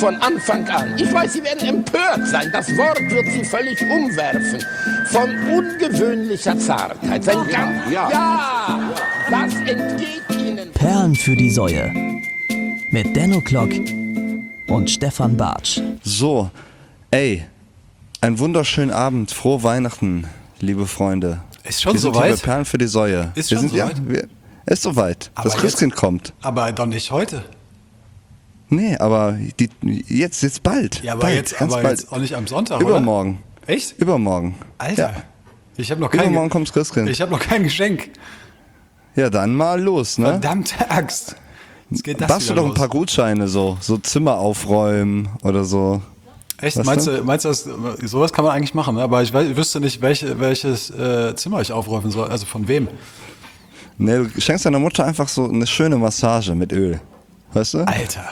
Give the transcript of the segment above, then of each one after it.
von Anfang an. Ich weiß, Sie werden empört sein. Das Wort wird Sie völlig umwerfen. Von ungewöhnlicher Zartheit. Sein ja, das entgeht Ihnen. Perlen für die Säue. Mit Denno Klock und Stefan Bartsch. So, ey, einen wunderschönen Abend. Frohe Weihnachten, liebe Freunde. Ist schon wir sind soweit? hier bei Perlen für die Säue. Ist schon soweit? Ist soweit. Aber das Christkind kommt. Aber doch nicht heute. Nee, aber jetzt bald. Ja, aber bald, jetzt, ganz aber bald. jetzt auch nicht am Sonntag, Übermorgen. oder? Echt? Übermorgen. Alter. Ja. Ich habe noch Übermorgen kommt das Christkind. Ich habe noch kein Geschenk. Ja, dann mal los, ne? Verdammte Axt. Jetzt geht das Bastel wieder doch ein los. paar Gutscheine, so Zimmer aufräumen oder so. Echt? Was Meinst denn? du, sowas kann man eigentlich machen, ne? Aber ich wüsste nicht, welches Zimmer ich aufräumen soll. Also von wem? Ne, du schenkst deiner Mutter einfach so eine schöne Massage mit Öl. Weißt du? Alter.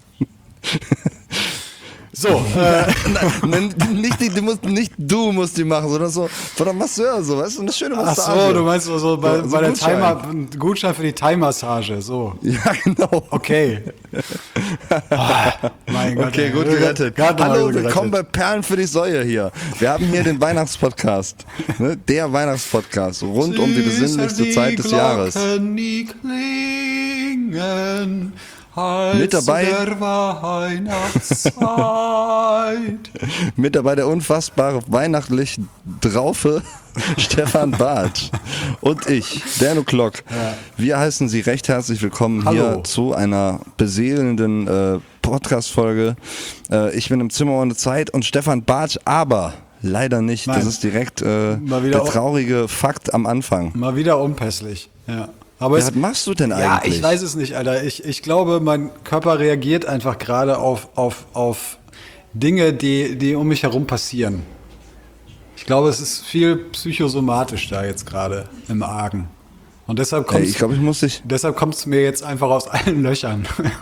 So, Nein, nicht du musst die machen, sondern so von der Masseur, so, weißt du, eine schöne ach Massage. so, du meinst so bei der Gutschein. Gutschein für die Thai-Massage, so. Ja, genau. Okay. Mein Gott. Okay, ey. gut gerettet. Gerade mal Hallo, so gerettet. willkommen bei Perlen für die Säue hier. Wir haben hier den Weihnachtspodcast. Ne? Der Weihnachtspodcast rund um die besinnlichste Zeit des Jahres. Die klingen, Mit dabei- der Weihnachtszeit. Mit dabei der unfassbare weihnachtlich draufe Stefan Bartsch und ich, Denno Klock. Ja. Wir heißen Sie recht herzlich willkommen Hallo. hier zu einer beseelenden Podcast-Folge. Ich bin im Zimmer ohne Zeit und Stefan Bartsch, aber leider nicht. Nein. Das ist direkt Mal der wieder traurige Fakt am Anfang. Mal wieder unpässlich. Ja. Aber Ja, was machst du denn ja, eigentlich? ich weiß es nicht, Alter. Ich glaube, mein Körper reagiert einfach gerade auf Dinge, die um mich herum passieren. Ich glaube, es ist viel psychosomatisch da jetzt gerade im Argen. Und deshalb kommt Ich glaube, ich muss dich... es mir jetzt einfach aus allen Löchern.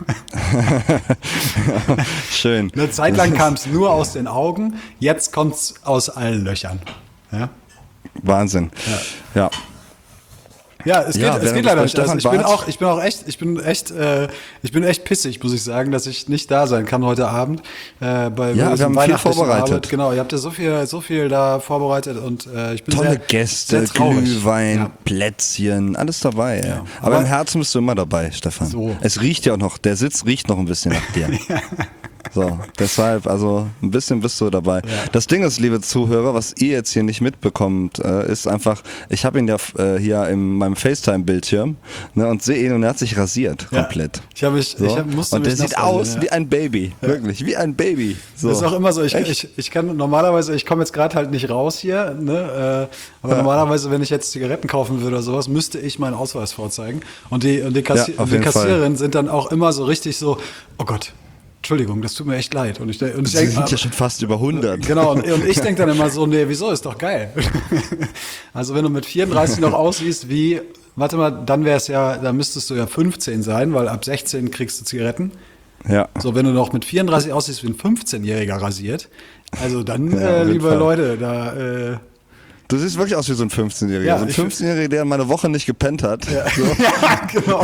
Schön. Eine Zeit lang kam es nur aus den Augen, jetzt kommt es aus allen Löchern. Ja, Wahnsinn. Ja, es Ja, geht während leider bei nicht. Also Stefan ich bin echt pissig, muss ich sagen, dass ich nicht da sein kann heute Abend. Bei wir diesem haben viel weihnachtlichen vorbereitet. Abend. Genau, ihr habt ja so viel da vorbereitet und ich bin Tolle sehr, Gäste, sehr traurig. Glühwein, Ja. Plätzchen, alles dabei. Ja. Aber Aber im Herzen bist du immer dabei, Stefan. So. Es riecht ja auch noch, der Sitz riecht noch ein bisschen nach dir. So, deshalb, also ein bisschen bist du dabei. Ja. Das Ding ist, liebe Zuhörer, was ihr jetzt hier nicht mitbekommt, ist einfach, ich habe ihn ja hier in meinem FaceTime-Bildschirm, ne, und sehe ihn und er hat sich rasiert, Ja. komplett. Musste Und der mich sieht nass aus rasieren, wie ein Baby, wirklich, wie ein Baby. So. Das ist auch immer so, Echt? ich kann normalerweise, ich komme jetzt gerade halt nicht raus hier, ne? Aber normalerweise, wenn ich jetzt Zigaretten kaufen würde oder sowas, müsste ich meinen Ausweis vorzeigen. Und die auf jeden Kassiererinnen sind dann auch immer so richtig so, oh Gott, Entschuldigung, das tut mir echt leid. Und ich Sie sind ja schon fast über 100. Genau, und ich denke dann immer so, nee, wieso, ist doch geil. Also wenn du mit 34 noch aussiehst wie, warte mal, dann müsstest du ja 15 sein, weil ab 16 kriegst du Zigaretten. Ja. So, wenn du noch mit 34 aussiehst wie ein 15-Jähriger rasiert, also dann, Ja, auf jeden liebe Fall. Leute, da, Du siehst wirklich aus wie so ein 15-Jähriger. Ja, so ein ich- 15-Jähriger, der mal eine Woche nicht gepennt hat. ja, So. ja, genau.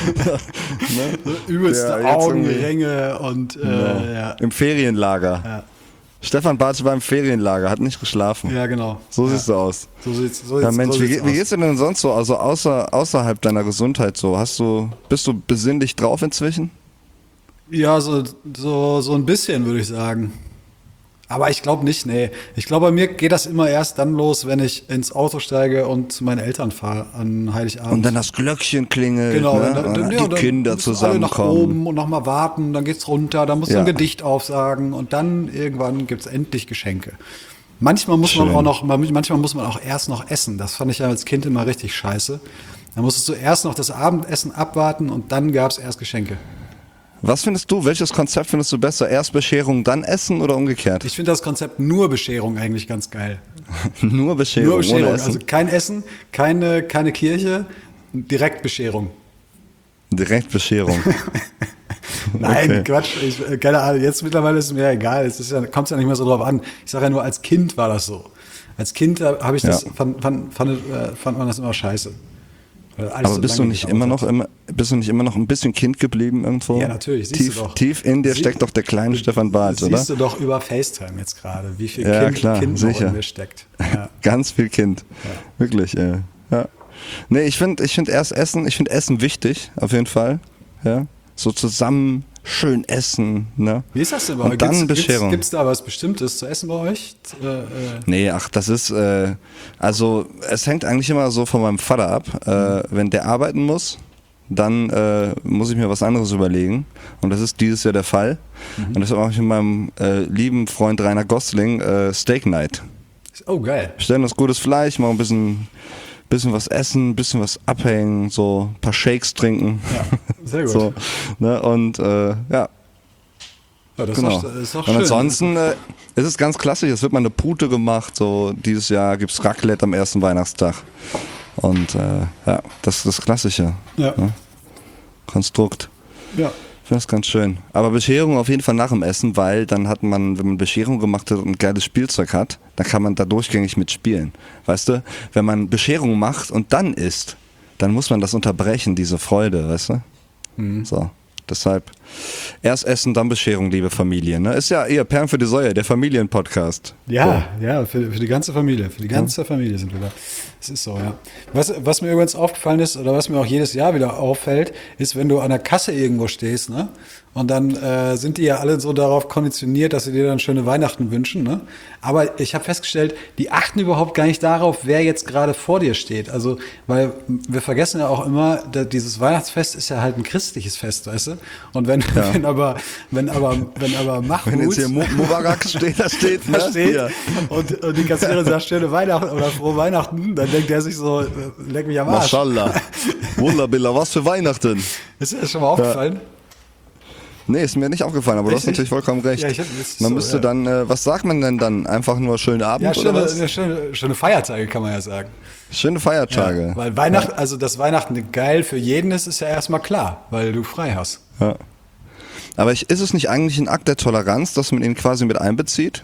Übelste Ja, jetzt Augenringe und, ja. Im Ferienlager. Ja. Stefan Bartsch war im Ferienlager, hat nicht geschlafen. Ja, genau. So ja. siehst du aus. So Ja, Mensch, wie sieht's geht's dir denn sonst so? Also außerhalb deiner Gesundheit so? Bist du besinnlich drauf inzwischen? Ja, so ein bisschen, würde ich sagen. Aber ich glaube nicht, nee. Ich glaube, bei mir geht das immer erst dann los, wenn ich ins Auto steige und zu meinen Eltern fahre an Heiligabend. Und dann das Glöckchen klingelt, Genau, ne? dann, und ja, die dann Kinder müssen alle nach zusammenkommen. oben und nochmal warten, dann geht's runter, dann musst du Ja. ein Gedicht aufsagen und dann irgendwann gibt's endlich Geschenke. Manchmal muss man auch erst noch essen. Das fand ich ja als Kind immer richtig scheiße. Dann musstest du erst noch das Abendessen abwarten und dann gab's erst Geschenke. Was findest du, welches Konzept findest du besser? Erst Bescherung, dann Essen oder umgekehrt? Ich finde das Konzept nur Bescherung eigentlich ganz geil. Nur Bescherung, Nur Bescherung, ohne Essen. also kein Essen, keine Kirche, direkt Bescherung. Direkt Bescherung. Nein, Okay. Quatsch, keine Ahnung, jetzt mittlerweile ist es mir egal, kommt ja nicht mehr so drauf an. Ich sage ja nur, als Kind war das so. Als Kind habe ich das, Ja. fand man das immer scheiße. Weil alles Aber so bist du lange nicht gedauert immer hat. noch ein bisschen Kind geblieben irgendwo? Ja, natürlich, siehst du doch. Tief in dir steckt doch der kleine Stefan Bartsch, oder? Siehst du doch über FaceTime jetzt gerade, wie viel Ja, Kind, klar, kind noch sicher. in mir steckt. Ja. Ganz viel Kind. Wirklich, ey. Ja. Nee, ich finde Essen wichtig, auf jeden Fall. Ja. So zusammen schön essen, ne? Wie ist das denn bei Und euch? dann Bescherung. Gibt's da was Bestimmtes zu essen bei euch? Nee, ach, das ist, also es hängt eigentlich immer so von meinem Vater ab. Wenn der arbeiten muss, dann muss ich mir was anderes überlegen. Und das ist dieses Jahr der Fall. Und deshalb mache ich mit meinem lieben Freund Rainer Gosling Steak Night. Oh, geil. Stellen uns gutes Fleisch, machen ein bisschen was essen, ein bisschen was abhängen, so ein paar Shakes trinken. Ja, sehr gut. So, ne? Und ja, Ja, das genau. ist doch Und schön. ansonsten ist es ganz klassisch, es wird mal eine Pute gemacht, so dieses Jahr gibt's Raclette am ersten Weihnachtstag. Und ja, das ist das Klassische. Ja. Ne? Konstrukt. Ja. Ich finde das ganz schön. Aber Bescherung auf jeden Fall nach dem Essen, weil dann hat man, wenn man Bescherung gemacht hat und ein geiles Spielzeug hat, dann kann man da durchgängig mitspielen. Weißt du, wenn man Bescherung macht und dann isst, dann muss man das unterbrechen, diese Freude, weißt du? So, deshalb erst Essen, dann Bescherung, liebe Familie. Ne? Ist ja eher Perlen für die Säue, der Familienpodcast. Ja, für die ganze Familie. Für die ganze Familie sind wir da. Es ist so, ja. Was mir übrigens aufgefallen ist, oder was mir auch jedes Jahr wieder auffällt, ist, wenn du an der Kasse irgendwo stehst, ne? Und dann sind die ja alle so darauf konditioniert, dass sie dir dann schöne Weihnachten wünschen, ne? Aber ich habe festgestellt, die achten überhaupt gar nicht darauf, wer jetzt gerade vor dir steht. Also, weil wir vergessen ja auch immer, dieses Weihnachtsfest ist ja halt ein christliches Fest, weißt du? Und wenn aber Mahmoud Wenn jetzt hier Mubarak steht, da steht, ne? da steht Hier. und die Kassiererin sagt schöne Weihnachten oder frohe Weihnachten, dann denkt er sich so, leck mich am Arsch. Mashallah. Wunderbillah, was für Weihnachten. Ist dir das schon mal aufgefallen? Nee, ist mir nicht aufgefallen, aber du hast Echt? natürlich vollkommen recht. Ja, das ist man so, müsste ja. dann, was sagt man denn dann? Einfach nur schönen Abend Ja, oder was? schöne Feiertage kann man ja sagen. Schöne Feiertage. Ja, weil Weihnachten, also dass Weihnachten geil für jeden ist ja erstmal klar, weil du frei hast. Ja. Aber ist es nicht eigentlich ein Akt der Toleranz, dass man ihn quasi mit einbezieht?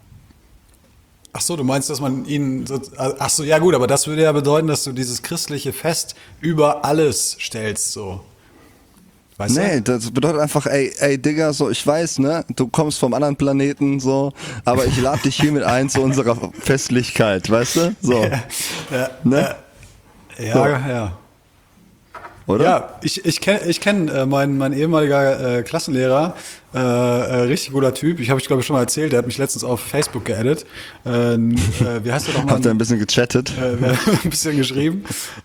Ach so, du meinst, dass man ihn so, ach so, ja gut, aber das würde ja bedeuten, dass du dieses christliche Fest über alles stellst, so. Weißt Nee, du? das bedeutet einfach, ey Digga, so ich weiß, ne, du kommst vom anderen Planeten, so, aber ich lade dich hiermit ein zu unserer Festlichkeit, weißt du? So. Ne? Ja. Oder? Ja, ich kenn mein ehemaliger Klassenlehrer, richtig guter Typ. Ich glaube ich schon mal erzählt, der hat mich letztens auf Facebook geaddet. Wie heißt der doch mal? Habt ihr ein bisschen gechattet? Wir haben ein bisschen geschrieben.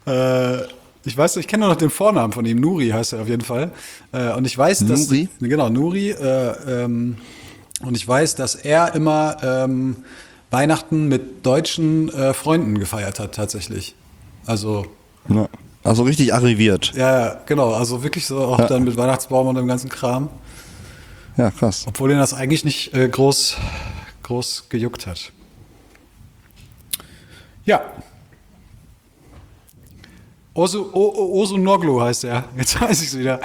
Ich weiß, ich kenne nur noch den Vornamen von ihm. Nuri heißt er auf jeden Fall. Und ich weiß, dass Nuri? Genau, Nuri. Und ich weiß, dass er immer Weihnachten mit deutschen Freunden gefeiert hat tatsächlich. Also Ja. Also richtig arriviert. ja, genau. Also wirklich so auch dann mit Weihnachtsbaum und dem ganzen Kram. Ja, krass. Obwohl ihn das eigentlich nicht groß gejuckt hat. Ja. Osunoglu heißt er. Jetzt weiß ich es wieder.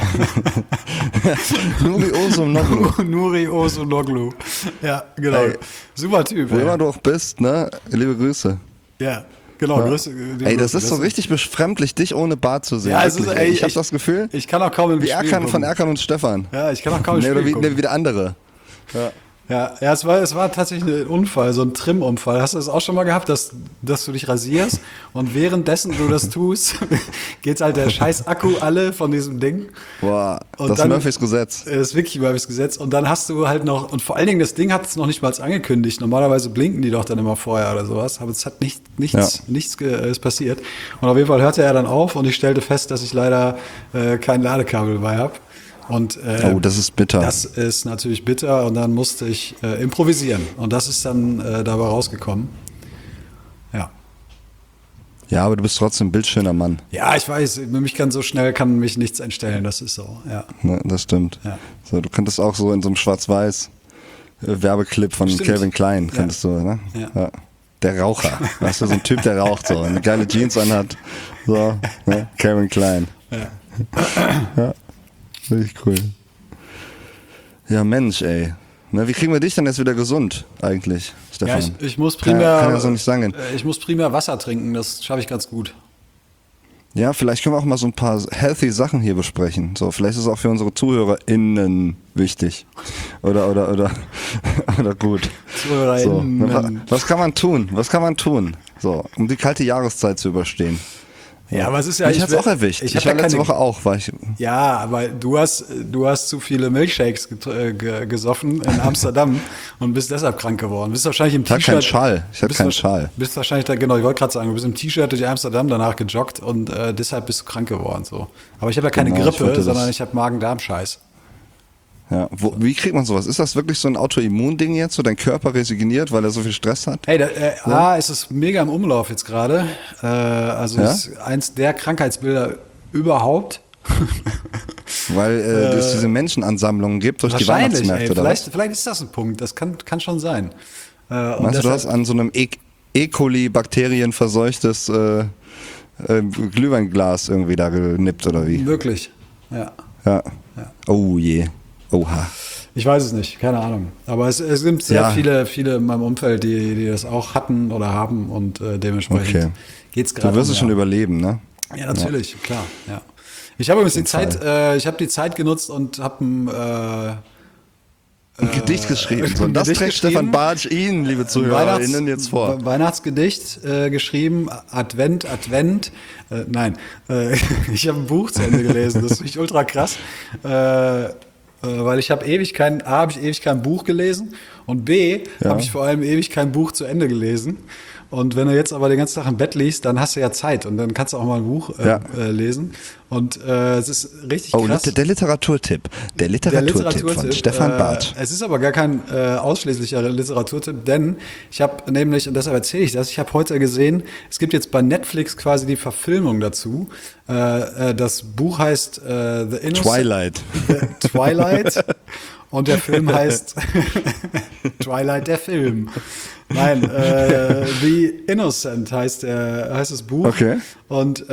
Nuri Osunoglu. Nuri Osunoglu. Ja, genau. Ey. Super Typ. Wo ey. immer du auch bist, ne? Liebe Grüße. Ja, genau. Ja. Grüße, Ey, das ist so richtig befremdlich, dich ohne Bart zu sehen. Ja, es ist, Wirklich, ey, ich habe das Gefühl, Ich kann auch kaum im wie Spiel Erkan von gucken. Erkan und Stefan. Ja, ich kann auch kaum im Nee, Spiel oder gucken. wie der andere. Ja, es war tatsächlich ein Unfall, so ein Trim-Unfall. Hast du das auch schon mal gehabt, dass du dich rasierst und währenddessen du das tust, geht halt der scheiß Akku alle von diesem Ding. Boah, Und das ist dann- Murphys Gesetz. Das ist wirklich Murphys Gesetz. Und dann hast du halt noch, und vor allen Dingen das Ding hat es noch nicht mal angekündigt. Normalerweise blinken die doch dann immer vorher oder sowas. Aber es hat nichts ist passiert. Und auf jeden Fall hörte er dann auf und ich stellte fest, dass ich leider kein Ladekabel dabei habe. Und Oh, das ist bitter. das ist natürlich bitter und dann musste ich improvisieren. Und das ist dann dabei rausgekommen. Ja. Ja, aber du bist trotzdem ein bildschöner Mann. Ja, ich weiß, kann mich nichts entstellen, das ist so, ja. Ne, das stimmt. Ja. So, du könntest auch so in so einem Schwarz-Weiß Werbeclip von Stimmt. Calvin Klein, Ja. könntest du, ne? Ja. Der Raucher. Weißt du, so ein Typ, der raucht so, eine geile Jeans anhat. So, ne? Calvin Klein. Ja. Richtig cool. Ja, Mensch, ey. Na, wie kriegen wir dich denn jetzt wieder gesund, eigentlich, Ja, Stefan? ich muss Kann primär ja so nicht sagen. ich muss primär Wasser trinken, das schaffe ich ganz gut. Ja, vielleicht können wir auch mal so ein paar healthy Sachen hier besprechen. So, vielleicht ist es auch für unsere ZuhörerInnen wichtig. Oder gut. ZuhörerInnen. So, was kann man tun? So, um die kalte Jahreszeit zu überstehen. Ja, aber es ist ja... Mich hat's auch erwischt. Ich war letzte Woche auch. Ja, aber du hast zu viele Milkshakes gesoffen in Amsterdam und bist deshalb krank geworden. Bist wahrscheinlich im Ich hatte keinen Schal. Bist wahrscheinlich genau, ich wollte gerade sagen, du bist im T-Shirt durch Amsterdam danach gejoggt und deshalb bist du krank geworden. So. Aber ich habe ja keine Grippe, sondern ich habe Magen-Darm-Scheiß. Ja, wie kriegt man sowas? Ist das wirklich so ein Autoimmun-Ding jetzt, so dein Körper resigniert, weil er so viel Stress hat? Hey, ist es mega im Umlauf jetzt gerade. Ist eins der Krankheitsbilder überhaupt. Weil es diese Menschenansammlungen gibt durch die Weihnachtsmärkte oder was? Vielleicht ist das ein Punkt, das kann schon sein. Meinst du, du hast an so einem E. coli-Bakterien verseuchtes Glühweinglas irgendwie da genippt oder wie? Wirklich, ja. Ja. Oh je. Oha. Ich weiß es nicht, keine Ahnung. Aber es gibt sehr viele in meinem Umfeld, die das auch hatten oder haben und dementsprechend geht's gerade. Du wirst es schon überleben, ne? Ja, natürlich, klar. Ja. Ich habe übrigens die Zeit genutzt und habe ein Gedicht geschrieben. So, das trägt Stefan Bartsch Ihnen, liebe ZuhörerInnen, jetzt vor. Weihnachtsgedicht geschrieben, Advent. Nein, ich habe ein Buch zu Ende gelesen, das ist wirklich ultra krass. Weil ich habe ewig kein Buch gelesen und B, habe ich vor allem ewig kein Buch zu Ende gelesen. Und wenn du jetzt aber den ganzen Tag im Bett liegst, dann hast du ja Zeit und dann kannst du auch mal ein Buch lesen. Und es ist richtig krass. Der Literaturtipp. Der Literaturtipp von Stefan Bartsch. Es ist aber gar kein ausschließlicher Literaturtipp, denn ich habe nämlich, und deshalb erzähle ich das, ich habe heute gesehen, es gibt jetzt bei Netflix quasi die Verfilmung dazu. Das Buch heißt The Innocent. Twilight. Und der Film heißt Twilight, der Film. Nein, The Innocent heißt das Buch. Okay. Und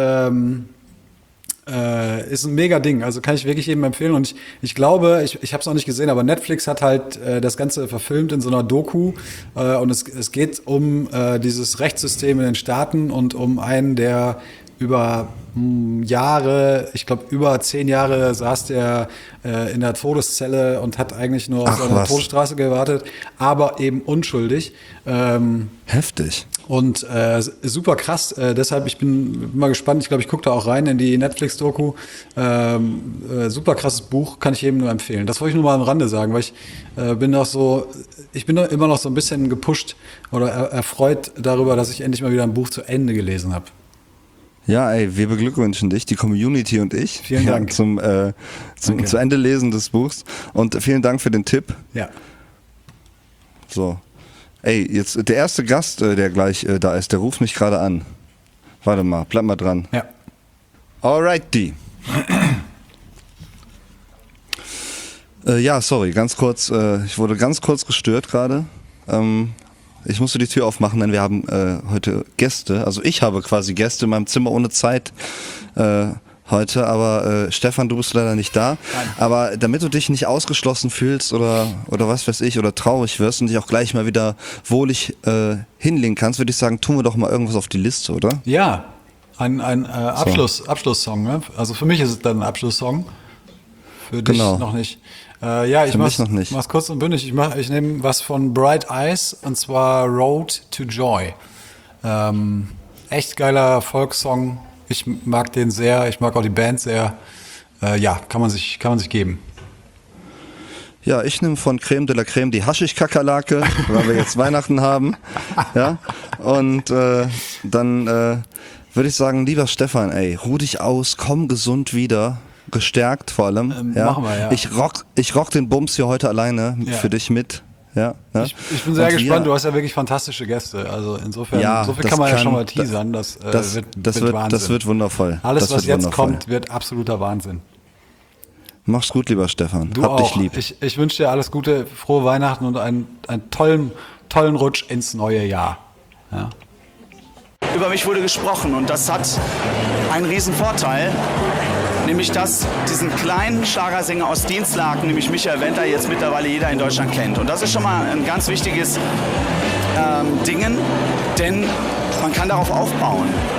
ist ein mega Ding, also kann ich wirklich jedem empfehlen. Und ich glaube, ich habe es noch nicht gesehen, aber Netflix hat halt das Ganze verfilmt in so einer Doku. Und es geht um dieses Rechtssystem in den Staaten und um einen, der über Jahre, ich glaube über 10 Jahre saß der in der Todeszelle und hat eigentlich nur auf seine Todesstraße gewartet, aber eben unschuldig. Heftig. Und super krass, deshalb, ich bin mal gespannt, ich glaube, ich gucke da auch rein in die Netflix-Doku. Super krasses Buch, kann ich jedem nur empfehlen. Das wollte ich nur mal am Rande sagen, weil ich bin immer noch so ein bisschen gepusht oder erfreut darüber, dass ich endlich mal wieder ein Buch zu Ende gelesen habe. Ja, ey, wir beglückwünschen dich, die Community und ich. Vielen Dank. Zum zu Ende lesen des Buchs. Und vielen Dank für den Tipp. Ja. So. Ey, jetzt der erste Gast, der gleich da ist, der ruft mich gerade an. Warte mal, bleib mal dran. Ja. Alrighty. Ja, sorry, ganz kurz. Ich wurde ganz kurz gestört gerade. Ich musste die Tür aufmachen, denn wir haben heute Gäste. Also ich habe quasi Gäste in meinem Zimmer ohne Zeit heute. Aber Stefan, du bist leider nicht da. Nein. Aber damit du dich nicht ausgeschlossen fühlst oder was weiß ich oder traurig wirst und dich auch gleich mal wieder wohlig hinlegen kannst, würde ich sagen, tun wir doch mal irgendwas auf die Liste, oder? Ja, ein Abschlusssong. Ne? Also für mich ist es dann ein Abschlusssong. Für dich noch nicht. Ich mach's kurz und bündig. Ich nehme was von Bright Eyes und zwar Road to Joy. Echt geiler Folksong. Ich mag den sehr. Ich mag auch die Band sehr. Kann man sich geben. Ja, ich nehme von Creme de la Creme die Haschisch-Kakerlake, weil wir jetzt Weihnachten haben. Ja, und dann würde ich sagen, lieber Stefan, ey, ruh dich aus, komm gesund wieder. Gestärkt vor allem. Machen wir, ja. Ich rock den Bums hier heute alleine für dich mit. Ja, ne? Ich bin sehr gespannt, du hast ja wirklich fantastische Gäste. Also insofern, so viel kann man ja schon mal teasern. Das wird Wahnsinn. Das wird wundervoll. Alles, was jetzt kommt, wird absoluter Wahnsinn. Mach's gut, lieber Stefan. Du Hab auch. dich lieb. Ich wünsche dir alles Gute, frohe Weihnachten und einen tollen Rutsch ins neue Jahr. Ja. Über mich wurde gesprochen und das hat einen riesen Vorteil. Nämlich, dass diesen kleinen Schlagersänger aus Dinslaken, nämlich Michael Wendler, jetzt mittlerweile jeder in Deutschland kennt. Und das ist schon mal ein ganz wichtiges Ding, denn man kann darauf aufbauen.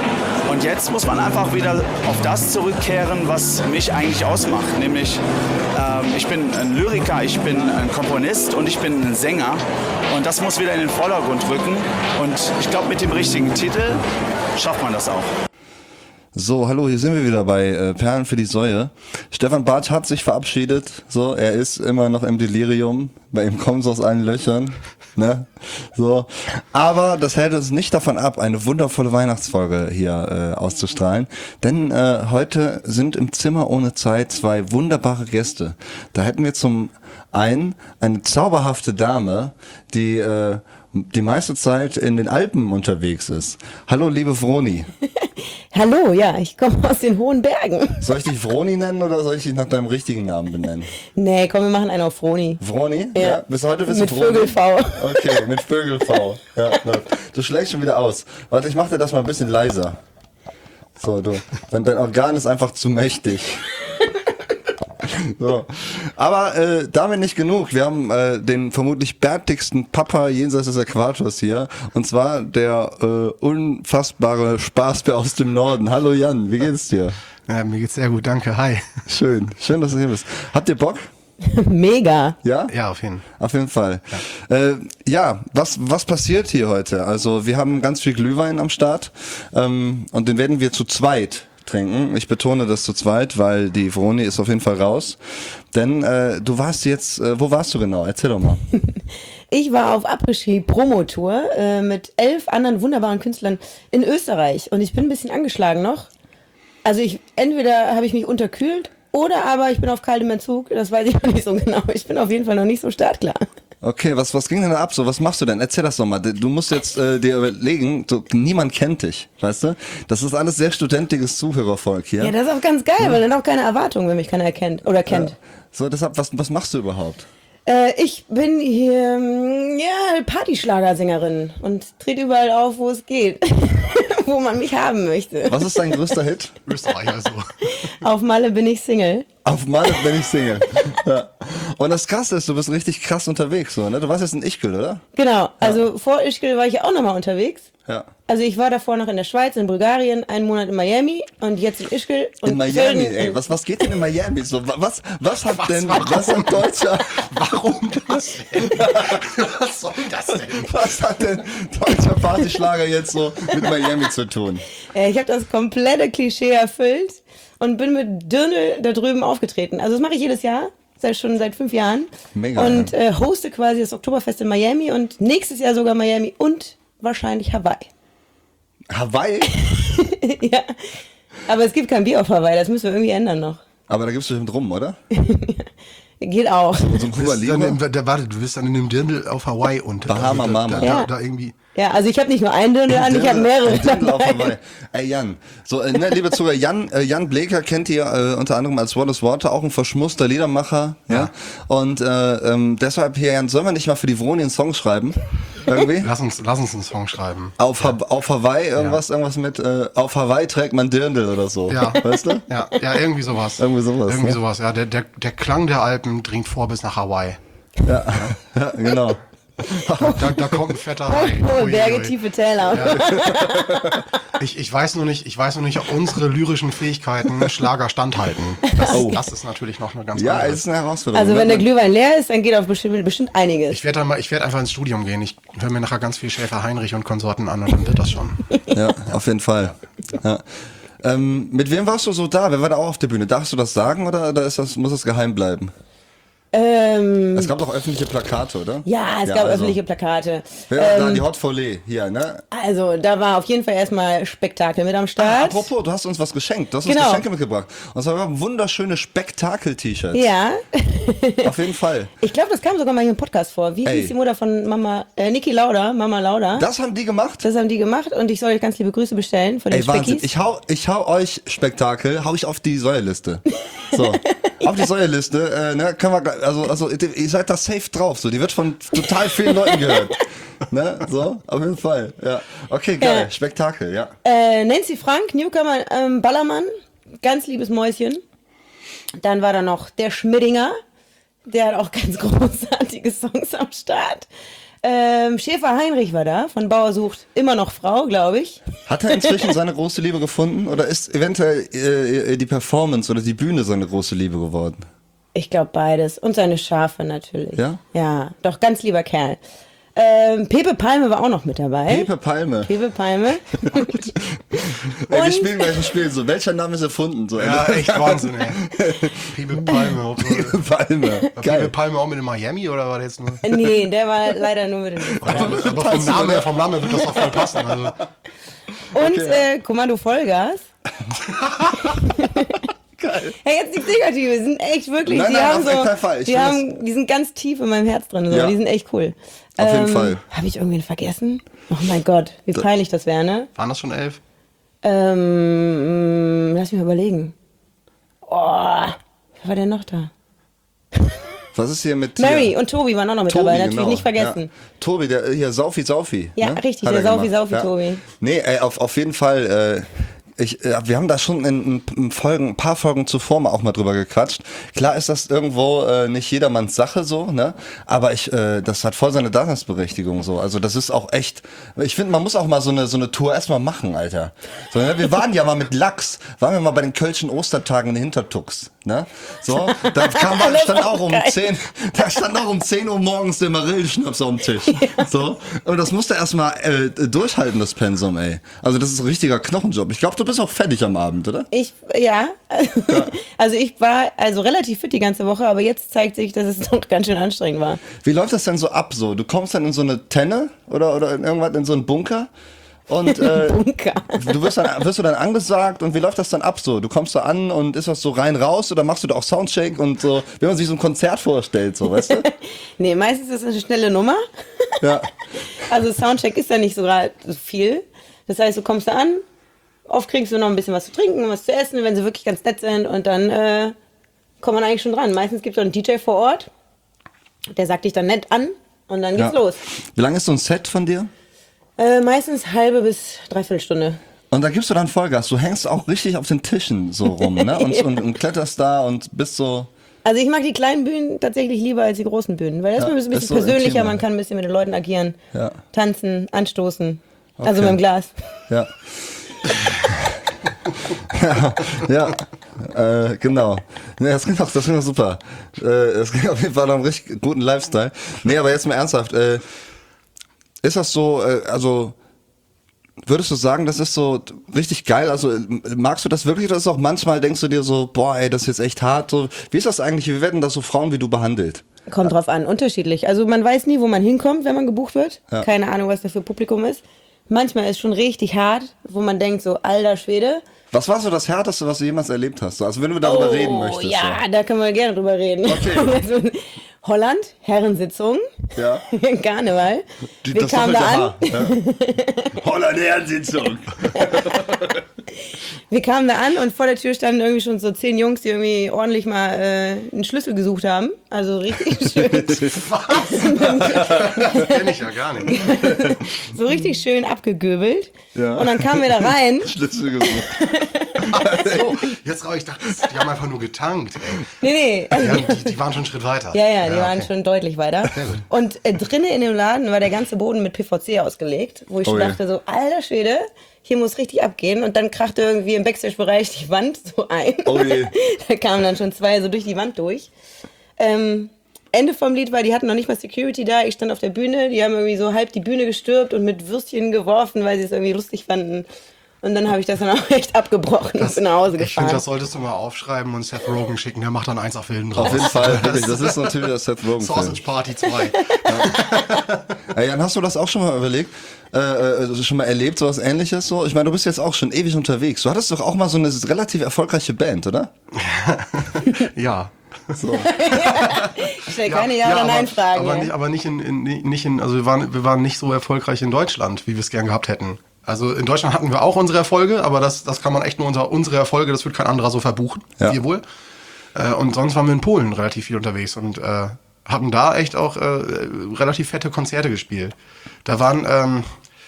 Und jetzt muss man einfach wieder auf das zurückkehren, was mich eigentlich ausmacht. Nämlich, ich bin ein Lyriker, ich bin ein Komponist und ich bin ein Sänger. Und das muss wieder in den Vordergrund rücken. Und ich glaube, mit dem richtigen Titel schafft man das auch. So, hallo, hier sind wir wieder bei Perlen für die Säue. Stefan Bartsch hat sich verabschiedet. So, er ist immer noch im Delirium. Bei ihm kommt es aus allen Löchern. Ne? So. Aber das hält uns nicht davon ab, eine wundervolle Weihnachtsfolge hier auszustrahlen. Denn heute sind im Zimmer ohne Zeit 2 wunderbare Gäste. Da hätten wir zum einen eine zauberhafte Dame, die die meiste Zeit in den Alpen unterwegs ist. Hallo, liebe Vroni. Hallo, ja, ich komme aus den hohen Bergen. Soll ich dich Vroni nennen oder soll ich dich nach deinem richtigen Namen benennen? Nee, komm, wir machen einen auf Vroni. Vroni? Ja. Bis heute bist Mit du Vroni? Vögel-V. Okay, mit Vögel-V. Ja, läuft. Du schlägst schon wieder aus. Warte, ich mach dir das mal ein bisschen leiser. So, dein Organ ist einfach zu mächtig. So. Aber damit nicht genug. Wir haben den vermutlich bärtigsten Papa jenseits des Äquators hier. Und zwar der unfassbare Spaßbär aus dem Norden. Hallo Jan, wie geht's dir? Ja, mir geht's sehr gut, danke. Hi. Schön, dass du hier bist. Habt ihr Bock? Mega. Ja? Ja, auf jeden Fall. Auf jeden Fall. Ja, was passiert hier heute? Also wir haben ganz viel Glühwein am Start und den werden wir zu zweit trinken. Ich betone das zu zweit, weil die Vroni ist auf jeden Fall raus. Denn du warst jetzt, wo warst du genau? Erzähl doch mal. Ich war auf Après-Ski-Promotour mit 11 anderen wunderbaren Künstlern in Österreich und ich bin ein bisschen angeschlagen noch. Also entweder habe ich mich unterkühlt oder aber ich bin auf kaltem Entzug. Das weiß ich noch nicht so genau. Ich bin auf jeden Fall noch nicht so startklar. Okay, was ging denn da ab so? Was machst du denn? Erzähl das doch mal. Du musst jetzt dir überlegen, niemand kennt dich, weißt du? Das ist alles sehr studentiges Zuhörervolk hier. Ja, das ist auch ganz geil, weil dann auch keine Erwartung, wenn mich keiner erkennt oder kennt. So, deshalb, was machst du überhaupt? Ich bin hier, Partyschlagersängerin und trete überall auf, wo es geht. Wo man mich haben möchte. Was ist dein größter Hit? Österreich also. Auf Malle bin ich Single. Auf Malle bin ich Single. Ja. Und das Krasse ist, du bist richtig krass unterwegs, so, ne? Du warst jetzt in Ischgl, oder? Genau, also vor Ischgl war ich auch nochmal unterwegs. Ja. Also ich war davor noch in der Schweiz, in Bulgarien, einen Monat in Miami und jetzt in Ischgl. Und In Miami, Köln, ey. Was geht denn in Miami? So, was hat Deutscher, Warum das denn? Was soll das denn? was hat denn deutscher Partyschlager jetzt so mit Miami zu tun? Ich habe das komplette Klischee erfüllt und bin mit Dirndl da drüben aufgetreten. Also das mache ich jedes Jahr. Schon seit 5 Jahren. Mega. Und hoste quasi das Oktoberfest in Miami und nächstes Jahr sogar Miami und wahrscheinlich Hawaii. Hawaii? Ja, aber es gibt kein Bier auf Hawaii, das müssen wir irgendwie ändern noch. Aber da gibst du bestimmt rum, oder? Geht auch. So ein Du Cuba bist Libre? warte, du bist dann in einem Dirndl auf Hawaii und Bahama Mama. Ja. Da irgendwie. Ja, also ich habe nicht nur einen Dirndl an, ich habe mehrere Ein Dirndl auf dabei. Hawaii. Ey Jan, so, liebe Zuhörer, Jan Bleker kennt ihr unter anderem als Wallace Water, auch ein verschmusster Liedermacher, ja. Und deshalb hier, Jan, sollen wir nicht mal für die Vroni einen Song schreiben? Irgendwie? Lass uns einen Song schreiben. Auf Hawaii irgendwas mit auf Hawaii trägt man Dirndl oder so. Ja. Weißt du? Ja, irgendwie sowas. Irgendwie sowas, ne? Ja, der Klang der Alpen dringt vor bis nach Hawaii. Ja, genau. Da kommt ein fetter Hai. Hohe Ui, Berge, ui. tiefe Täler. Ich weiß nur nicht, ob unsere lyrischen Fähigkeiten Schlager standhalten. Das ist natürlich noch eine ganz Ja, andere. es ist eine Herausforderung. Also wenn der ne? Glühwein leer ist, dann geht auf bestimmt einiges. Ich werde einfach ins Studium gehen. Ich höre mir nachher ganz viel Schäfer Heinrich und Konsorten an und dann wird das schon. Ja, auf jeden Fall. Ja. Mit wem warst du so da? Wer war da auch auf der Bühne? Darfst du das sagen oder muss das geheim bleiben? Es gab doch öffentliche Plakate, oder? Ja, es gab also, öffentliche Plakate. Wer war da? Die Hot Follet hier, ne? Also, da war auf jeden Fall erstmal Spektakel mit am Start. Apropos, du hast uns was geschenkt. Du hast uns Genau. Geschenke mitgebracht. Und zwar wunderschöne Spektakel-T-Shirts. Ja, Auf jeden Fall. ich glaube, das kam sogar mal in einem Podcast vor. Wie Ey. hieß die Mutter von Niki Lauda, Mama Lauda? Das haben die gemacht? Das haben die gemacht und ich soll euch ganz liebe Grüße bestellen von den Ey, Wahnsinn. Speckis. Ich hau euch Spektakel, hau ich auf die Säuerliste. So. Auf die Säuerliste, ne, können wir, also, ihr seid da safe drauf, so. Die wird von total vielen Leuten gehört. Ne, so, auf jeden Fall, ja. Okay, geil. Ja. Spektakel, ja. Nancy Frank, Newcomer, Ballermann, ganz liebes Mäuschen. Dann war da noch der Schmidinger, der hat auch ganz großartige Songs am Start. Schäfer Heinrich war da, von Bauer sucht immer noch Frau, glaube ich. Hat er inzwischen seine große Liebe gefunden oder ist eventuell die Performance oder die Bühne seine große Liebe geworden? Ich glaube beides. Und seine Schafe natürlich. Ja? Ja, doch, ganz lieber Kerl. Pepe Palme war auch noch mit dabei. Pepe Palme. Pepe Palme. Ey, wir spielen gleich ein Spiel so. Welcher Name ist erfunden? So, Ja, echt Wahnsinn, ey. Pepe Palme. Pepe Palme. War Geil. Pepe Palme auch mit in Miami oder war der jetzt nur? Nee, der war leider nur mit dem Aber vom Namen wird das doch voll passen. Also. Und Kommando Vollgas. Geil. Hey, jetzt nichts Negatives, die sind echt wirklich, Nein, die nein, haben auf so, jeden Fall. die sind ganz tief in meinem Herz drin, so. Ja. Die sind echt cool. Auf jeden Fall. Habe ich irgendwen vergessen? Oh mein Gott, wie peinlich das wäre, ne? Waren das schon 11? Lass mich mal überlegen. Oh, wer war denn noch da? Was ist hier mit Mary hier? und Tobi waren auch noch mit Tobi, dabei, natürlich genau. nicht vergessen. Ja. Tobi, der hier Saufi. Ja, ne? richtig, Hat der er gemacht. Saufi Tobi. Nee, ey, auf jeden Fall. Wir haben da schon in ein paar Folgen zuvor auch mal drüber gequatscht. Klar ist das irgendwo nicht jedermanns Sache so, ne? Aber das hat voll seine Daseinsberechtigung so. Also das ist auch echt. Ich finde, man muss auch mal so eine Tour erstmal machen, Alter. So, ne? Wir waren ja mal mit Lachs, waren wir mal bei den Kölschen Ostertagen in Hintertux, ne? So, da stand auch um 10 Uhr morgens der Marillenschnaps auf dem Tisch. Ja. So, und das musste erstmal durchhalten, das Pensum, ey. Also das ist ein richtiger Knochenjob. Ich glaube, du bist auch fertig am Abend, oder? Ja. Also ich war relativ fit die ganze Woche, aber jetzt zeigt sich, dass es doch ganz schön anstrengend war. Wie läuft das denn so ab? So, du kommst dann in so eine Tenne oder in irgendwas in so einen Bunker und Bunker. wirst du dann angesagt und wie läuft das dann ab so? Du kommst da an und ist das so rein raus oder machst du da auch Soundcheck und so, wie man sich so ein Konzert vorstellt, so, weißt du? Nee, meistens ist es eine schnelle Nummer. Ja. Also Soundcheck ist ja nicht so viel. Das heißt, du kommst da an, oft kriegst du noch ein bisschen was zu trinken, was zu essen, wenn sie wirklich ganz nett sind und dann kommt man eigentlich schon dran. Meistens gibt es auch einen DJ vor Ort, der sagt dich dann nett an und dann geht's los. Wie lange ist so ein Set von dir? Meistens halbe bis dreiviertel Stunde. Und da gibst du dann Vollgas. Du hängst auch richtig auf den Tischen so rum, ne? Und kletterst da und bist so. Also ich mag die kleinen Bühnen tatsächlich lieber als die großen Bühnen, weil das ist ein bisschen so persönlicher, intimer. man kann ein bisschen mit den Leuten agieren, tanzen, anstoßen. Okay. Also mit dem Glas. Ja. Genau. Nee, das klingt doch super. Das klingt auf jeden Fall nach einem richtig guten Lifestyle. Nee, aber jetzt mal ernsthaft. Ist das so, also würdest du sagen, das ist so richtig geil? Also magst du das wirklich oder ist auch manchmal denkst du dir so, boah, ey, das ist jetzt echt hart. So, wie ist das eigentlich? Wie werden das so Frauen wie du behandelt? Kommt drauf an, unterschiedlich. Also man weiß nie, wo man hinkommt, wenn man gebucht wird. Ja. Keine Ahnung, was da für Publikum ist. Manchmal ist schon richtig hart, wo man denkt so, alter Schwede. Was war so das Härteste, was du jemals erlebt hast? Also wenn du darüber reden möchtest. Ja, so. da können wir gerne drüber reden. Okay. Holland, Herrensitzung, Ja. Karneval. Wir Das kamen da an. Ja. Holland Herrensitzung. Wir kamen da an und vor der Tür standen irgendwie schon so 10 Jungs, die irgendwie ordentlich mal einen Schlüssel gesucht haben. Also richtig schön. Was? Das kenne ich ja gar nicht. So richtig schön abgegöbelt. Ja. Und dann kamen wir da rein. Schlüssel gesucht. So, jetzt ich dachte, die haben einfach nur getankt. Ey. Nee. Die waren schon einen Schritt weiter. Ja, die waren schon deutlich weiter. Sehr gut. Und drinnen in dem Laden war der ganze Boden mit PVC ausgelegt, wo ich schon je. dachte so, alter Schwede, hier muss richtig abgehen. Und dann krachte irgendwie im Backstage-Bereich die Wand so ein. Oh je. Da kamen dann schon 2 so durch die Wand durch. Ende vom Lied war, die hatten noch nicht mal Security da. Ich stand auf der Bühne, die haben irgendwie so halb die Bühne gestürmt und mit Würstchen geworfen, weil sie es irgendwie lustig fanden. Und dann habe ich das dann auch echt abgebrochen und bin nach Hause Ich finde, gefahren. das solltest du mal aufschreiben und Seth Rogen schicken. Der macht dann 1 auf Wilden drauf. Auf jeden Fall, wirklich. Das ist natürlich der Seth Rogen-Film. Sausage Party 2. Ey, Jan, hast du das auch schon mal überlegt? Schon mal erlebt, sowas Ähnliches? So? Ich meine, du bist jetzt auch schon ewig unterwegs. Du hattest doch auch mal so eine relativ erfolgreiche Band, oder? Ja. So. Ich stelle keine Ja- oder Nein-Fragen. Aber nicht in also wir waren nicht so erfolgreich in Deutschland, wie wir es gern gehabt hätten. Also in Deutschland hatten wir auch unsere Erfolge, aber das kann man echt nur unsere Erfolge, das wird kein anderer so verbuchen, wir wohl. Und sonst waren wir in Polen relativ viel unterwegs und haben da echt auch relativ fette Konzerte gespielt. Da waren,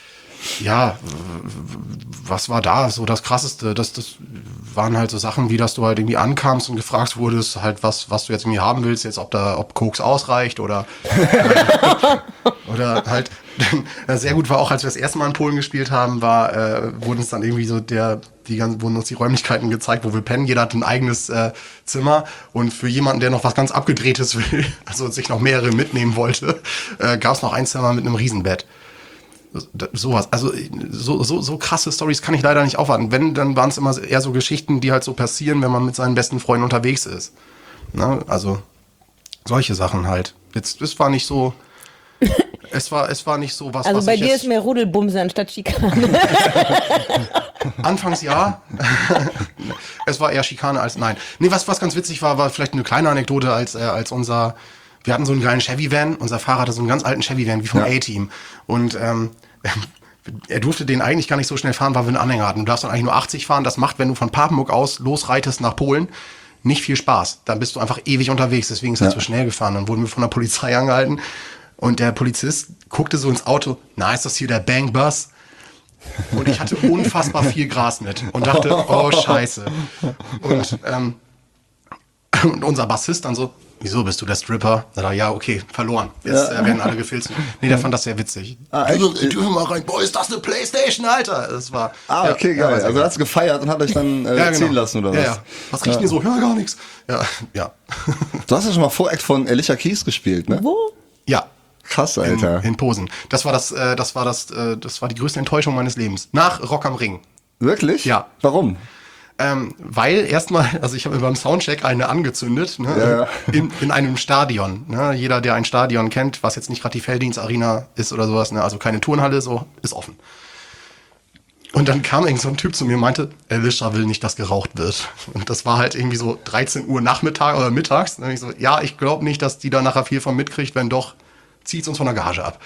was war da so das Krasseste? Das waren halt so Sachen, wie dass du halt irgendwie ankamst und gefragt wurdest, halt was du jetzt irgendwie haben willst, jetzt ob Koks ausreicht oder halt, sehr gut war auch, als wir das erste Mal in Polen gespielt haben, wurden uns dann irgendwie so wurden uns die Räumlichkeiten gezeigt, wo wir pennen. Jeder hat ein eigenes Zimmer und für jemanden, der noch was ganz Abgedrehtes will, also sich noch mehrere mitnehmen wollte, gab es noch ein Zimmer mit einem Riesenbett. Sowas, also so krasse Storys kann ich leider nicht aufwarten. Wenn, dann waren es immer eher so Geschichten, die halt so passieren, wenn man mit seinen besten Freunden unterwegs ist. Ne? Also solche Sachen halt. Es war nicht so. Es war nicht so was. Also was bei ich dir jetzt ist mehr Rudelbumse anstatt Schikane. Anfangs ja. Es war eher Schikane als nein. Nee, was ganz witzig war vielleicht eine kleine Anekdote als wir hatten so einen geilen Chevy-Van. Unser Fahrer hatte so einen ganz alten Chevy-Van, wie vom A-Team. Und er durfte den eigentlich gar nicht so schnell fahren, weil wir einen Anhänger hatten. Du darfst dann eigentlich nur 80 fahren. Das macht, wenn du von Papenburg aus losreitest nach Polen, nicht viel Spaß. Dann bist du einfach ewig unterwegs. Deswegen ist er zu schnell gefahren. Dann wurden wir von der Polizei angehalten. Und der Polizist guckte so ins Auto. Na, ist das hier der Bang Bus? Und ich hatte unfassbar viel Gras mit. Und dachte, oh, scheiße. Und unser Bassist dann so, wieso bist du der Stripper? Da dachte ich, ja, okay, verloren. Jetzt werden alle gefilzt. Nee, der fand das sehr witzig. Die dürfen mal rein. Boah, ist das eine Playstation, Alter? Das war. Okay, geil. Also er hat's gefeiert und hat euch dann ziehen lassen, oder was? Ja. Was riecht denn so? Ja, gar nichts. Ja. Du hast ja schon mal Voreact von Alicia Keys gespielt, ne? Wo? Ja. Krass, Alter. In Posen. Das war die größte Enttäuschung meines Lebens. Nach Rock am Ring. Wirklich? Ja. Warum? Weil erstmal, also ich habe mir beim Soundcheck eine angezündet, ne, in einem Stadion. Ne, jeder, der ein Stadion kennt, was jetzt nicht gerade die Felddienst-Arena ist oder sowas, ne, also keine Turnhalle, so, ist offen. Und dann kam irgend so ein Typ zu mir und meinte, Alicia will nicht, dass geraucht wird. Und das war halt irgendwie so 13 Uhr Nachmittag oder mittags. Und ich so, ja, ich glaube nicht, dass die da nachher viel von mitkriegt, wenn doch, zieht's uns von der Gage ab.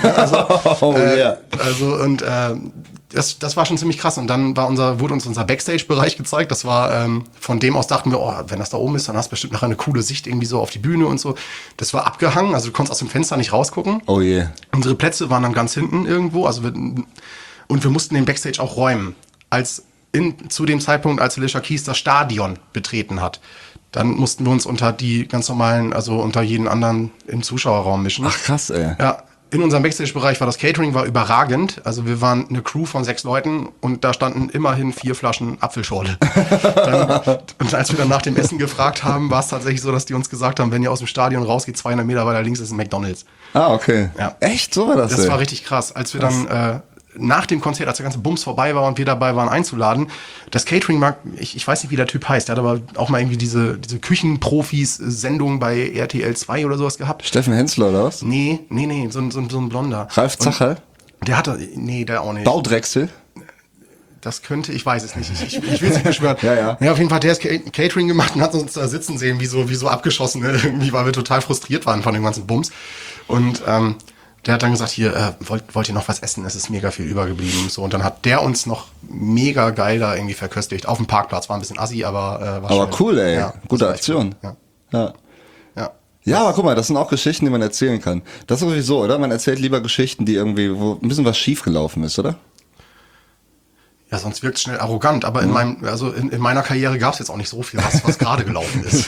Das war schon ziemlich krass. Und dann wurde uns unser Backstage-Bereich gezeigt. Das war, von dem aus dachten wir, oh, wenn das da oben ist, dann hast du bestimmt nachher eine coole Sicht irgendwie so auf die Bühne und so. Das war abgehangen, also du konntest aus dem Fenster nicht rausgucken. Oh je. Unsere Plätze waren dann ganz hinten irgendwo, und wir mussten den Backstage auch räumen. Zu dem Zeitpunkt, als Alicia Keys das Stadion betreten hat. Dann mussten wir uns unter die ganz normalen, also unter jeden anderen im Zuschauerraum mischen. Ach krass, ey. Ja, in unserem Backstage-Bereich war das Catering überragend. Also wir waren eine Crew von 6 Leuten und da standen immerhin 4 Flaschen Apfelschorle. Und als wir dann nach dem Essen gefragt haben, war es tatsächlich so, dass die uns gesagt haben, wenn ihr aus dem Stadion rausgeht, 200 Meter weiter links ist ein McDonald's. Ah, okay. Ja. Echt? So war das? Das war richtig krass. Als wir dann nach dem Konzert, als der ganze Bums vorbei war und wir dabei waren einzuladen, das Catering mag, ich weiß nicht, wie der Typ heißt, der hat aber auch mal irgendwie diese Küchenprofis-Sendung bei RTL 2 oder sowas gehabt. Steffen Hensler oder was? Nee, so ein Blonder. Ralf Zacherl? Der auch nicht. Baudrechsel? Das könnte, ich weiß es nicht. Ich will es nicht beschwören. Ja. Auf jeden Fall hat der das Catering gemacht und hat uns da sitzen sehen, wie so abgeschossen, ne? Irgendwie, weil wir total frustriert waren von dem ganzen Bums. Und der hat dann gesagt, hier, wollt ihr noch was essen? Es ist mega viel übergeblieben. So, und dann hat der uns noch mega geil da irgendwie verköstigt. Auf dem Parkplatz, war ein bisschen assi, aber war aber schön. cool, ey. Ja, gute Aktion. Cool. Ja, aber guck mal, das sind auch Geschichten, die man erzählen kann. Das ist sowieso, oder? Man erzählt lieber Geschichten, die irgendwie, wo ein bisschen was schiefgelaufen ist, oder? Ja, sonst wirkt es schnell arrogant. Aber in meiner Karriere gab es jetzt auch nicht so viel, was gerade gelaufen ist.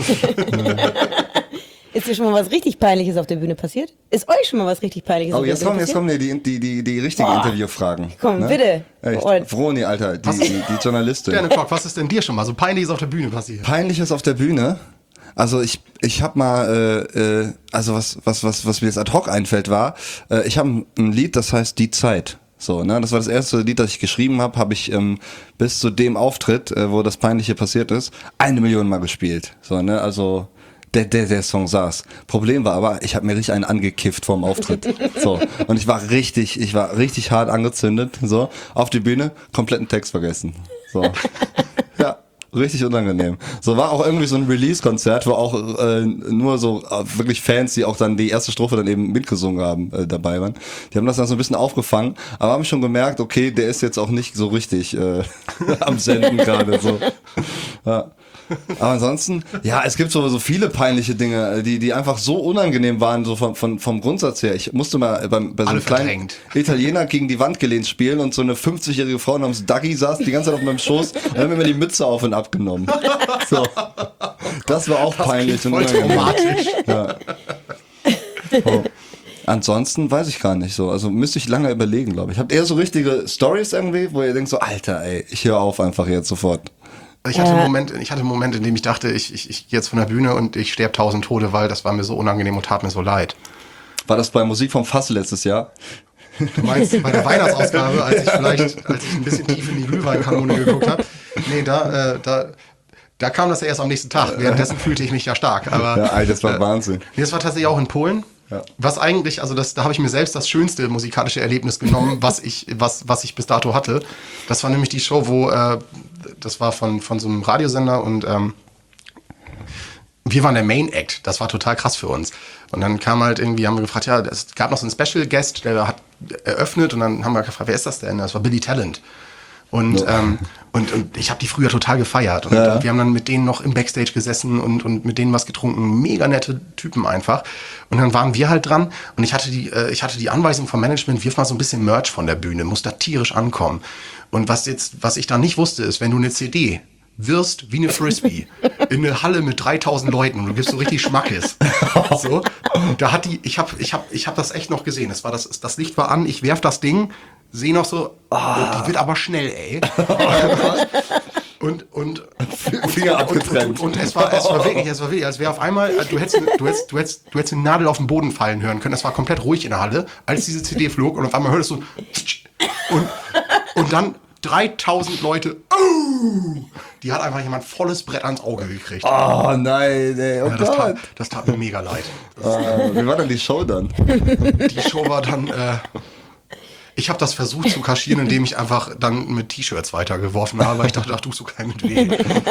Ist dir schon mal was richtig Peinliches auf der Bühne passiert? Ist euch schon mal was richtig Peinliches auf der Bühne passiert? Jetzt kommen die richtigen Interviewfragen. Komm, ne? bitte. Echt? Vroni, Alter, die Journalistin. Sterne Clock, was ist denn dir schon mal so Peinliches auf der Bühne passiert? Peinliches auf der Bühne? Also ich habe mal, also was mir jetzt ad hoc einfällt war, ich habe ein Lied, das heißt Die Zeit. So, ne, das war das erste Lied, das ich geschrieben habe ich bis zu dem Auftritt, wo das Peinliche passiert ist, 1 Million Mal gespielt. So, ne, also der Song saß. Problem war aber, ich habe mir richtig einen angekifft vorm Auftritt. So, und ich war richtig hart angezündet, so, auf die Bühne, kompletten Text vergessen. So. Ja. Richtig unangenehm. So war auch irgendwie so ein Release-Konzert, wo auch nur so wirklich Fans, die auch dann die erste Strophe dann eben mitgesungen haben, dabei waren. Die haben das dann so ein bisschen aufgefangen, aber haben schon gemerkt, okay, der ist jetzt auch nicht so richtig am Senden gerade. So. Ja. Aber ansonsten, ja, es gibt so viele peinliche Dinge, die einfach so unangenehm waren, so vom Grundsatz her. Ich musste mal bei so einem kleinen Italiener gegen die Wand gelehnt spielen und so eine 50-jährige Frau namens Dagi saß die ganze Zeit auf meinem Schoß und hat mir immer die Mütze auf und abgenommen. So. Das war auch peinlich und unangenehm. Traumatisch. Ja. Oh. Ansonsten weiß ich gar nicht so. Also müsste ich lange überlegen, glaube ich. Habt ihr so richtige Stories irgendwie, wo ihr denkt so, Alter, ey, ich höre auf einfach jetzt sofort. Ich hatte einen Moment, in dem ich dachte, ich gehe jetzt von der Bühne und ich sterbe 1000 Tode, weil das war mir so unangenehm und tat mir so leid. War das bei Musik vom Fass letztes Jahr? Du meinst bei der Weihnachtsausgabe, als ich ein bisschen tief in die Glühweinkanone geguckt habe? Nee, da kam das ja erst am nächsten Tag. Währenddessen fühlte ich mich ja stark. Aber, Ja, das war Wahnsinn. Nee, das war tatsächlich auch in Polen. Ja. Was eigentlich, also da habe ich mir selbst das schönste musikalische Erlebnis genommen, was ich bis dato hatte. Das war nämlich die Show, wo, das war von so einem Radiosender und wir waren der Main Act. Das war total krass für uns. Und dann kam halt irgendwie, haben wir gefragt, ja, es gab noch so einen Special Guest, der hat eröffnet und dann haben wir gefragt, wer ist das denn? Das war Billy Talent. Und ich habe die früher total gefeiert. Und wir haben dann mit denen noch im Backstage gesessen und mit denen was getrunken. Mega nette Typen einfach. Und dann waren wir halt dran und ich hatte die Anweisung vom Management, wirf mal so ein bisschen Merch von der Bühne, muss da tierisch ankommen. Und was ich da nicht wusste, ist, wenn du eine CD wirst wie eine Frisbee in eine Halle mit 3000 Leuten und du gibst so richtig Schmackes. So, da hat ich hab das echt noch gesehen. Das Licht war an, ich werf das Ding, sehe noch so, die wird aber schnell, ey. Und Finger abgetrennt. Und es war wirklich, als wäre auf einmal, du hättest eine Nadel auf den Boden fallen hören können. Es war komplett ruhig in der Halle, als diese CD flog und auf einmal hörtest du und dann 3000 Leute, die hat einfach jemand volles Brett ans Auge gekriegt. Oh nein, ey, oh Gott. Das tat mir mega leid. Wie war denn die Show dann? Die Show war dann, ich habe das versucht zu kaschieren, indem ich einfach dann mit T-Shirts weitergeworfen habe, weil ich dachte, ach, tust du keinem mit weh.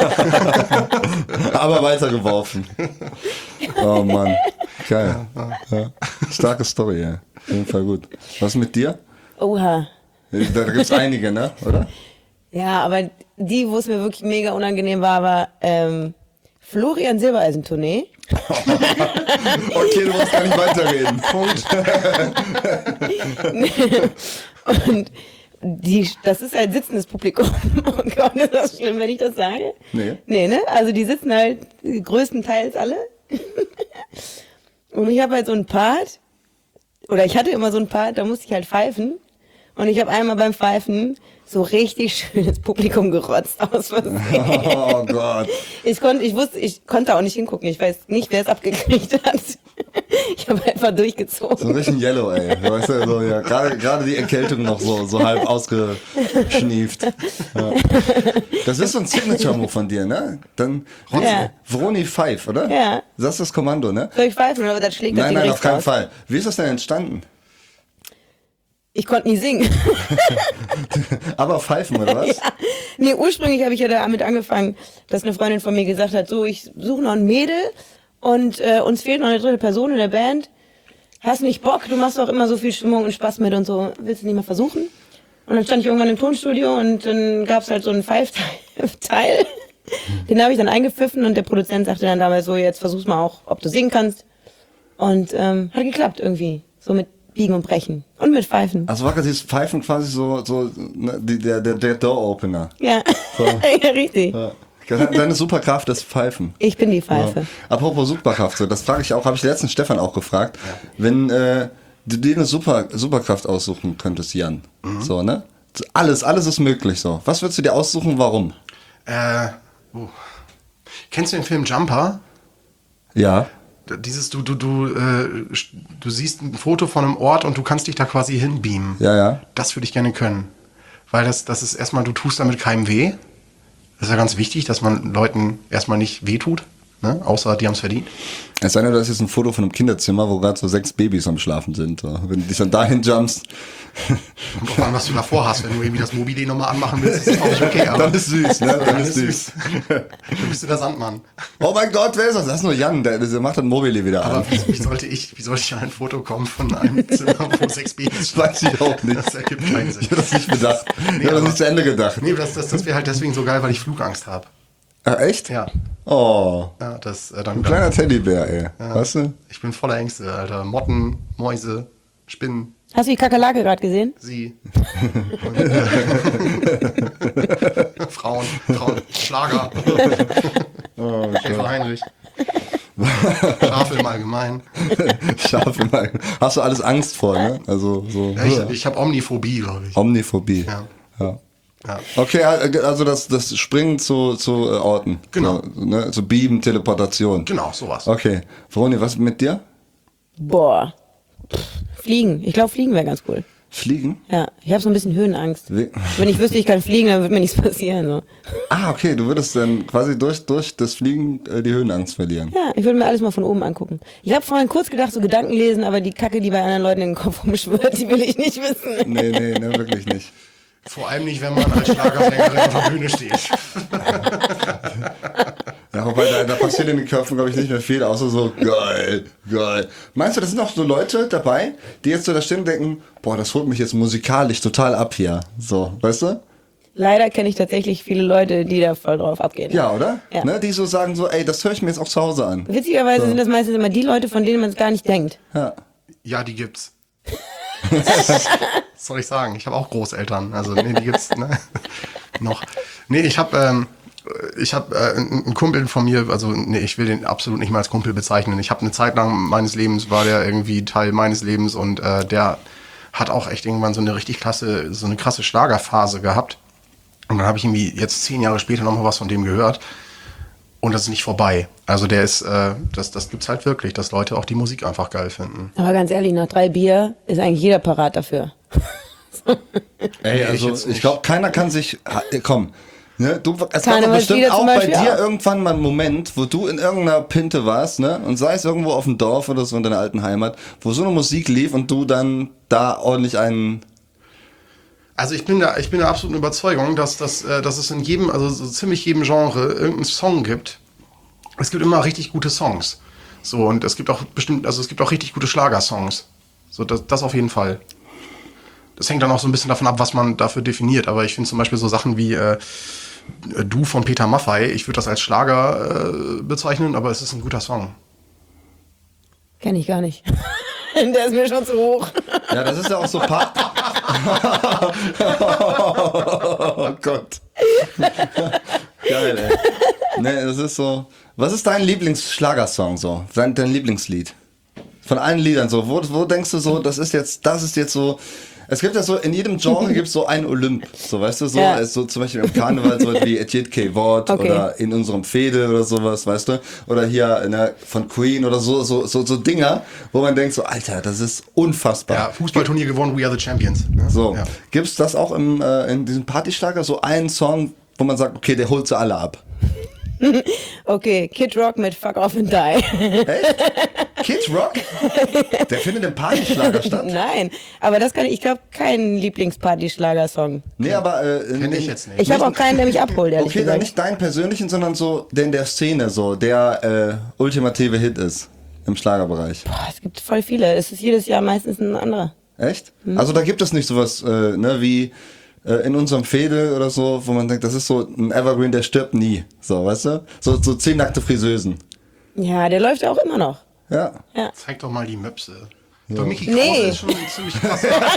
Aber weitergeworfen. Oh Mann, geil. Ja. Starke Story, ja. Auf jeden Fall gut. Was mit dir? Oha. Da gibt's einige, ne? Oder? Ja, aber die, wo es mir wirklich mega unangenehm war Florian Silbereisen-Tournee. Okay, du musst gar nicht weiterreden. Punkt. Und das ist halt sitzendes Publikum. Oh Gott, ist das schlimm, wenn ich das sage? Nee. Nee, ne? Also die sitzen halt größtenteils alle. Und ich habe halt so einen Part, oder ich hatte immer so einen Part, da musste ich halt pfeifen. Und ich habe einmal beim Pfeifen so richtig schön ins Publikum gerotzt aus Versehen. Oh Gott. Ich konnte auch nicht hingucken. Ich weiß nicht, wer es abgekriegt hat. Ich habe einfach durchgezogen. So ein bisschen Yellow, ey. Weißt du, so, ja, gerade die Erkältung noch so halb ausgeschnieft. Ja. Das ist so ein Signature-Move von dir, ne? Dann Vroni Pfeif, oder? Ja. Das ist das Kommando, ne? Soll ich pfeifen oder das schlägt das Ding Nein, auf rechts keinen raus? Fall. Wie ist das denn entstanden? Ich konnte nie singen. Aber pfeifen, oder was? Ja. Nee, ursprünglich habe ich ja damit angefangen, dass eine Freundin von mir gesagt hat, so, ich suche noch ein Mädel und uns fehlt noch eine dritte Person in der Band. Hast nicht Bock? Du machst doch immer so viel Stimmung und Spaß mit und so. Willst du nicht mal versuchen? Und dann stand ich irgendwann im Tonstudio und dann gab's halt so einen Pfeif-Teil. Den habe ich dann eingepfiffen und der Produzent sagte dann damals so, jetzt versuch's mal auch, ob du singen kannst. Und hat geklappt irgendwie. So mit Biegen und Brechen. Und mit Pfeifen. Also war dieses Pfeifen quasi so ne, der Door-Opener. Ja, So. ja, richtig. Ja. Deine Superkraft ist Pfeifen. Ich bin die Pfeife. Ja. Apropos Superkraft, so, das frage ich auch, habe ich letztens Stefan auch gefragt. Ja. Wenn du dir eine Superkraft aussuchen könntest, Jan, so, ne? Alles ist möglich, so. Was würdest du dir aussuchen, warum? Kennst du den Film Jumper? Ja. Dieses, du siehst ein Foto von einem Ort und du kannst dich da quasi hinbeamen. Ja. Das würde ich gerne können. Weil das ist erstmal, du tust damit keinem weh. Das ist ja ganz wichtig, dass man Leuten erstmal nicht wehtut, ne? Außer die haben es verdient. Es sei denn, das ist ein Foto von einem Kinderzimmer, wo gerade so 6 Babys am Schlafen sind. So. Wenn du dich dann dahin jumpst. Kommt drauf an, was du davor hast. Wenn du irgendwie das Mobile nochmal anmachen willst, ist das auch nicht okay. Aber dann ist süß, ne? Dann ist süß. Du bist der Sandmann. Oh mein Gott, wer ist das? Das ist nur Jan, der macht das Mobile wieder Aber an. wie sollte ich an ein Foto kommen von einem Zimmer, wo 6 Babys Weiß ich auch nicht. Das ergibt keinen Sinn. Ich habe das nicht bedacht. Ich habe das nicht zu Ende gedacht. Nee, das wäre halt deswegen so geil, weil ich Flugangst habe. Ach, echt? Ja. Oh. Ja, Ein kleiner Teddybär, ey. Ja. Weißt du? Ich bin voller Ängste, Alter. Motten, Mäuse, Spinnen, Hast du die Kakerlake gerade gesehen? sie. Frauen, Schlager. Oh, Schäfer Heinrich. Schafe im Allgemeinen. Schafe mal. Hast du alles Angst vor, ne? Also so. Ja, ich habe Omniphobie, glaube ich. Omniphobie. Ja. Ja. Ja. Okay, also das Springen zu Orten. Genau. So, ne? So Beamen, Teleportation. Genau, sowas. Okay. Vroni, was mit dir? Boah. Fliegen. Ich glaube, Fliegen wäre ganz cool. Fliegen? Ja, ich habe so ein bisschen Höhenangst. Wie- Wenn ich wüsste, ich kann fliegen, dann würde mir nichts passieren. So. Ah, okay, du würdest dann quasi durch das Fliegen die Höhenangst verlieren. Ja, ich würde mir alles mal von oben angucken. Ich habe vorhin kurz gedacht, so Gedanken lesen, aber die Kacke, die bei anderen Leuten in den Kopf rumschwirrt, die will ich nicht wissen. Nee, wirklich nicht. Vor allem nicht, wenn man als Schlagersängerin auf der Bühne steht. Ja, wobei, da passiert in den Köpfen, glaube ich, nicht mehr viel, außer so, geil. Meinst du, das sind auch so Leute dabei, die jetzt so da stehen und denken, boah, das holt mich jetzt musikalisch total ab hier. So, weißt du? Leider kenne ich tatsächlich viele Leute, die da voll drauf abgehen. Ja, oder? Ja. Ne, die so sagen so, ey, das höre ich mir jetzt auch zu Hause an. Witzigerweise sind das meistens immer die Leute, von denen man es gar nicht denkt. Ja. Ja, die gibt's. Was soll ich sagen? Ich habe auch Großeltern. Also, nee, die gibt's noch. Nee, ich habe einen Kumpel von mir, also nee, ich will den absolut nicht mal als Kumpel bezeichnen. Ich habe eine Zeit lang meines Lebens, war der irgendwie Teil meines Lebens und der hat auch echt irgendwann so eine krasse Schlagerphase gehabt. Und dann habe ich irgendwie jetzt 10 Jahre später nochmal was von dem gehört. Und das ist nicht vorbei. Also der ist, das gibt's halt wirklich, dass Leute auch die Musik einfach geil finden. Aber ganz ehrlich, nach 3 Bier ist eigentlich jeder parat dafür. Ey, also jetzt ich nicht. glaube, keiner kann sich, komm, ne, es gab doch Karnevalslieder bestimmt auch zum bei Beispiel dir auch. irgendwann mal einen Moment, wo du in irgendeiner Pinte warst, ne, und sei es irgendwo auf dem Dorf oder so in deiner alten Heimat, wo so eine Musik lief und du dann da ordentlich einen... Also ich bin der absoluten Überzeugung, dass es in jedem, also so ziemlich jedem Genre irgendeinen Song gibt. Es gibt immer richtig gute Songs. So, und es gibt auch richtig gute Schlagersongs. So, das auf jeden Fall. Das hängt dann auch so ein bisschen davon ab, was man dafür definiert. Aber ich finde zum Beispiel so Sachen wie Du von Peter Maffay, ich würde das als Schlager bezeichnen, aber es ist ein guter Song. Kenn ich gar nicht. Der ist mir schon zu hoch. Ja, das ist ja auch so Oh Gott. Geil, ey. Ne, das ist so... Was ist dein Lieblingsschlagersong so? Dein Lieblingslied? Von allen Liedern so. Wo denkst du so, das ist jetzt so... Es gibt ja so, in jedem Genre gibt es so einen Olymp. So, weißt du, so, Ja. so zum Beispiel im Karneval so wie Etienne K. Wort Okay. oder in unserem Fehde oder sowas, weißt du? Oder hier von Queen oder so Dinger, wo man denkt so, Alter, das ist unfassbar. Ja, Fußballturnier gewonnen, We Are the Champions. Ne? So, Ja. gibt's das auch in diesem Partyschlager, so einen Song, wo man sagt, okay, der holt sie alle ab? Okay, Kid Rock mit Fuck Off and Die. Echt? Kids Rock? Der findet im Partyschlager statt? Nein, aber das kann ich glaube, kein Lieblingsparty-Schlagersong. Nee, aber... Kenn ich jetzt nicht. Ich habe auch keinen, der mich abholt, ehrlich Okay, dann gesagt. nicht deinen persönlichen, sondern so, der in der Szene so, der ultimative Hit ist im Schlagerbereich. Boah, es gibt voll viele. Es ist jedes Jahr meistens ein anderer. Echt? Also da gibt es nicht sowas, ne, wie in unserem Fädel oder so, wo man denkt, das ist so ein Evergreen, der stirbt nie. So, weißt du? So 10 nackte Friseusen. Ja, der läuft ja auch immer noch. Ja. Ja. Zeig doch mal die Möpse. Bei Mickey Nee. Krause ist schon ziemlich krass.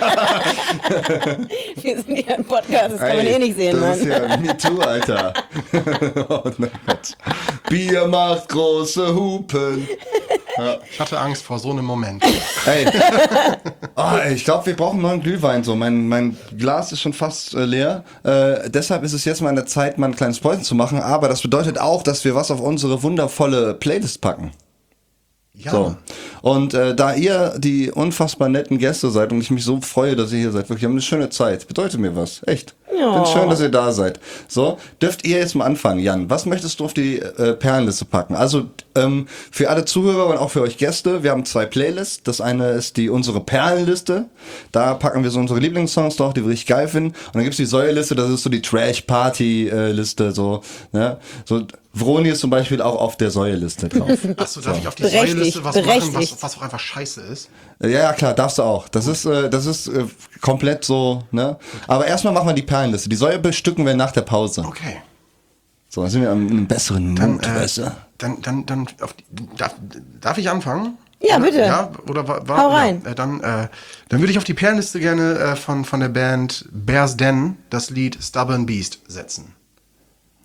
Wir sind hier im Podcast, das kann man eh nicht sehen, das Mann. ist ja MeToo, Alter. Oh mein Gott. Bier macht große Hupen. Ich hatte Angst vor so einem Moment. Ey. Ey, ich glaube, wir brauchen neuen Glühwein. So, mein Glas ist schon fast leer. Deshalb ist es jetzt mal an der Zeit, mal ein kleines Päuschen zu machen. Aber das bedeutet auch, dass wir was auf unsere wundervolle Playlist packen. Ja. So. Und da ihr die unfassbar netten Gäste seid und ich mich so freue, dass ihr hier seid, wirklich, wir haben eine schöne Zeit. Bedeutet mir was. Echt. Ja. Finde schön, dass ihr da seid. So, dürft ihr jetzt mal anfangen. Jan, was möchtest du auf die Perlenliste packen? Also für alle Zuhörer und auch für euch Gäste, wir haben 2 Playlists. Das eine ist unsere Perlenliste. Da packen wir so unsere Lieblingssongs drauf, die wir richtig geil finden. Und dann gibt's die Säuerliste, das ist so die Trash-Party-Liste. So, ne? So, Vroni ist zum Beispiel auch auf der Säuerliste drauf. Achso, darf ich auf die Berechtigt, Säuleliste was machen, berechtigt. was auch einfach scheiße ist? Ja, klar, darfst du auch. Das ist komplett so, ne? Aber erstmal machen wir die Perlenliste. Die Säule bestücken wir nach der Pause. Okay. So, dann sind wir in einem besseren Mut, weißt du? Dann darf ich anfangen? Ja, bitte. Ja, oder Hau rein. Ja, dann würde ich auf die Perlenliste gerne von der Band Bears Den das Lied Stubborn Beast setzen.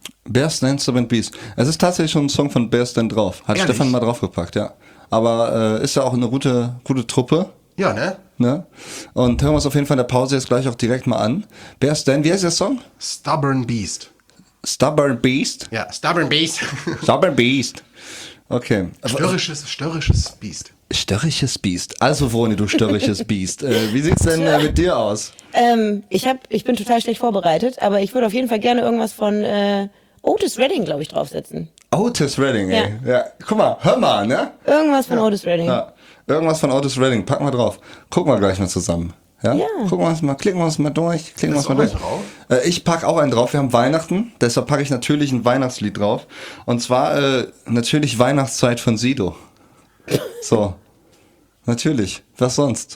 Bear Stand, Stubborn Beast. Es ist tatsächlich schon ein Song von Bear Stand drauf. Hat Ehrlich? Stefan mal draufgepackt, ja. Aber ist ja auch eine gute Truppe. Ja, ne? Ne? Und hören wir uns auf jeden Fall in der Pause jetzt gleich auch direkt mal an. Bear Stand, wie heißt der Song? Stubborn Beast. Stubborn Beast? Ja, Stubborn Beast. Stubborn Beast. Okay. Störrisches Biest. Störrisches Biest. Also, Vroni, du störrisches Biest. Wie sieht's denn mit dir aus? Ich bin total schlecht vorbereitet, aber ich würde auf jeden Fall gerne irgendwas von Otis Redding, glaube ich, draufsetzen. Otis Redding, ey. Ja. Guck mal, hör mal, ne? Irgendwas von Otis Redding. Ja. Irgendwas von Otis Redding. Packen wir drauf. Gucken wir gleich mal zusammen. Ja? Ja. Klicken wir uns mal durch. Drauf? Ich pack auch einen drauf. Wir haben Weihnachten. Deshalb packe ich natürlich ein Weihnachtslied drauf. Und zwar natürlich Weihnachtszeit von Sido. So. Natürlich. Was sonst?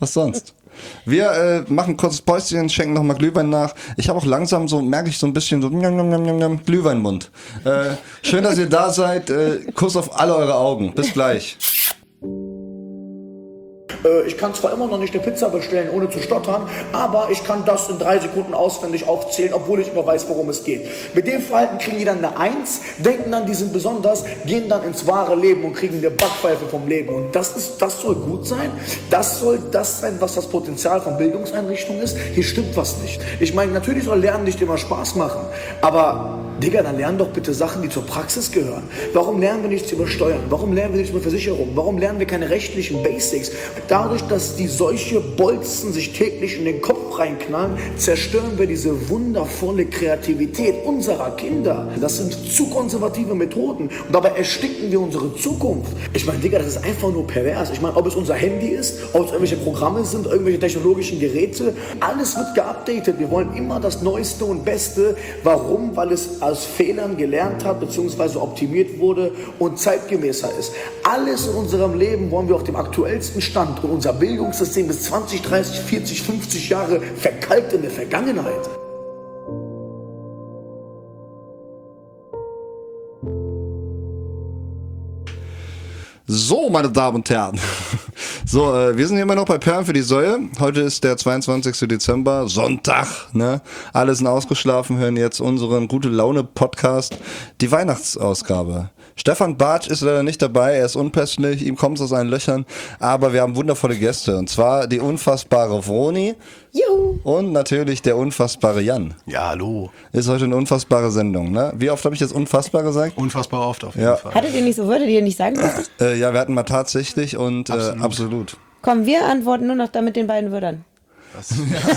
Wir machen ein kurzes Päuschen, schenken nochmal Glühwein nach. Ich habe auch langsam so, merke ich so ein bisschen so Glühweinmund. Schön, dass ihr da seid. Kuss auf alle eure Augen. Bis gleich. Ich kann zwar immer noch nicht eine Pizza bestellen, ohne zu stottern, aber ich kann das in 3 Sekunden auswendig aufzählen, obwohl ich immer weiß, worum es geht. Mit dem Verhalten kriegen die dann eine 1, denken dann, die sind besonders, gehen dann ins wahre Leben und kriegen eine Backpfeife vom Leben. Und das soll gut sein? Das soll das sein, was das Potenzial von Bildungseinrichtungen ist? Hier stimmt was nicht. Ich meine, natürlich soll Lernen nicht immer Spaß machen, aber Digga, dann lernen doch bitte Sachen, die zur Praxis gehören. Warum lernen wir nichts über Steuern? Warum lernen wir nichts über Versicherung? Warum lernen wir keine rechtlichen Basics? Dadurch, dass die solche Bolzen sich täglich in den Kopf reinknallen, zerstören wir diese wundervolle Kreativität unserer Kinder. Das sind zu konservative Methoden und dabei ersticken wir unsere Zukunft. Ich meine, Digga, das ist einfach nur pervers. Ich meine, ob es unser Handy ist, ob es irgendwelche Programme sind, irgendwelche technologischen Geräte, alles wird geupdatet. Wir wollen immer das Neueste und Beste. Warum? Weil es aus Fehlern gelernt hat, beziehungsweise optimiert wurde und zeitgemäßer ist. Alles in unserem Leben wollen wir auf dem aktuellsten Stand und unser Bildungssystem ist 20, 30, 40, 50 Jahre verkalkt in der Vergangenheit. So, meine Damen und Herren. So, wir sind hier immer noch bei Perlen für die Säue. Heute ist der 22. Dezember, Sonntag, ne? Alle sind ausgeschlafen, hören jetzt unseren Gute-Laune-Podcast, die Weihnachtsausgabe. Stefan Bartsch ist leider nicht dabei, er ist unpässlich, ihm kommt es aus seinen Löchern, aber wir haben wundervolle Gäste, und zwar die unfassbare Vroni. Juhu. Und natürlich der unfassbare Jan. Ja, hallo. Ist heute eine unfassbare Sendung, ne? Wie oft habe ich jetzt unfassbar gesagt? Unfassbar oft auf jeden Fall. Hattet ihr nicht so Wörter, die ihr nicht sagen durftet? Ja, wir hatten mal tatsächlich und absolut. Komm, wir antworten nur noch da mit den beiden Wörtern. Das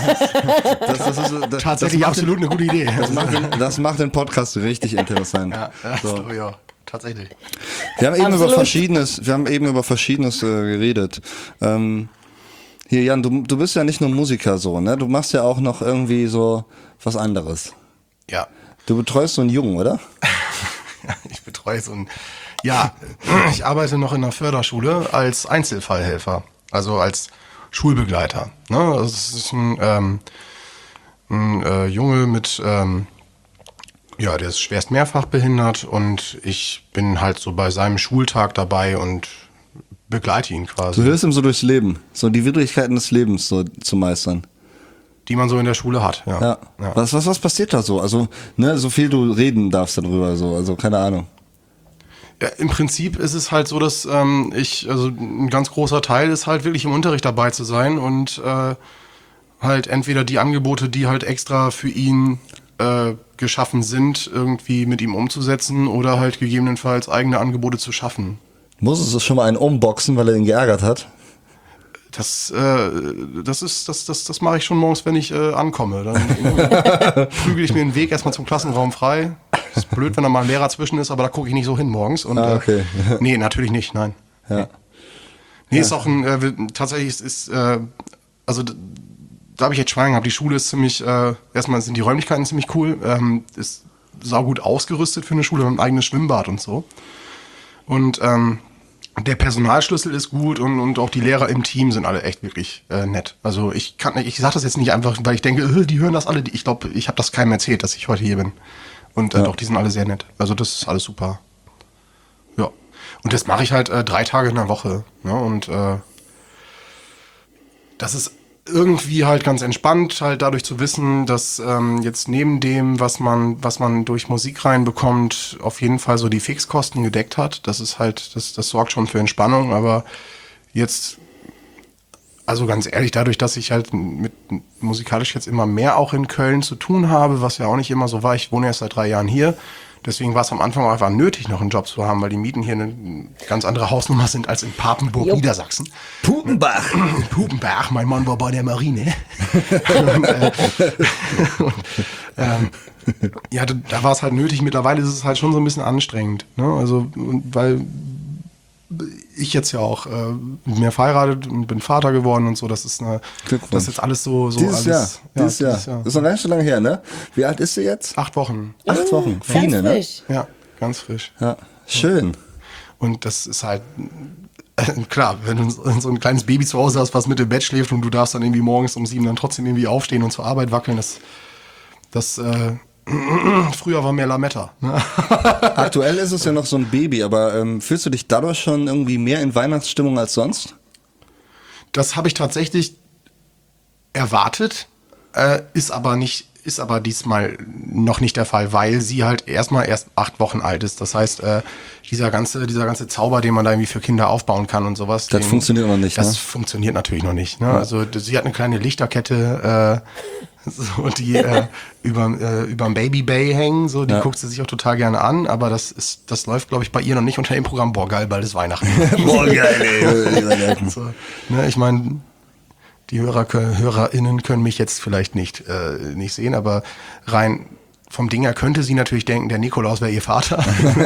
ist Tatsächlich absolut eine gute Idee. Das macht den Podcast richtig interessant. Ja, tatsächlich. Wir haben eben über Verschiedenes geredet. Hier, Jan, du bist ja nicht nur Musiker so, ne? Du machst ja auch noch irgendwie so was anderes. Ja. Du betreust so einen Jungen, oder? Ich betreue so einen. Ja, ich arbeite noch in einer Förderschule als Einzelfallhelfer, also als Schulbegleiter. Ne? Das ist ein Junge mit, der ist schwerst mehrfach behindert und ich bin halt so bei seinem Schultag dabei und begleite ihn quasi. Du hilfst ihm so durchs Leben, so die Widrigkeiten des Lebens so zu meistern. Die man so in der Schule hat, ja. Ja. Was passiert da so? Also, ne, so viel du reden darfst darüber, so, also keine Ahnung. Ja, im Prinzip ist es halt so, dass ein ganz großer Teil ist halt wirklich im Unterricht dabei zu sein und halt entweder die Angebote, die halt extra für ihn geschaffen sind, irgendwie mit ihm umzusetzen oder halt gegebenenfalls eigene Angebote zu schaffen. Musstest du schon mal einen umboxen, weil er ihn geärgert hat? Das mache ich schon morgens, wenn ich ankomme. Dann prügel ich mir den Weg erstmal zum Klassenraum frei. Ist blöd, wenn da mal ein Lehrer zwischen ist, aber da gucke ich nicht so hin morgens. Und, okay. Nee, natürlich nicht, nein. Ja. Nee, ist auch tatsächlich ist, also da habe ich jetzt Schwein gehabt. Die Schule ist ziemlich, erstmal sind die Räumlichkeiten ziemlich cool, ist saugut ausgerüstet für eine Schule, mit einem eigenen Schwimmbad und so. Und der Personalschlüssel ist gut und auch die Lehrer im Team sind alle echt wirklich nett. Also ich sage das jetzt nicht einfach, weil ich denke, die hören das alle. Ich glaube, ich habe das keinem erzählt, dass ich heute hier bin. Und doch, die sind alle sehr nett. Also das ist alles super. Ja. Und das mache ich halt 3 Tage in der Woche. Ne? Und das ist irgendwie halt ganz entspannt, halt dadurch zu wissen, dass jetzt neben dem, was man durch Musik reinbekommt, auf jeden Fall so die Fixkosten gedeckt hat. Das ist halt, das sorgt schon für Entspannung, aber jetzt, also ganz ehrlich, dadurch, dass ich halt mit musikalisch jetzt immer mehr auch in Köln zu tun habe, was ja auch nicht immer so war, ich wohne erst seit 3 Jahren hier, deswegen war es am Anfang auch einfach nötig, noch einen Job zu haben, weil die Mieten hier eine ganz andere Hausnummer sind als in Papenburg, Niedersachsen. Pupenbach. Pupenbach, mein Mann war bei der Marine. Ja, da war es halt nötig. Mittlerweile ist es halt schon so ein bisschen anstrengend. Ne? Also, weil ich jetzt ja auch mit mir verheiratet und bin Vater geworden und so, das ist das ist jetzt alles so Dieses alles, Jahr. Das ist noch gar nicht so lange her, ne? Wie alt ist sie jetzt? 8 Wochen. 8 Wochen. Ganz Fine, ne? frisch. Ja, ganz frisch. Ja, schön. Und das ist halt klar, wenn du so ein kleines Baby zu Hause hast, was mit im Bett schläft und du darfst dann irgendwie morgens um 7 dann trotzdem irgendwie aufstehen und zur Arbeit wackeln, das früher war mehr Lametta. Ne? Aktuell ist es ja noch so ein Baby, aber fühlst du dich dadurch schon irgendwie mehr in Weihnachtsstimmung als sonst? Das habe ich tatsächlich erwartet, ist aber diesmal noch nicht der Fall, weil sie halt erst 8 Wochen alt ist. Das heißt, dieser ganze Zauber, den man da irgendwie für Kinder aufbauen kann und sowas. Das funktioniert noch nicht, Das ne? funktioniert natürlich noch nicht. Ne? Also sie hat eine kleine Lichterkette, so, die überm Baby Bay hängen, so, die guckt sie sich auch total gerne an, aber das läuft, glaube ich, bei ihr noch nicht unter dem Programm, boah, geil, bald ist Weihnachten. Boah, geil, ey. So, ne, ich meine, die HörerInnen können mich jetzt vielleicht nicht sehen, aber rein vom Ding her könnte sie natürlich denken, der Nikolaus wäre ihr Vater.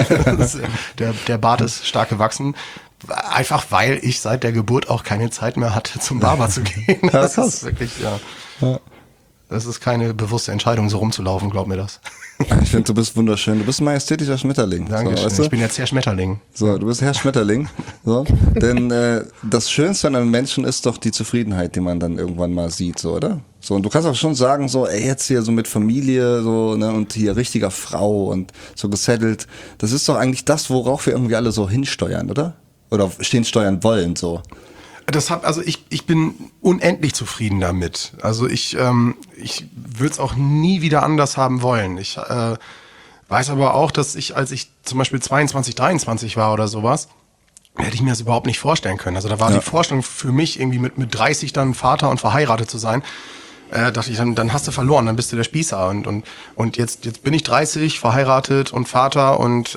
Der Bart ist stark gewachsen. Einfach weil ich seit der Geburt auch keine Zeit mehr hatte, zum Barber zu gehen. Das ist wirklich, ja. Das ist keine bewusste Entscheidung, so rumzulaufen, glaub mir das. Ich finde, du bist wunderschön. Du bist ein majestätischer Schmetterling. Dankeschön. So, weißt du? Ich bin jetzt Herr Schmetterling. So, du bist Herr Schmetterling. So. Denn das Schönste an einem Menschen ist doch die Zufriedenheit, die man dann irgendwann mal sieht, so, oder? So, und du kannst auch schon sagen, so, ey, jetzt hier so mit Familie, so, ne, und hier richtiger Frau und so gesettelt. Das ist doch eigentlich das, worauf wir irgendwie alle so hinsteuern, oder? Oder steuern wollen, so. Also ich bin unendlich zufrieden damit. Also ich würde es auch nie wieder anders haben wollen. Ich weiß aber auch, dass als ich zum Beispiel 22, 23 war oder sowas, hätte ich mir das überhaupt nicht vorstellen können. Also da war die Vorstellung für mich irgendwie mit 30 dann Vater und verheiratet zu sein. Dachte ich, dann hast du verloren, dann bist du der Spießer. Und jetzt bin ich 30, verheiratet und Vater und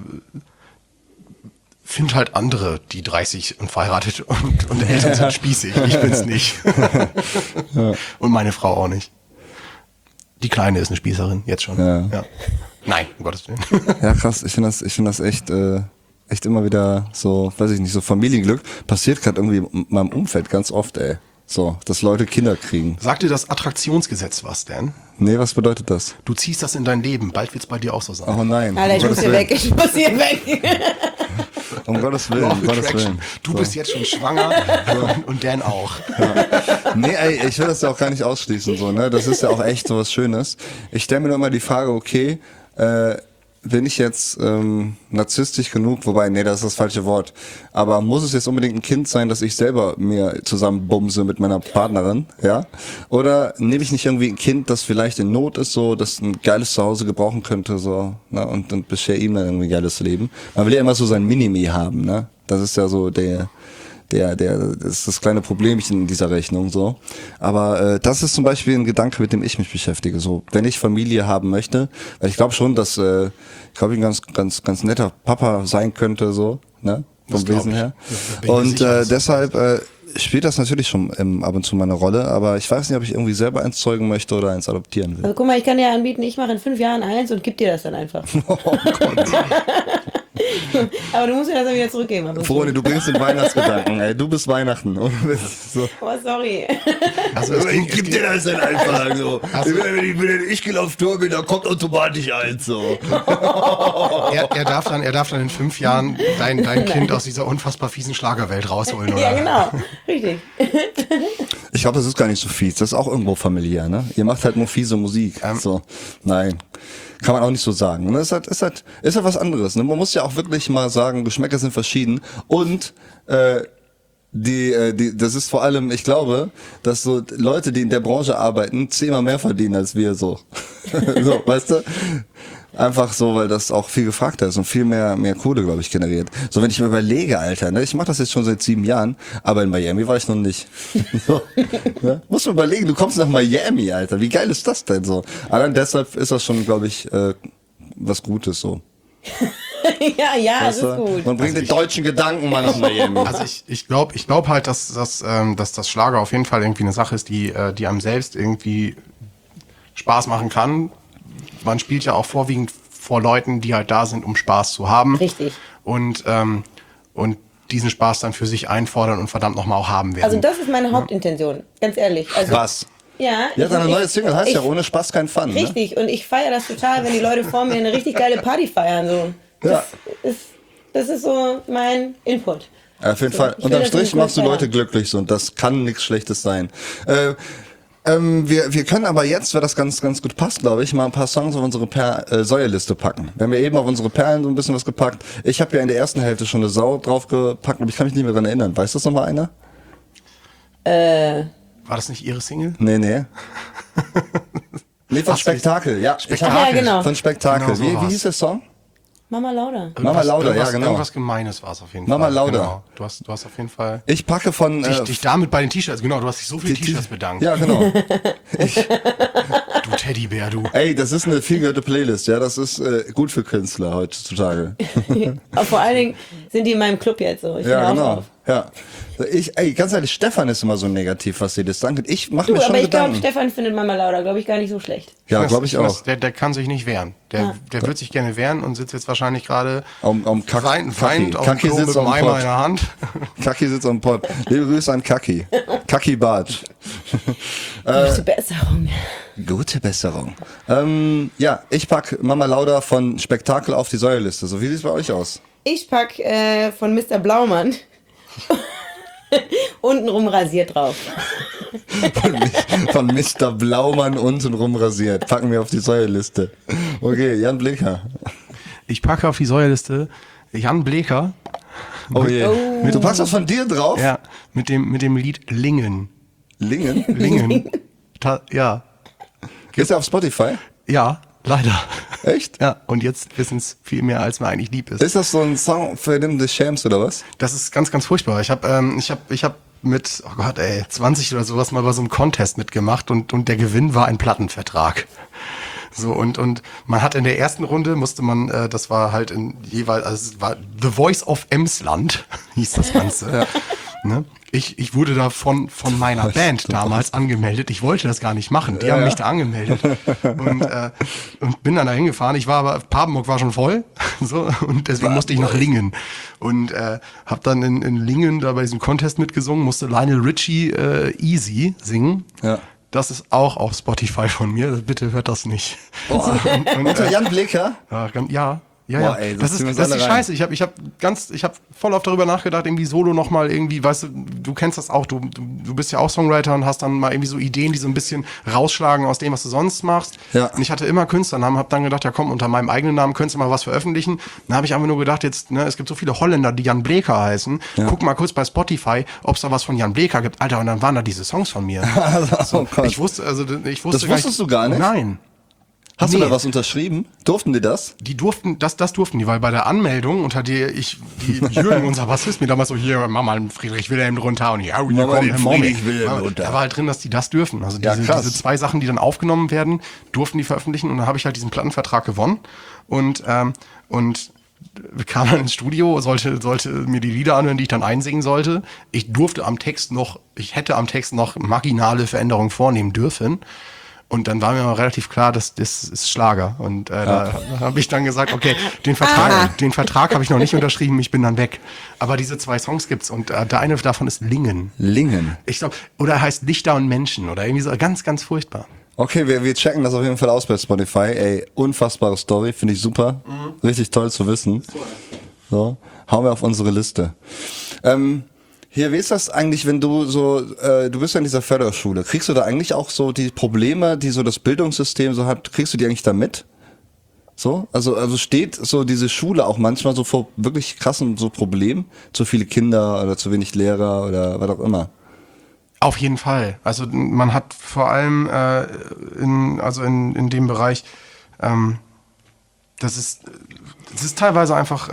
finde halt andere, die 30 und verheiratet und Eltern sind spießig. Ich bin's nicht. Und meine Frau auch nicht. Die Kleine ist eine Spießerin, jetzt schon. Ja. Nein, um Gottes Willen. Ja, krass. Ich finde das echt immer wieder so, weiß ich nicht, so Familienglück. Passiert gerade irgendwie in meinem Umfeld ganz oft, ey. So, dass Leute Kinder kriegen. Sagt dir das Attraktionsgesetz was, Dan? Nee, was bedeutet das? Du ziehst das in dein Leben. Bald wird's bei dir auch so sein. Oh nein. Alter, ich muss hier weg, ich muss hier weg. Um Gottes Willen, Law um of Gottes Attraction. Willen. Du bist jetzt schon schwanger und Dan auch. Nee, ey, ich will das ja auch gar nicht ausschließen, so, ne? Das ist ja auch echt so was Schönes. Ich stelle mir nur immer die Frage, okay, bin ich jetzt narzisstisch genug, wobei, nee, das ist das falsche Wort. Aber muss es jetzt unbedingt ein Kind sein, dass ich selber mir zusammenbumse mit meiner Partnerin, ja? Oder nehme ich nicht irgendwie ein Kind, das vielleicht in Not ist, so, das ein geiles Zuhause gebrauchen könnte, so, ne? Und beschere ihm dann irgendwie ein geiles Leben. Man will ja immer so sein Minimi haben, ne? Das ist ja so das ist das kleine Problemchen in dieser Rechnung, so. Aber das ist zum Beispiel ein Gedanke, mit dem ich mich beschäftige, so. Wenn ich Familie haben möchte, weil ich glaube schon, dass ich ein ganz netter Papa sein könnte, so, ne, vom Wesen her. Und deshalb spielt das natürlich schon ab und zu mal eine Rolle, aber ich weiß nicht, ob ich irgendwie selber eins zeugen möchte oder eins adoptieren will. Also guck mal, ich kann dir anbieten, ich mache in 5 Jahren eins und gib dir das dann einfach. Oh Gott. Aber du musst mir das dann wieder zurückgeben. Froni, du bringst den Weihnachtsgedanken, ey. Du bist Weihnachten. So. Oh, sorry. Also Gib dir das dann einfach so. Wenn ich gelaufen bin, da kommt automatisch eins so. er darf dann in 5 Jahren dein Kind aus dieser unfassbar fiesen Schlagerwelt rausholen, oder? Ja, genau. Richtig. Ich glaube, das ist gar nicht so fies. Das ist auch irgendwo familiär, ne? Ihr macht halt nur fiese Musik. So. Nein. Kann man auch nicht so sagen. Ne? Ist halt was anderes. Ne? Man muss ja auch wirklich mal sagen, Geschmäcker sind verschieden. Und Das ist vor allem, ich glaube, dass so Leute, die in der Branche arbeiten, 10-mal mehr verdienen als wir so. So, weißt du? Einfach so, weil das auch viel gefragter ist und viel mehr Kohle, glaube ich, generiert. So, wenn ich mir überlege, Alter, ne, ich mache das jetzt schon seit 7 Jahren, aber in Miami war ich noch nicht. So, ne? Musst du überlegen, du kommst nach Miami, Alter. Wie geil ist das denn so? Allein deshalb ist das schon, glaube ich, was Gutes so. ja, das Weißt ist du? gut. Man bringt den deutschen Gedanken mal nach Miami. Also ich glaube halt, dass das Schlager auf jeden Fall irgendwie eine Sache ist, die einem selbst irgendwie Spaß machen kann. Man spielt ja auch vorwiegend vor Leuten, die halt da sind, um Spaß zu haben. Richtig. Und diesen Spaß dann für sich einfordern und verdammt nochmal auch haben werden. Also das ist meine Hauptintention, ganz ehrlich. Also, Was? Ja. Ja, deine neue Single heißt ja ohne Spaß kein Fun. Richtig, und ich feiere das total, wenn die Leute vor mir eine richtig geile Party feiern. So. Das ist so mein Input. Ja, auf jeden Fall. Ich will Unterm das Strich in machst du Kunst Leute glücklich so, und das kann nichts Schlechtes sein. Wir können aber jetzt, weil das ganz gut passt, glaube ich, mal ein paar Songs auf unsere Säuerliste packen. Wir haben ja eben auf unsere Perlen so ein bisschen was gepackt. Ich habe ja in der ersten Hälfte schon eine Sau draufgepackt, aber ich kann mich nicht mehr dran erinnern. Weiß das noch mal einer? War das nicht ihre Single? Nee. Nee, von Spektakel, ja. Ja, genau. Von Spektakel. Genau so Wie war's. hieß der Song? Mama Lauda. Mama Lauda, ja, genau. Irgendwas Gemeines war es auf jeden Mama Fall. Lauda. Genau. Du hast auf jeden Fall Ich packe von... dich damit bei den T-Shirts, genau, du hast dich so viele T-Shirts bedankt. ja, genau. Du Teddybär, du. Ey, das ist eine viel gehörte Playlist, ja. Das ist gut für Künstler heutzutage. Aber vor allen Dingen sind die in meinem Club jetzt so. Ich bin Ja, auch genau. drauf. Ja. Ganz ehrlich, Stefan ist immer so negativ, was sie das angeht. Ich mache Du, mir schon aber ich glaube, Gedanken. Stefan findet Mama Lauda, glaube ich, gar nicht so schlecht. Ja, glaube ich auch. Der kann sich nicht wehren. Der wird sich gerne wehren und sitzt jetzt wahrscheinlich gerade weinend auf dem Kaki Klo mit sitzt dem am Eimer Pott. in der Hand. Kaki sitzt am Pott. Liebe Grüße an Kaki. Kaki Bartsch. Gute Besserung. Gute Besserung. Ja, ich pack Mama Lauda von Spektakel auf die Säuerliste. So, wie sieht es bei euch aus? Ich pack von Mr. Blaumann untenrum rasiert drauf. Von Mr. Blaumann untenrum rasiert. Packen wir auf die Säuerliste. Okay, Jan Bleker. Ich packe auf die Säuerliste Jan Bleker. Oh je. Du packst was von dir drauf? Ja, mit dem Lied Lingen. Lingen? Lingen. Ja. Ist er auf Spotify? Ja, leider. Echt? Ja, und jetzt wissen es viel mehr, als mir eigentlich lieb ist. Ist das so ein Song, für den du dich schämst, oder was? Das ist ganz furchtbar. Ich hab mit, oh Gott, 20 oder sowas mal bei so einem Contest mitgemacht und der Gewinn war ein Plattenvertrag. So, und man hat in der ersten Runde musste man, das war halt also es war The Voice of Emsland, hieß das Ganze. Ja. Ne? Ich wurde da von meiner Band damals angemeldet. Ich wollte das gar nicht machen. Die haben mich da angemeldet. Und bin dann da hingefahren. Papenburg war schon voll. So, und deswegen musste ich nach Lingen. Und habe dann in Lingen da bei diesem Contest mitgesungen, musste Lionel Richie Easy singen. Ja. Das ist auch auf Spotify von mir. Bitte hört das nicht. Unter Jan Bleker? Ja. Boah, ey, das ist die Scheiße. Ich hab voll oft darüber nachgedacht, irgendwie Solo nochmal irgendwie, weißt du kennst das auch, du bist ja auch Songwriter und hast dann mal irgendwie so Ideen, die so ein bisschen rausschlagen aus dem, was du sonst machst. Ja. Und ich hatte immer Künstlernamen, hab dann gedacht, ja komm, unter meinem eigenen Namen könntest du mal was veröffentlichen. Dann habe ich einfach nur gedacht, jetzt, ne, es gibt so viele Holländer, die Jan Bleker heißen. Ja. Guck mal kurz bei Spotify, ob es da was von Jan Bleker gibt. Alter, und dann waren da diese Songs von mir. Oh Gott. Ich wusste das wusstest du gar nicht? Nein. Hast du da was unterschrieben? Durften die das? Die durften, das durften die, weil bei der Anmeldung, unter der die Jürgen, unser Bassist, mir damals so, hier, mach mal einen Friedrich Wilhelm drunter und ja, mach mal einen Friedrich Wilhelm drunter. Da war halt drin, dass die das dürfen. Also diese 2 Sachen, die dann aufgenommen werden, durften die veröffentlichen und dann habe ich halt diesen Plattenvertrag gewonnen und kam dann ins Studio, sollte mir die Lieder anhören, die ich dann einsingen sollte. Ich hätte am Text noch marginale Veränderungen vornehmen dürfen. Und dann war mir mal relativ klar, das ist Schlager. Und da habe ich dann gesagt, okay, den Vertrag habe ich noch nicht unterschrieben, ich bin dann weg. Aber diese 2 Songs gibt's und der eine davon ist Lingen. Lingen? Ich glaube, oder er heißt Lichter und Menschen oder irgendwie so, ganz furchtbar. Okay, wir checken das auf jeden Fall aus bei Spotify. Ey, unfassbare Story, finde ich super. Richtig toll zu wissen. So, hauen wir auf unsere Liste. Hier, wie ist das eigentlich, wenn du so, du bist ja in dieser Förderschule, kriegst du da eigentlich auch so die Probleme, die so das Bildungssystem so hat, kriegst du die eigentlich da mit? So, also steht so diese Schule auch manchmal so vor wirklich krassen so Problemen, zu viele Kinder oder zu wenig Lehrer oder was auch immer. Auf jeden Fall. Also man hat vor allem in dem Bereich, das ist teilweise einfach,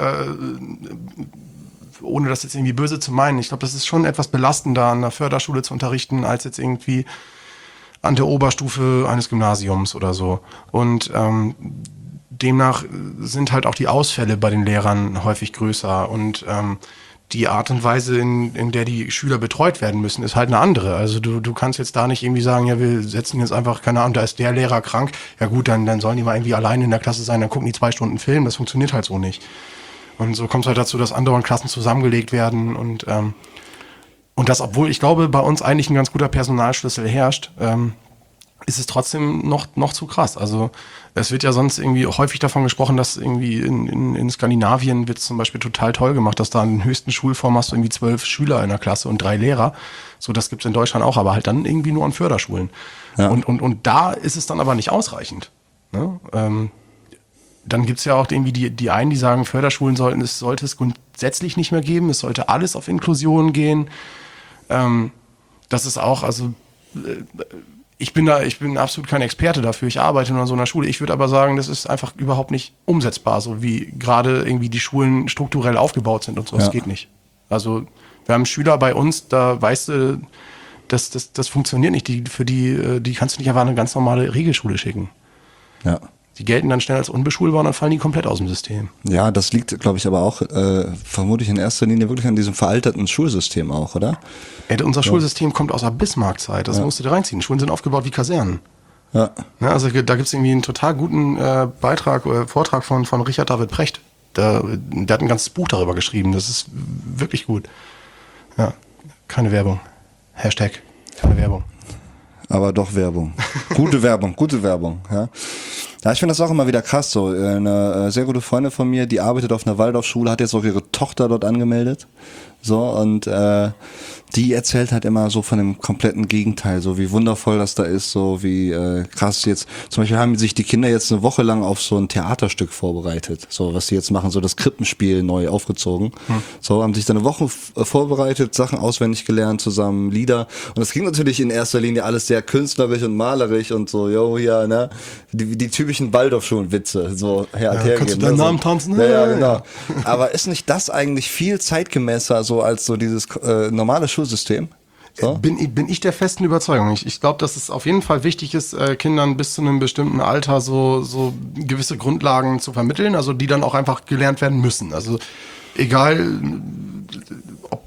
ohne das jetzt irgendwie böse zu meinen, ich glaube, das ist schon etwas belastender, an der Förderschule zu unterrichten, als jetzt irgendwie an der Oberstufe eines Gymnasiums oder so. Und demnach sind halt auch die Ausfälle bei den Lehrern häufig größer und die Art und Weise, in der die Schüler betreut werden müssen, ist halt eine andere. Also du kannst jetzt da nicht irgendwie sagen, ja, wir setzen jetzt einfach, keine Ahnung, da ist der Lehrer krank, ja gut, dann sollen die mal irgendwie alleine in der Klasse sein, dann gucken die 2 Stunden Film, das funktioniert halt so nicht. Und so kommt es halt dazu, dass andauernd Klassen zusammengelegt werden und das, obwohl ich glaube, bei uns eigentlich ein ganz guter Personalschlüssel herrscht, ist es trotzdem noch zu krass. Also es wird ja sonst irgendwie häufig davon gesprochen, dass irgendwie in Skandinavien wird es zum Beispiel total toll gemacht, dass da in den höchsten Schulform hast du irgendwie 12 Schüler in der Klasse und 3 Lehrer. So, das gibt's in Deutschland auch, aber halt dann irgendwie nur an Förderschulen. Ja. Und da ist es dann aber nicht ausreichend. Ne? Dann gibt's ja auch irgendwie die einen, die sagen, Förderschulen sollte es grundsätzlich nicht mehr geben, es sollte alles auf Inklusion gehen. Das ist auch, also ich bin absolut kein Experte dafür, ich arbeite nur an so einer Schule. Ich würde aber sagen, das ist einfach überhaupt nicht umsetzbar, so wie gerade irgendwie die Schulen strukturell aufgebaut sind und so. Das geht nicht. Also wir haben Schüler bei uns, da weißt du, das funktioniert nicht. Die kannst du nicht einfach eine ganz normale Regelschule schicken. Ja. Die gelten dann schnell als unbeschulbar und dann fallen die komplett aus dem System. Ja, das liegt, glaube ich, aber auch vermutlich in erster Linie wirklich an diesem veralterten Schulsystem auch, oder? Unser Schulsystem kommt aus der Bismarck-Zeit, das musst du dir reinziehen. Schulen sind aufgebaut wie Kasernen. Ja. Also da gibt es irgendwie einen total guten Vortrag von Richard David Precht. Der hat ein ganzes Buch darüber geschrieben, das ist wirklich gut. Ja, keine Werbung. Hashtag, keine Werbung. Aber doch Werbung. Gute Werbung, ja. Ja, ich finde das auch immer wieder krass so. Eine sehr gute Freundin von mir, die arbeitet auf einer Waldorfschule, hat jetzt auch ihre Tochter dort angemeldet. So, und die erzählt halt immer so von dem kompletten Gegenteil, so wie wundervoll das da ist, so wie krass jetzt. Zum Beispiel haben sich die Kinder jetzt eine Woche lang auf so ein Theaterstück vorbereitet, so was sie jetzt machen, so das Krippenspiel neu aufgezogen. So, haben sich dann eine Woche vorbereitet, Sachen auswendig gelernt zusammen, Lieder. Und das ging natürlich in erster Linie alles sehr künstlerisch und malerisch und so, ne, die typischen Waldorfschulen-Witze, so hergeben. Kannst du deinen Namen tanzen? Ja, genau. Aber ist nicht das eigentlich viel zeitgemäßer so als so dieses normale Schulsystem? So? Bin ich der festen Überzeugung. Ich glaube, dass es auf jeden Fall wichtig ist, Kindern bis zu einem bestimmten Alter so gewisse Grundlagen zu vermitteln, also die dann auch einfach gelernt werden müssen. Also egal, ob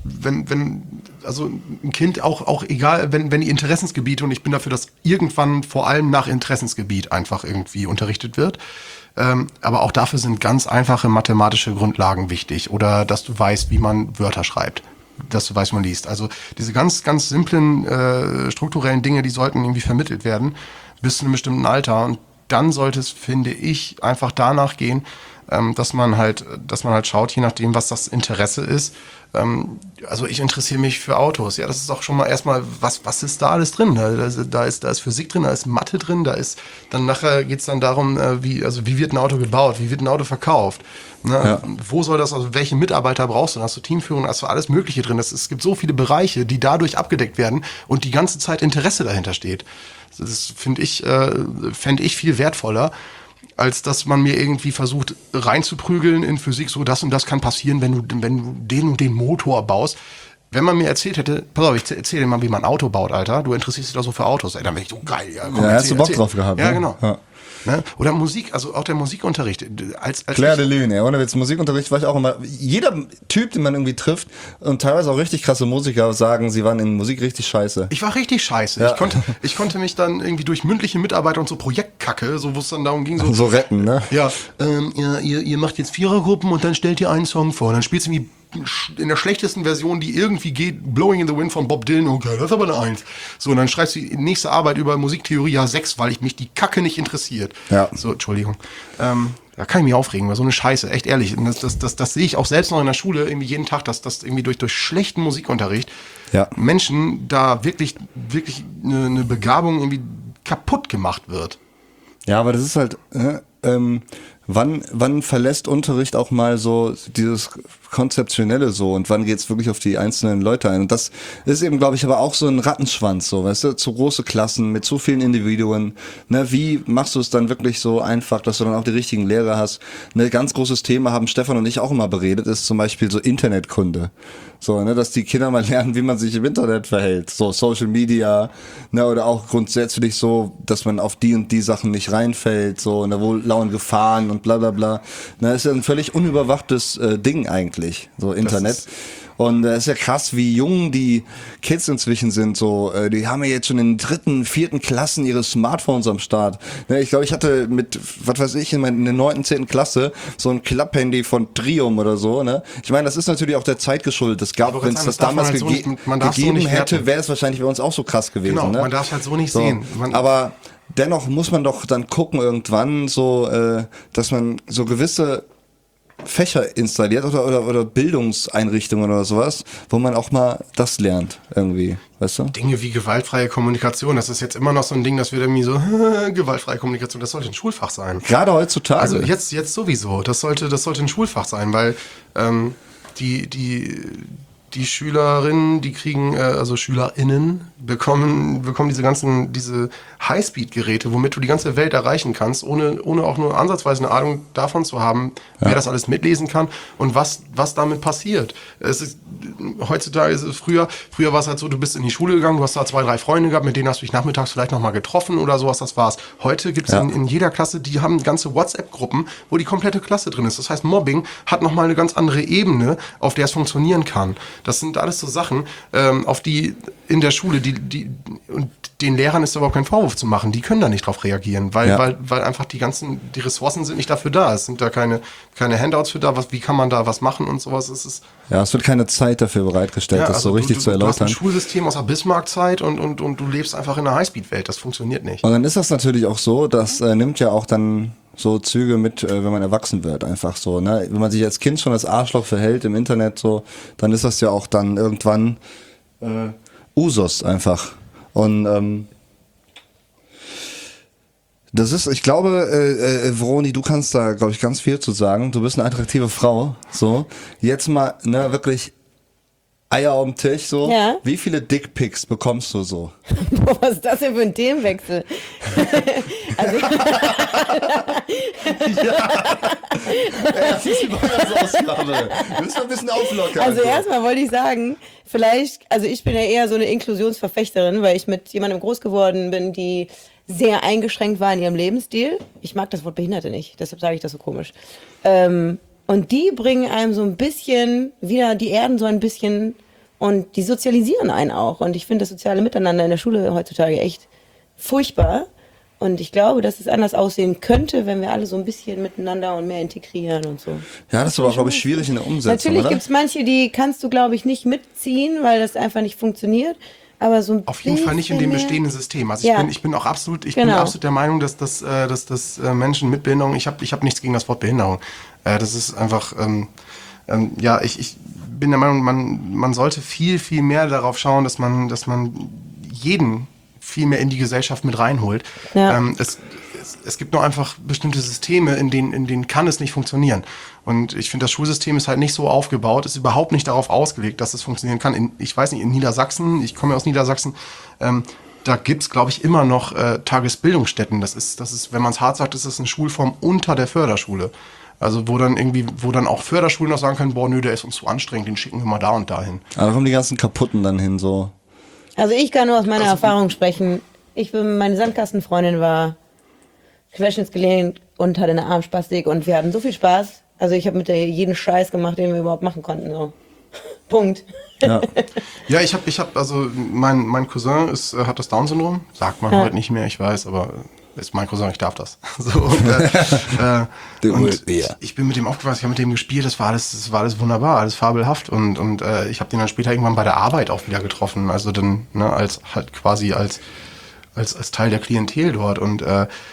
also ein Kind auch egal, wenn die Interessensgebiete, und ich bin dafür, dass irgendwann vor allem nach Interessensgebiet einfach irgendwie unterrichtet wird. Aber auch dafür sind ganz einfache mathematische Grundlagen wichtig. Oder dass du weißt, wie man Wörter schreibt. Dass du weißt, wie man liest. Also diese ganz, ganz simplen strukturellen Dinge, die sollten irgendwie vermittelt werden bis zu einem bestimmten Alter. Und dann sollte es, finde ich, einfach danach gehen, dass man halt schaut, je nachdem, was das Interesse ist. Also ich interessiere mich für Autos. Ja, das ist auch schon mal erstmal, was ist da alles drin? Da ist Physik drin, da ist Mathe drin, dann nachher geht's dann darum, wie wird ein Auto gebaut, wie wird ein Auto verkauft? Ne? Ja. Wo soll das, also welche Mitarbeiter brauchst du? Dann hast du Teamführung, hast du alles Mögliche drin. Es gibt so viele Bereiche, die dadurch abgedeckt werden und die ganze Zeit Interesse dahinter steht. Das fände ich viel wertvoller, als dass man mir irgendwie versucht reinzuprügeln in Physik, so das und das kann passieren, wenn du den und den Motor baust. Wenn man mir erzählt hätte, pass auf, ich erzähl dir mal, wie man ein Auto baut, Alter, du interessierst dich doch so für Autos, ey, dann wäre ich so geil. Ja, komm, hast du Bock drauf gehabt. Ja, ne? Genau. Ja. Ne? Oder Musik, also auch der Musikunterricht. Claire de Lune, ohne Witz, Musikunterricht war ich auch immer, jeder Typ, den man irgendwie trifft und teilweise auch richtig krasse Musiker sagen, sie waren in Musik richtig scheiße. Ich war richtig scheiße. Ja. Ich konnte mich dann irgendwie durch mündliche Mitarbeiter und so Projektkacke, so wo es dann darum ging, so retten, ne? Ja, ihr macht jetzt Vierergruppen und dann stellt ihr einen Song vor, dann spielst du irgendwie in der schlechtesten Version, die irgendwie geht, Blowing in the Wind von Bob Dylan, okay, das ist aber eine 1. So, und dann schreibst du die nächste Arbeit über Musiktheorie, ja 6, weil mich die Kacke nicht interessiert. Ja. So, Entschuldigung. Da kann ich mich aufregen, weil so eine Scheiße, echt ehrlich. Und das sehe ich auch selbst noch in der Schule irgendwie jeden Tag, dass das irgendwie durch schlechten Musikunterricht Menschen da wirklich eine Begabung irgendwie kaputt gemacht wird. Ja, aber das ist halt, wann verlässt Unterricht auch mal so dieses Konzeptionelle so und wann geht's wirklich auf die einzelnen Leute ein? Und das ist eben, glaube ich, aber auch so ein Rattenschwanz, so, weißt du, zu große Klassen mit zu vielen Individuen. Ne, wie machst du es dann wirklich so einfach, dass du dann auch die richtigen Lehrer hast? Ein ganz großes Thema haben Stefan und ich auch immer beredet, ist zum Beispiel so Internetkunde. So, ne, dass die Kinder mal lernen, wie man sich im Internet verhält. So Social Media, ne, oder auch grundsätzlich so, dass man auf die und die Sachen nicht reinfällt, so, ne, wo lauern Gefahren und bla bla bla. Ne, ist ja ein völlig unüberwachtes Ding eigentlich, so Internet. Und es ist ja krass, wie jung die Kids inzwischen sind. So, die haben ja jetzt schon in den 3., 4. Klassen ihre Smartphones am Start. Ne, ich glaube, ich hatte mit, was weiß ich, in der 9., 10. Klasse so ein Klapphandy von Triumph oder so. Ne? Ich meine, das ist natürlich auch der Zeit geschuldet. Es gab, wenn es das damals gegeben hätte, wäre es wahrscheinlich bei uns auch so krass gewesen. Genau, ne? man darf es halt so nicht sehen. Aber dennoch muss man doch dann gucken irgendwann so, dass man so gewisse Fächer installiert oder Bildungseinrichtungen oder sowas, wo man auch mal das lernt irgendwie, weißt du? Dinge wie gewaltfreie Kommunikation, das ist jetzt immer noch so ein Ding, das wird irgendwie so, gewaltfreie Kommunikation, das sollte ein Schulfach sein. Gerade heutzutage. Also jetzt sowieso, das sollte ein Schulfach sein, weil die Schülerinnen, die kriegen, also SchülerInnen, bekommen diese Highspeed-Geräte, womit du die ganze Welt erreichen kannst, ohne auch nur ansatzweise eine Ahnung davon zu haben, wer das alles mitlesen kann und was damit passiert. Heutzutage ist es früher war es halt so, du bist in die Schule gegangen, du hast da 2, 3 Freunde gehabt, mit denen hast du dich nachmittags vielleicht nochmal getroffen oder sowas, das war's. Heute gibt es in jeder Klasse, die haben ganze WhatsApp-Gruppen, wo die komplette Klasse drin ist. Das heißt, Mobbing hat nochmal eine ganz andere Ebene, auf der es funktionieren kann. Das sind alles so Sachen, auf die in der Schule, und den Lehrern ist überhaupt kein Vorwurf zu machen. Die können da nicht drauf reagieren, weil einfach die Ressourcen sind nicht dafür da. Es sind da keine Handouts für da. Wie kann man da was machen und sowas? Es wird keine Zeit dafür bereitgestellt, das so richtig zu erläutern. Du hast ein Schulsystem aus der Bismarck-Zeit und du lebst einfach in einer Highspeed-Welt. Das funktioniert nicht. Und dann ist das natürlich auch so, das nimmt ja auch dann so Züge mit, wenn man erwachsen wird, einfach so, ne? Wenn man sich als Kind schon als Arschloch verhält im Internet, so, dann ist das ja auch dann irgendwann Usus einfach. Und das ist, ich glaube, Vroni, du kannst da, glaube ich, ganz viel zu sagen. Du bist eine attraktive Frau, so. Jetzt mal, ne, wirklich Eier auf dem Tisch, so. Ja. Wie viele Dickpics bekommst du so? Boah, was ist das denn für ein Themenwechsel? Also, Das ist die Weihnachtsausgabe. Du bist ein bisschen auflockern. Also erstmal wollte ich sagen, vielleicht, also ich bin ja eher so eine Inklusionsverfechterin, weil ich mit jemandem groß geworden bin, die sehr eingeschränkt war in ihrem Lebensstil. Ich mag das Wort Behinderte nicht, deshalb sage ich das so komisch. Und die bringen einem so ein bisschen, wieder, die erden so ein bisschen und die sozialisieren einen auch. Und ich finde das soziale Miteinander in der Schule heutzutage echt furchtbar. Und ich glaube, dass es anders aussehen könnte, wenn wir alle so ein bisschen miteinander und mehr integrieren und so. Ja, das ist aber auch, glaube ich, schwierig in der Umsetzung, Natürlich gibt es manche, die kannst du, glaube ich, nicht mitziehen, weil das einfach nicht funktioniert. Aber so ein auf jeden Fall nicht in dem bestehenden System. Also ich bin auch absolut, bin absolut der Meinung, dass Menschen mit Behinderung, ich hab nichts gegen das Wort Behinderung. Das ist einfach, ich bin der Meinung, man sollte viel, viel mehr darauf schauen, dass man jeden viel mehr in die Gesellschaft mit reinholt. Ja. Es gibt nur einfach bestimmte Systeme, in denen kann es nicht funktionieren. Und ich finde, das Schulsystem ist halt nicht so aufgebaut, ist überhaupt nicht darauf ausgelegt, dass es funktionieren kann. Ich weiß nicht, in Niedersachsen, ich komme ja aus Niedersachsen, da gibt's, glaube ich, immer noch Tagesbildungsstätten. Das ist, wenn man es hart sagt, ist das eine Schulform unter der Förderschule. Also wo dann auch Förderschulen noch sagen können, boah, nö, der ist uns zu anstrengend, den schicken wir mal da und dahin. Aber da kommen die ganzen Kaputten dann hin, so. Also ich kann nur aus meiner Erfahrung sprechen. Meine Sandkastenfreundin war querschnittsgelähmt und hatte eine Armspastik und wir hatten so viel Spaß. Also ich habe mit der jeden Scheiß gemacht, den wir überhaupt machen konnten. So. Punkt. Ja, ich hab also mein Cousin hat das Down-Syndrom. Sagt man heute nicht mehr, ich weiß, aber ist mein Cousin, ich darf das. So, und ich bin mit dem aufgewachsen, ich habe mit dem gespielt, das war alles wunderbar, alles fabelhaft und ich habe den dann später irgendwann bei der Arbeit auch wieder getroffen, also dann als Teil der Klientel dort und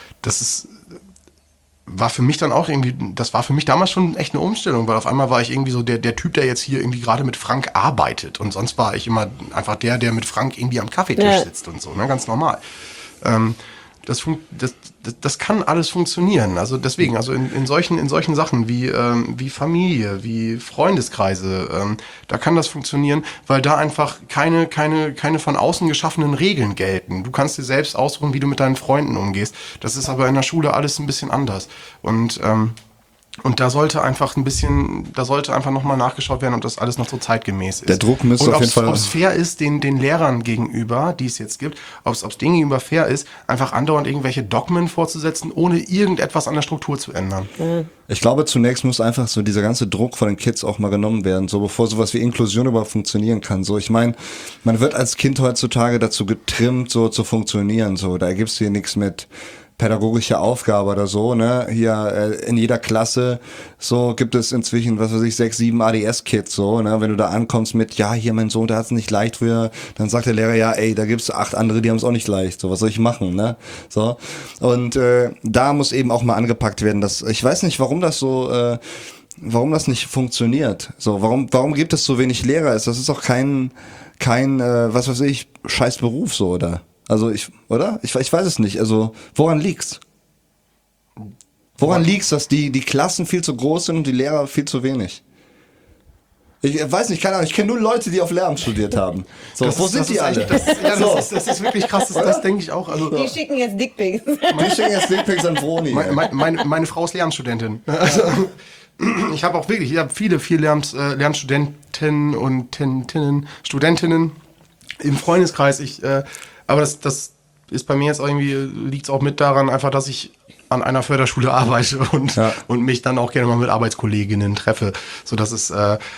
war für mich dann auch irgendwie, das war für mich damals schon echt eine Umstellung, weil auf einmal war ich irgendwie so der Typ, der jetzt hier irgendwie gerade mit Frank arbeitet und sonst war ich immer einfach der mit Frank irgendwie am Kaffeetisch sitzt und so, ne, ganz normal. das kann alles funktionieren. Also deswegen, also in solchen Sachen wie Familie, wie Freundeskreise, da kann das funktionieren, weil da einfach keine von außen geschaffenen Regeln gelten. Du kannst dir selbst aussuchen, wie du mit deinen Freunden umgehst. Das ist aber in der Schule alles ein bisschen anders. Und da sollte einfach nochmal nachgeschaut werden, ob das alles noch so zeitgemäß ist. Der Druck müsste auf jeden Fall... Ob es fair ist, den Lehrern gegenüber, die es jetzt gibt, ob es denen gegenüber fair ist, einfach andauernd irgendwelche Dogmen vorzusetzen, ohne irgendetwas an der Struktur zu ändern. Ich glaube, zunächst muss einfach so dieser ganze Druck von den Kids auch mal genommen werden, so bevor sowas wie Inklusion überhaupt funktionieren kann. So, ich meine, man wird als Kind heutzutage dazu getrimmt, so zu funktionieren. So, da ergibst du hier nichts mit pädagogische Aufgabe oder so, ne? Hier in jeder Klasse so gibt es inzwischen, 6, 7 ADS-Kids, so, ne? Wenn du da ankommst mit, ja, hier mein Sohn, der hat's nicht leicht früher, dann sagt der Lehrer, ja, ey, da gibt's 8 andere, die haben's auch nicht leicht, so, was soll ich machen, ne? So. Und da muss eben auch mal angepackt werden, dass, ich weiß nicht, warum das nicht funktioniert. So, warum gibt es so wenig Lehrer? Das ist auch kein scheiß Beruf, so, oder? Also ich weiß es nicht. Also woran liegt's? Woran liegt's, dass die Klassen viel zu groß sind und die Lehrer viel zu wenig? Ich weiß nicht, keine Ahnung, ich kenne nur Leute, die auf Lehramt studiert haben. So, wo sind die alle? Das ist wirklich krass, das denke ich auch. Also, die schicken jetzt Dickpics. Die schicken jetzt Dickpics an Vroni. Meine Frau ist Lehramtsstudentin. Also, ich habe viele Lehramtsstudenten und Studentinnen im Freundeskreis. Aber das ist bei mir jetzt irgendwie, liegt es auch mit daran, einfach, dass ich an einer Förderschule arbeite und mich dann auch gerne mal mit Arbeitskolleginnen treffe. So dass es,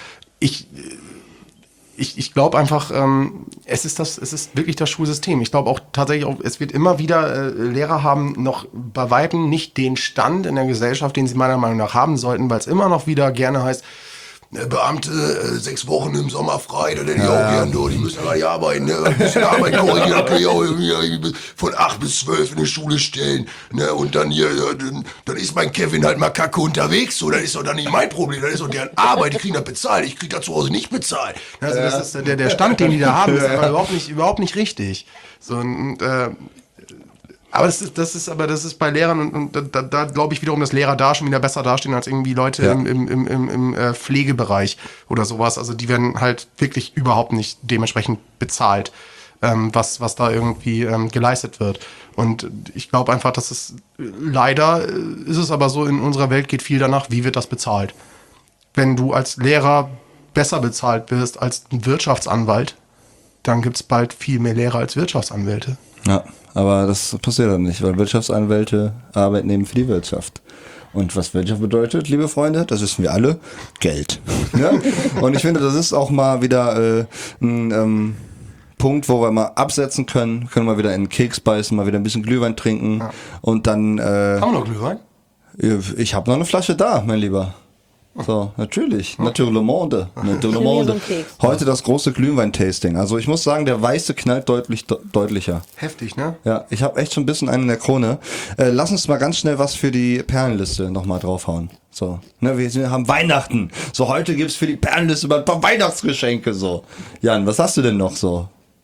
ich glaube einfach, es ist wirklich das Schulsystem. Ich glaube auch tatsächlich, es wird immer wieder Lehrer haben noch bei Weitem nicht den Stand in der Gesellschaft, den sie meiner Meinung nach haben sollten, weil es immer noch wieder gerne heißt, Beamte 6 Wochen im Sommer frei, da denke ich auch gern, die müssen ja gar nicht arbeiten, ne? Ein bisschen Arbeit korrigieren, da kann ich auch von 8 bis 12 in die Schule stellen, ne? Und dann hier, dann ist mein Kevin halt mal kacke unterwegs, so, das ist doch dann nicht mein Problem, das ist doch deren Arbeit, die kriegen das bezahlt, ich krieg das zu Hause nicht bezahlt. Also das ist der Stand, den die da haben, ist aber überhaupt nicht richtig. So, und, aber das ist bei Lehrern und da glaube ich wiederum, dass Lehrer da schon wieder besser dastehen als irgendwie Leute im Pflegebereich oder sowas. Also die werden halt wirklich überhaupt nicht dementsprechend bezahlt, was da irgendwie geleistet wird. Und ich glaube einfach, dass es leider ist es aber so, in unserer Welt geht viel danach, wie wird das bezahlt. Wenn du als Lehrer besser bezahlt wirst als ein Wirtschaftsanwalt, dann gibt es bald viel mehr Lehrer als Wirtschaftsanwälte. Ja, aber das passiert dann nicht, weil Wirtschaftsanwälte arbeiten eben für die Wirtschaft. Und was Wirtschaft bedeutet, liebe Freunde, das wissen wir alle, Geld. Ja? Und ich finde, das ist auch mal wieder ein Punkt, wo wir mal absetzen können mal wieder in den Keks beißen, mal wieder ein bisschen Glühwein trinken und dann... Haben wir noch Glühwein? Ich habe noch eine Flasche da, mein Lieber. So, natürlich. Nature le monde. Heute das große Glühwein-Tasting. Also ich muss sagen, der weiße knallt deutlicher. Heftig, ne? Ja, ich habe echt schon ein bisschen einen in der Krone. Lass uns mal ganz schnell was für die Perlenliste nochmal draufhauen. So, ne, wir haben Weihnachten. So, heute gibt's für die Perlenliste mal ein paar Weihnachtsgeschenke. So, Jan, was hast du denn noch so?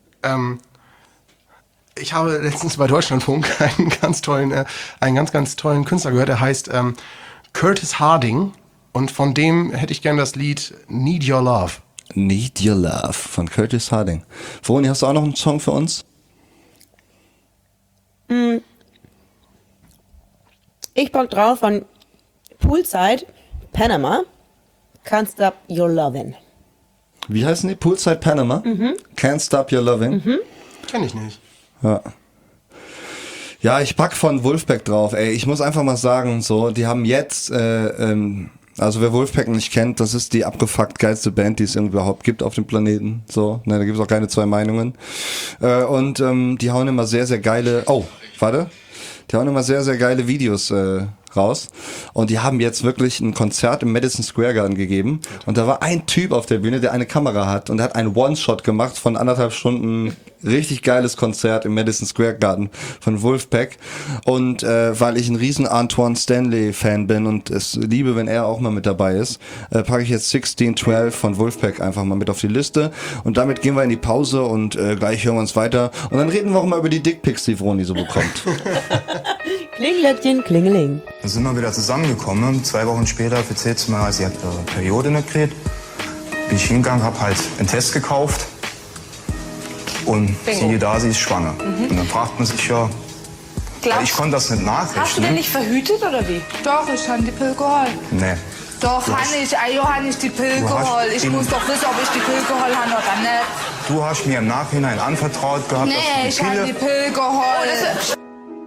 Ich habe letztens bei Deutschlandfunk einen ganz tollen Künstler gehört. Der heißt Curtis Harding. Und von dem hätte ich gern das Lied Need Your Love. Need Your Love von Curtis Harding. Vroni, hast du auch noch einen Song für uns? Ich bock drauf von Poolside Panama. Can't Stop Your Lovin'. Wie heißen die? Poolside Panama? Can't Stop Your Lovin'. Kenn ich nicht. Ja, ich pack von Wolfpack drauf. Ey, ich muss einfach mal sagen, so, die haben jetzt also wer Wolfpack nicht kennt, das ist die abgefuckt geilste Band, die es überhaupt gibt auf dem Planeten. So, ne, da gibt es auch keine 2 Meinungen. Und die hauen immer sehr, sehr geile... Die hauen immer sehr, sehr geile Videos raus. Und die haben jetzt wirklich ein Konzert im Madison Square Garden gegeben. Und da war ein Typ auf der Bühne, der eine Kamera hat und der hat einen One-Shot gemacht von 1,5 Stunden. Richtig geiles Konzert im Madison Square Garden von Wolfpack. Und weil ich ein riesen Antoine Stanley Fan bin und es liebe, wenn er auch mal mit dabei ist, packe ich jetzt 1612 von Wolfpack einfach mal mit auf die Liste. Und damit gehen wir in die Pause und gleich hören wir uns weiter. Und dann reden wir auch mal über die Dickpics, die Vroni so bekommt. Klinglöckchen, klingeling. Dann sind wir wieder zusammengekommen. 2 Wochen später erzählt sie mir, sie hat ihre Periode nicht gekriegt. Bin ich hingegangen, habe halt einen Test gekauft. Und siehe da, sie ist schwanger. Und dann fragt man sich ja, ich konnte das nicht nachrechnen. Hast du denn nicht verhütet oder wie? Doch, ich habe die Pille geholt. Nee. Doch, habe ich. Habe ich die Pille geholt. Ich muss doch wissen, ob ich die Pille geholt habe oder nicht. Du hast mir im Nachhinein anvertraut gehabt, Nee, ich habe die Pille geholt.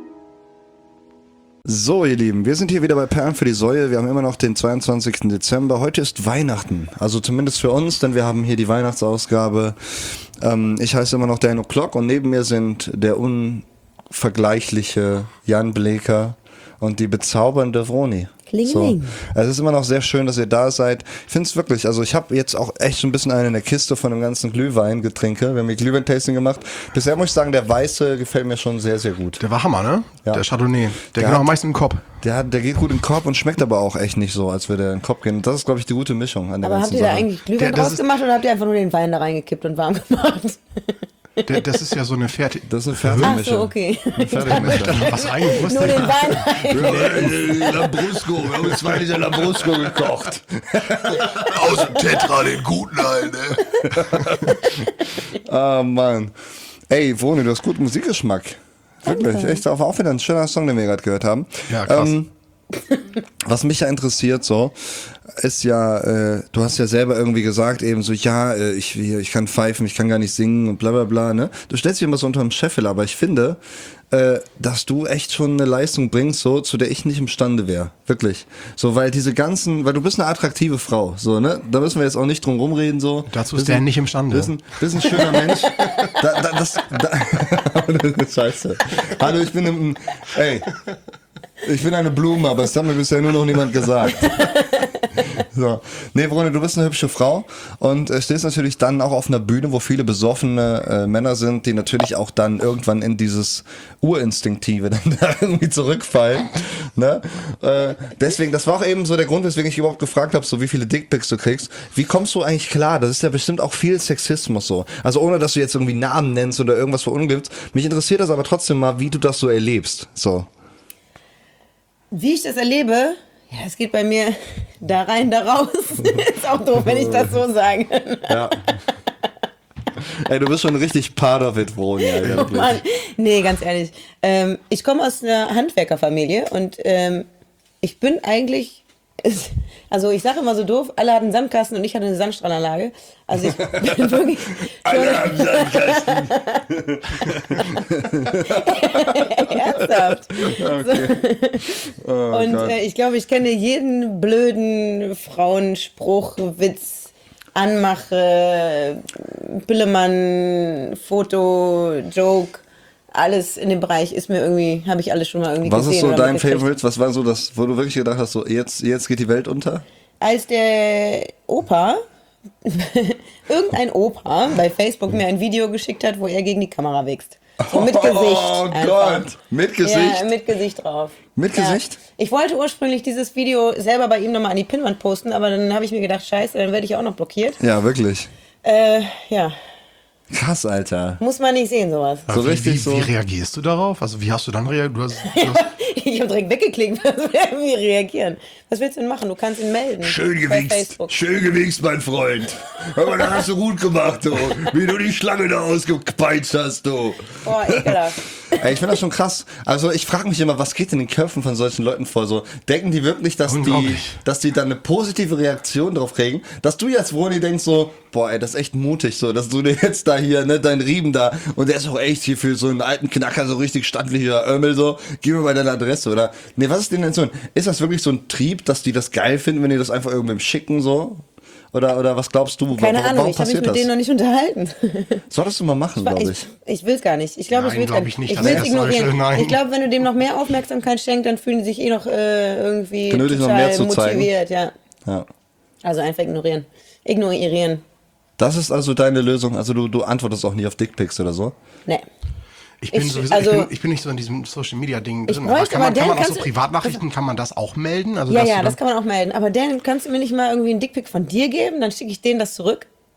So, ihr Lieben, wir sind hier wieder bei Perlen für die Säue. Wir haben immer noch den 22. Dezember. Heute ist Weihnachten. Also zumindest für uns, denn wir haben hier die Weihnachtsausgabe. Ich heiße immer noch Dan O'Clock und neben mir sind der unvergleichliche Jan Bleker und die bezaubernde Vroni. Klingeling. So. Es ist immer noch sehr schön, dass ihr da seid. Ich finde es wirklich, also ich habe jetzt auch echt so ein bisschen eine in der Kiste von dem ganzen Glühwein-Getränke. Wir haben hier Glühwein-Tasting gemacht. Bisher muss ich sagen, der Weiße gefällt mir schon sehr, sehr gut. Der war Hammer, ne? Ja. Der Chardonnay. Der geht auch am meisten in den Kopf. Der geht gut in den Kopf und schmeckt aber auch echt nicht so, als würde er in den Kopf gehen. Und das ist, glaube ich, die gute Mischung an der Aber ganzen habt ihr da Sache. eigentlich Glühwein draus gemacht oder habt ihr einfach nur den Wein da reingekippt und warm gemacht? Das ist ja so eine Fertig. Das ist eine Ach Fertigmischung. so, okay. Was eigentlich Nur den Wein rein. Lambrusco, wir haben 2 Liter Lambrusco gekocht. Aus dem Tetra, den guten halt, ne? Ah, Mann. Ey, Vroni, du hast guten Musikgeschmack. Wirklich, echt. War auch wieder ein schöner Song, den wir gerade gehört haben. Ja, krass. Was mich ja interessiert so, ist ja, du hast ja selber irgendwie gesagt eben so, ja, ich kann pfeifen, ich kann gar nicht singen und bla bla bla, ne? Du stellst dich immer so unter dem Scheffel, aber ich finde, dass du echt schon eine Leistung bringst, so, zu der ich nicht imstande wäre. Wirklich. So, weil weil du bist eine attraktive Frau, so, ne? Da müssen wir jetzt auch nicht drum rumreden, so. Dazu ist der nicht imstande. Bist ein schöner Mensch. Scheiße. Hallo, ich bin eine Blume, aber das hat mir bisher nur noch niemand gesagt. So. Nee, Vroni, du bist eine hübsche Frau und stehst natürlich dann auch auf einer Bühne, wo viele besoffene Männer sind, die natürlich auch dann irgendwann in dieses Urinstinktive dann da irgendwie zurückfallen. Ne? Deswegen, das war auch eben so der Grund, weswegen ich überhaupt gefragt habe, so wie viele Dickpics du kriegst. Wie kommst du eigentlich klar? Das ist ja bestimmt auch viel Sexismus so. Also ohne, dass du jetzt irgendwie Namen nennst oder irgendwas verunglimpfst. Mich interessiert das aber trotzdem mal, wie du das so erlebst. So. Wie ich das erlebe, ja, es geht bei mir da rein, da raus. Ist auch doof, wenn ich das so sage. Ja. Ey, du bist schon richtig part of it, Vroni. Oh Mann. Nee, ganz ehrlich. Ich komme aus einer Handwerkerfamilie und ich bin eigentlich, also ich sage immer so doof, alle hatten einen Sandkasten und ich hatte eine Sandstrahlanlage. Also ich bin wirklich... Alle haben Sandkasten. Ernsthaft. Okay. Oh, und Gott. ich glaube, ich kenne jeden blöden Frauenspruch, Witz, Anmache, Pillemann, Foto, Joke, alles in dem Bereich ist mir irgendwie, habe ich alles schon mal irgendwie Was gesehen. ist so oder dein mitgekriegt. Favorite? Was war so das, wo du wirklich gedacht hast, so jetzt geht die Welt unter? Als der Opa, irgendein Opa bei Facebook mir ein Video geschickt hat, wo er gegen die Kamera wächst. So mit Gesicht. Oh einfach. Gott, mit Gesicht? Ja, mit Gesicht drauf. Mit Ja. Gesicht? Ich wollte ursprünglich dieses Video selber bei ihm nochmal an die Pinnwand posten, aber dann habe ich mir gedacht, scheiße, dann werde ich auch noch blockiert. Ja, wirklich. Ja, Krass, Alter. muss man nicht sehen, sowas. So richtig wie so. reagierst du darauf? Also wie hast du dann reagiert? Ich habe direkt weggeklickt, was werden wir reagieren? Was willst du denn machen? Du kannst ihn melden. Schön bei gewichst, Facebook. schön gewichst, mein Freund. Aber das hast du gut gemacht, du. Wie du die Schlange da ausgepeitscht hast, du. Boah, ekelhaft. Ey, ich finde das schon krass. Also ich frage mich immer, was geht in den Köpfen von solchen Leuten vor? So, denken die wirklich, dass die dann eine positive Reaktion drauf kriegen? Dass du jetzt, Vroni, denkst so, boah, ey, das ist echt mutig, so, dass du dir jetzt da hier, ne, dein Riemen da, und der ist auch echt hier für so einen alten Knacker so richtig standlicher Ömmel, so, gib mir mal deine Adresse, oder? Nee, was ist denn so? Ist das wirklich so ein Trieb, dass die das geil finden, wenn die das einfach irgendwem schicken, so? Oder was glaubst du? Keine Ahnung, warum ich habe mich passiert mit denen noch nicht unterhalten. Solltest du mal machen, glaube ich. Ich will es gar nicht. Ich glaube, ich Nein, will es glaub gar ich nicht. nicht, Ich dass will er es das sollte. ignorieren. Nein. Ich glaube, wenn du dem noch mehr Aufmerksamkeit schenkst, dann fühlen die sich eh noch irgendwie Benötigt noch total mehr zu zeigen. motiviert. Ja. Ja. Also einfach ignorieren. Ignorieren. Das ist also deine Lösung, also du antwortest auch nie auf Dickpics oder so? Nee. Ich bin Ich- sowieso, also- ich bin nicht so in diesem Social Media Ding Ich drin. bräuchte Kann man aber auch kannst so du- Privatnachrichten, kann man das auch melden? Also, Ja, dass ja, du das dann- kann man auch melden. Aber Dan, kannst du mir nicht mal irgendwie einen Dickpic von dir geben? Dann schicke ich denen das zurück.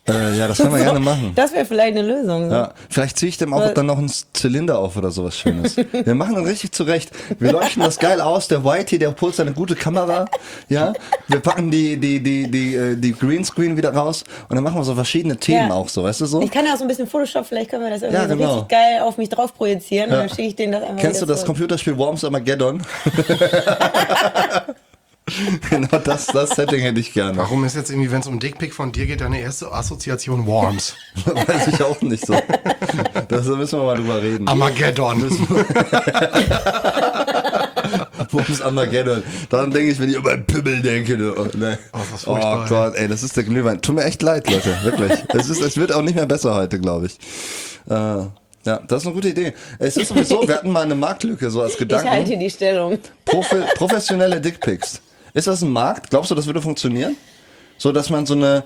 Ja, das können wir gerne machen. Das wäre vielleicht eine Lösung. So. Ja, vielleicht ziehe ich dem auch dann noch einen Zylinder auf oder sowas Schönes. Wir machen ihn richtig zurecht. Wir leuchten das geil aus. Der Whitey, der holt seine gute Kamera. Ja, wir packen die Greenscreen wieder raus und dann machen wir so verschiedene Themen auch so, weißt du so? Ich kann ja auch so ein bisschen Photoshop, vielleicht können wir das irgendwie so genau. richtig geil auf mich drauf projizieren und dann schicke ich denen das einfach. Kennst du das Computerspiel Worms Armageddon? Genau das Setting hätte ich gerne. Warum ist jetzt irgendwie, wenn es um Dickpick von dir geht, deine erste Assoziation Worms? Weiß ich auch nicht so. Da müssen wir mal drüber reden. Armageddon. Worms Armageddon. Daran denke ich, wenn ich über einen Pimmel denke. Oh Gott, ey, das ist der Glühwein. Tut mir echt leid, Leute, wirklich. Es wird auch nicht mehr besser heute, glaube ich. Ja, das ist eine gute Idee. Es ist sowieso, wir hatten mal eine Marktlücke so als Gedanken. Ich halte die Stellung. Professionelle Dickpics. Ist das ein Markt? Glaubst du, das würde funktionieren? So, dass man so ein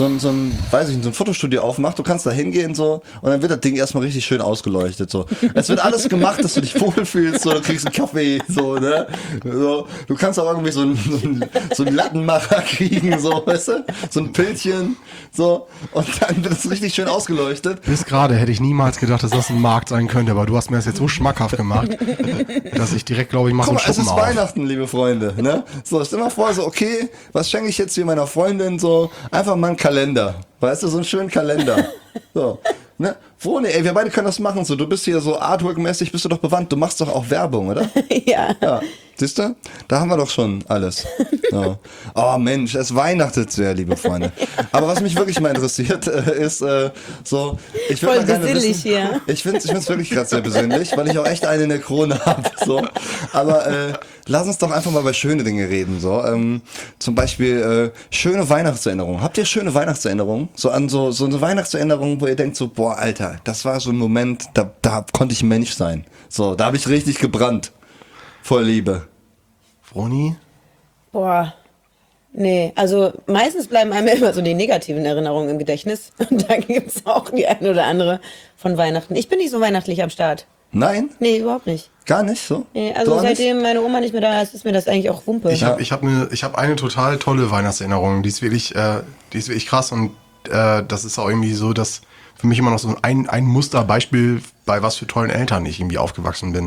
Fotostudio aufmacht, du kannst da hingehen so und dann wird das Ding erstmal richtig schön ausgeleuchtet so. Es wird alles gemacht, dass du dich wohlfühlst, so, du kriegst einen Kaffee, so, ne? So, du kannst auch irgendwie so einen Lattenmacher kriegen, so, weißt du? So ein Pilzchen, so, und dann wird es richtig schön ausgeleuchtet. Bis gerade hätte ich niemals gedacht, dass das ein Markt sein könnte, aber du hast mir das jetzt so schmackhaft gemacht, dass ich direkt glaube, ich mache einen Schuppen auf. Es ist Weihnachten, liebe Freunde, ne? So, stell dir mal vor, so, okay, was schenke ich jetzt hier meiner Freundin? So, einfach mal einen Kalender. Weißt du, so einen schönen Kalender. So, ne? Wir beide können das machen. So, du bist hier so Artwork-mäßig, bist du doch bewandt. Du machst doch auch Werbung, oder? Ja. Siehst du? Da haben wir doch schon alles. So. Oh Mensch, es weihnachtet sehr, liebe Freunde. Aber was mich wirklich mal interessiert, ist so, ich würde mal gerne wissen, hier. Ich find's wirklich gerade sehr besinnlich, weil ich auch echt eine in der Krone habe. So. Aber lass uns doch einfach mal über schöne Dinge reden. So. Zum Beispiel schöne Weihnachtserinnerungen. Habt ihr schöne Weihnachtserinnerungen? So an so eine Weihnachtserinnerung, wo ihr denkt so, boah, Alter, das war so ein Moment, da konnte ich Mensch sein. So, da habe ich richtig gebrannt. Voll Liebe. Froni? Boah. Nee, also meistens bleiben einem immer so die negativen Erinnerungen im Gedächtnis. Und da gibt's auch die eine oder andere von Weihnachten. Ich bin nicht so weihnachtlich am Start. Nein? Nee, überhaupt nicht. Gar nicht so? Nee, also seitdem meine Oma nicht mehr da ist, ist mir das eigentlich auch Wumpe. Ich hab eine total tolle Weihnachtserinnerung. Die ist wirklich krass und das ist auch irgendwie so, dass für mich immer noch so ein Musterbeispiel, bei was für tollen Eltern ich irgendwie aufgewachsen bin.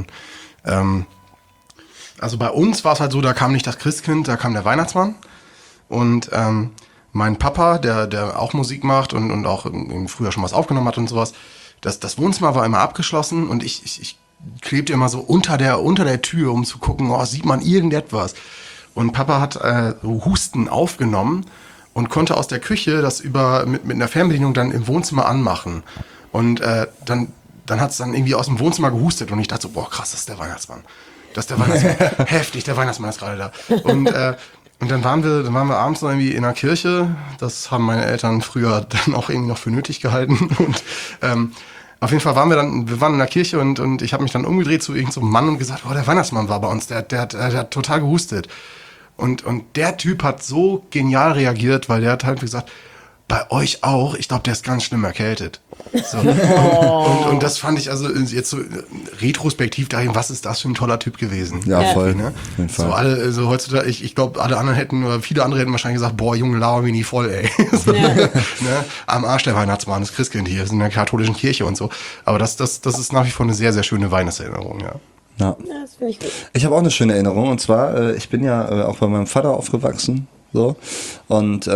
Also bei uns war es halt so, da kam nicht das Christkind, da kam der Weihnachtsmann. Und mein Papa, der auch Musik macht und auch früher schon was aufgenommen hat und sowas, das Wohnzimmer war immer abgeschlossen und ich klebte immer so unter der Tür, um zu gucken, sieht man irgendetwas. Und Papa hat so Husten aufgenommen und konnte aus der Küche das mit einer Fernbedienung dann im Wohnzimmer anmachen. Und dann hat es dann irgendwie aus dem Wohnzimmer gehustet und ich dachte so, boah krass, das ist der Weihnachtsmann. Das ist der Weihnachtsmann. Heftig, der Weihnachtsmann ist gerade da. Und dann waren wir abends noch irgendwie in der Kirche. Das haben meine Eltern früher dann auch irgendwie noch für nötig gehalten. Und auf jeden Fall waren wir in der Kirche und ich habe mich dann umgedreht zu irgendeinem Mann und gesagt, der Weihnachtsmann war bei uns, der hat total gehustet. Und der Typ hat so genial reagiert, weil der hat halt gesagt, bei euch auch, ich glaube, der ist ganz schlimm erkältet. So. Und das fand ich also jetzt so retrospektiv dahin, was ist das für ein toller Typ gewesen. Ja, voll. Ne? So heutzutage, ich glaube, viele andere hätten wahrscheinlich gesagt, boah, Junge, lauer mich nie voll, ey. So, ne? Am Arsch der Weihnachtsmann, das Christkind hier, ist in der katholischen Kirche und so. Aber das ist nach wie vor eine sehr, sehr schöne Weihnachtserinnerung, ja. Ja, das finde ich gut. Ich habe auch eine schöne Erinnerung und zwar, ich bin ja auch bei meinem Vater aufgewachsen, so, und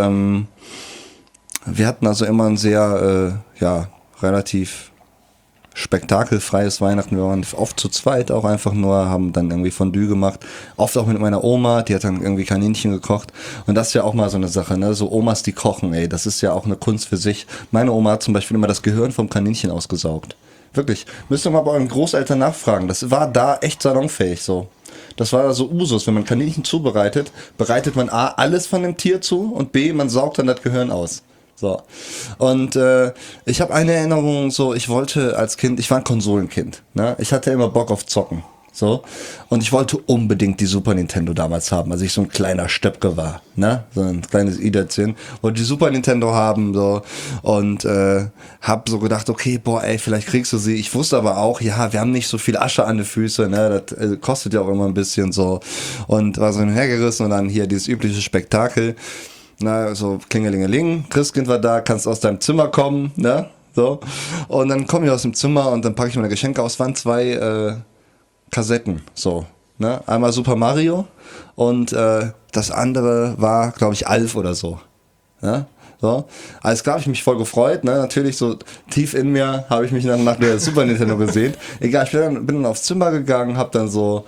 wir hatten also immer ein sehr, relativ spektakelfreies Weihnachten. Wir waren oft zu zweit auch einfach nur, haben dann irgendwie Fondue gemacht. Oft auch mit meiner Oma, die hat dann irgendwie Kaninchen gekocht. Und das ist ja auch mal so eine Sache, ne? So Omas, die kochen, ey, das ist ja auch eine Kunst für sich. Meine Oma hat zum Beispiel immer das Gehirn vom Kaninchen ausgesaugt. Wirklich. Müsst ihr mal bei euren Großeltern nachfragen. Das war da echt salonfähig so. Das war so Usus. Wenn man Kaninchen zubereitet, bereitet man A, alles von dem Tier zu und B, man saugt dann das Gehirn aus. So. Und ich habe eine Erinnerung, so, ich wollte als Kind, ich war ein Konsolenkind, ne? Ich hatte immer Bock auf Zocken. So. Und ich wollte unbedingt die Super Nintendo damals haben, als ich so ein kleiner Stöpke war, ne? So ein kleines Idötzchen. Wollte die Super Nintendo haben, so. Und hab so gedacht, okay, boah, ey, vielleicht kriegst du sie. Ich wusste aber auch, ja, wir haben nicht so viel Asche an den Füßen, ne? Das kostet ja auch immer ein bisschen so. Und war so hergerissen und dann hier dieses übliche Spektakel. Na, so Klingelingeling, Christkind war da, kannst aus deinem Zimmer kommen, ne? So. Und dann komme ich aus dem Zimmer und dann packe ich meine Geschenke aus. Waren 2 Kassetten, so. Ne? Einmal Super Mario und das andere war, glaube ich, Alf oder so. Ne? So. Alles klar, habe ich mich voll gefreut. Ne? Natürlich so tief in mir habe ich mich dann nach der Super Nintendo gesehen. Egal, ich bin dann aufs Zimmer gegangen, habe dann so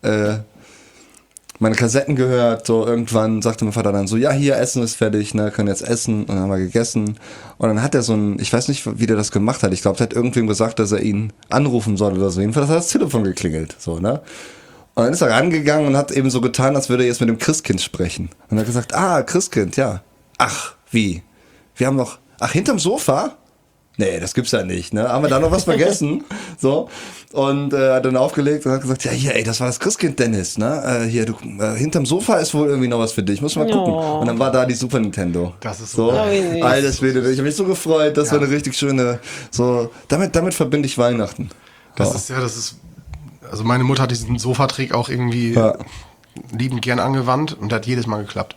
meine Kassetten gehört, so irgendwann sagte mein Vater dann so, ja, hier, Essen ist fertig, ne, können jetzt essen, und dann haben wir gegessen und dann hat er so ein, ich weiß nicht, wie der das gemacht hat, ich glaube, der hat irgendwem gesagt, dass er ihn anrufen soll oder so, jedenfalls hat das Telefon geklingelt, so, ne, und dann ist er rangegangen und hat eben so getan, als würde er jetzt mit dem Christkind sprechen und er hat gesagt, Christkind, ja, ach, wie, wir haben noch, hinterm Sofa? Nee, das gibt's ja nicht, ne? Haben wir da noch was vergessen? So. Und hat dann aufgelegt und hat gesagt, ja, hier, ey, das war das Christkind Dennis, ne? Hier, du, hinterm Sofa ist wohl irgendwie noch was für dich. Muss mal gucken. Und dann war da die Super Nintendo. Das ist so. Alter Schwede, ich habe mich so gefreut. Das war eine richtig schöne, so, damit verbinde ich Weihnachten. Das ist, also meine Mutter hat diesen Sofatrick auch irgendwie liebend gern angewandt und hat jedes Mal geklappt.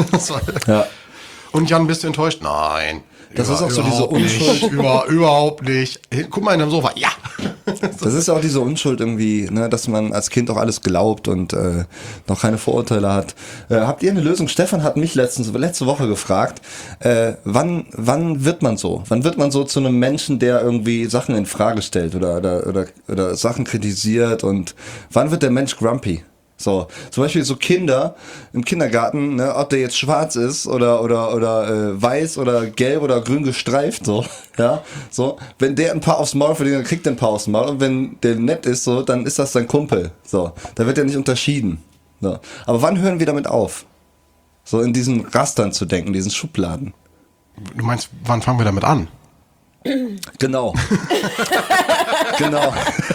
Und Jan, bist du enttäuscht? Nein. Das ist auch so diese Unschuld. Überhaupt nicht. Guck mal in dem Sofa. Ja. Das ist auch diese Unschuld irgendwie, ne, dass man als Kind auch alles glaubt und noch keine Vorurteile hat. Habt ihr eine Lösung? Stefan hat mich letzte Woche gefragt, wann wird man so? Wann wird man so zu einem Menschen, der irgendwie Sachen in Frage stellt oder Sachen kritisiert und wann wird der Mensch grumpy? So, zum Beispiel so Kinder im Kindergarten, ne, ob der jetzt schwarz ist oder weiß oder gelb oder grün gestreift, so, ja, so, wenn der ein paar aufs Maul verdient, dann kriegt er ein paar aufs Maul und wenn der nett ist, so, dann ist das sein Kumpel, so, da wird er nicht unterschieden, so. Aber wann hören wir damit auf? So in diesen Rastern zu denken, diesen Schubladen. Du meinst, wann fangen wir damit an? Genau. Genau.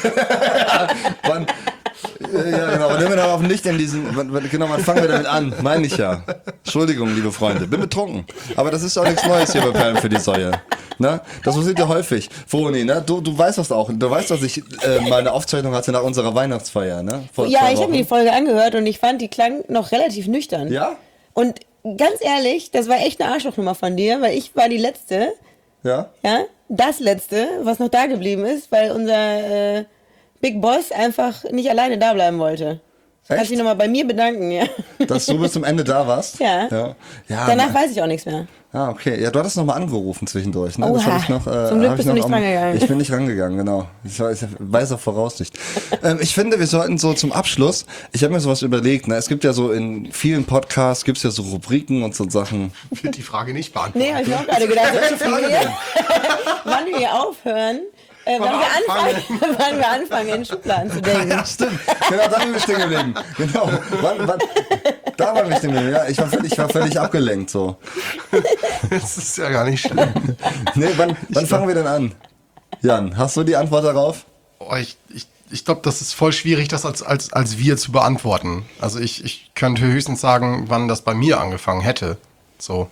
Ja, genau. Und wenn wir dann auch nicht in diesen, genau, wann fangen wir damit an? Meine ich ja. Entschuldigung, liebe Freunde. Bin betrunken. Aber das ist auch nichts Neues hier bei Perlen für die Säue. Ne? Das passiert ja häufig. Froni, ne? Du weißt das auch. Du weißt, dass ich mal eine Aufzeichnung hatte nach unserer Weihnachtsfeier, ne? Ich habe mir die Folge angehört und ich fand, die klang noch relativ nüchtern. Ja? Und ganz ehrlich, das war echt eine Arschlochnummer von dir, weil ich war die Letzte. Ja? Ja? Das Letzte, was noch da geblieben ist, weil unser Big Boss einfach nicht alleine da bleiben wollte. Kannst dich nochmal bei mir bedanken, ja. Dass du bis zum Ende da warst? Ja. Danach weiß ich auch nichts mehr. Okay. Ja, du hattest nochmal angerufen zwischendurch, ne? Oha. Das hab ich noch, Zum Glück bist du nicht rangegangen. Ich bin nicht rangegangen, genau. Ich weiß auf Voraussicht. Ich finde, wir sollten so zum Abschluss, ich habe mir sowas überlegt, ne? Es gibt ja so in vielen Podcasts, gibt's ja so Rubriken und so Sachen. Ich will die Frage nicht beantworten. Nee, hab ich auch gerade gedacht. Wann wir aufhören, wann wir anfangen, in Schubladen zu denken. Ja, stimmt. Genau, da sind wir stehen geblieben. Genau. Da waren wir stehen geblieben. Ja, ich war völlig abgelenkt, so. Das ist ja gar nicht schlimm. Nee, wann fangen wir denn an? Jan, hast du die Antwort darauf? Ich glaube, das ist voll schwierig, das als wir zu beantworten. Also ich könnte höchstens sagen, wann das bei mir angefangen hätte. So.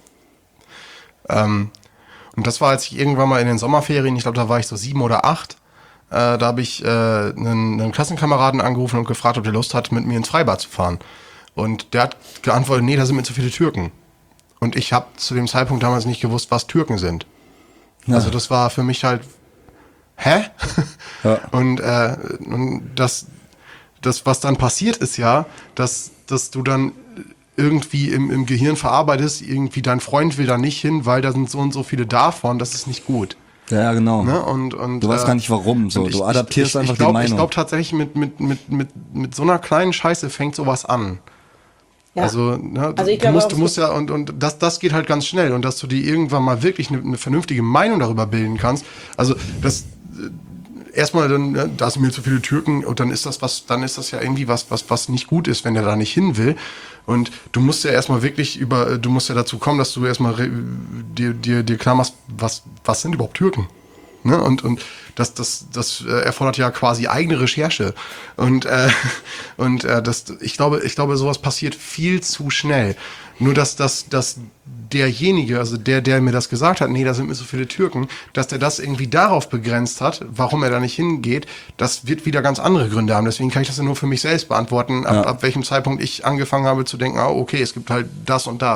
Und das war, als ich irgendwann mal in den Sommerferien, ich glaube, da war ich so 7 oder 8, da habe ich einen Klassenkameraden angerufen und gefragt, ob der Lust hat, mit mir ins Freibad zu fahren. Und der hat geantwortet, nee, da sind mir zu viele Türken. Und ich habe zu dem Zeitpunkt damals nicht gewusst, was Türken sind. Ja. Also das war für mich halt, hä? Ja. Und das, was dann passiert ist ja, dass du dann irgendwie im Gehirn verarbeitest, irgendwie dein Freund will da nicht hin, weil da sind so und so viele davon, das ist nicht gut. Ja, genau. Ne? Und du weißt gar nicht warum, so. Du adaptierst einfach die Meinung. Ich glaube tatsächlich, mit so einer kleinen Scheiße fängt sowas an. Ja. Also, ne, also du musst ja, und das geht halt ganz schnell, und dass du dir irgendwann mal wirklich eine vernünftige Meinung darüber bilden kannst. Also das erstmal dann, da sind mir zu viele Türken, und dann ist das ja irgendwie was nicht gut ist, wenn der da nicht hin will. Und du musst ja erstmal wirklich du musst ja dazu kommen, dass du erstmal dir klar machst, was sind überhaupt Türken? Ne? Und das erfordert ja quasi eigene Recherche. Und ich glaube, sowas passiert viel zu schnell. Nur dass derjenige, also der mir das gesagt hat, nee, da sind mir so viele Türken, dass der das irgendwie darauf begrenzt hat, warum er da nicht hingeht, das wird wieder ganz andere Gründe haben. Deswegen kann ich das ja nur für mich selbst beantworten, ab welchem Zeitpunkt ich angefangen habe zu denken, okay, es gibt halt das und das.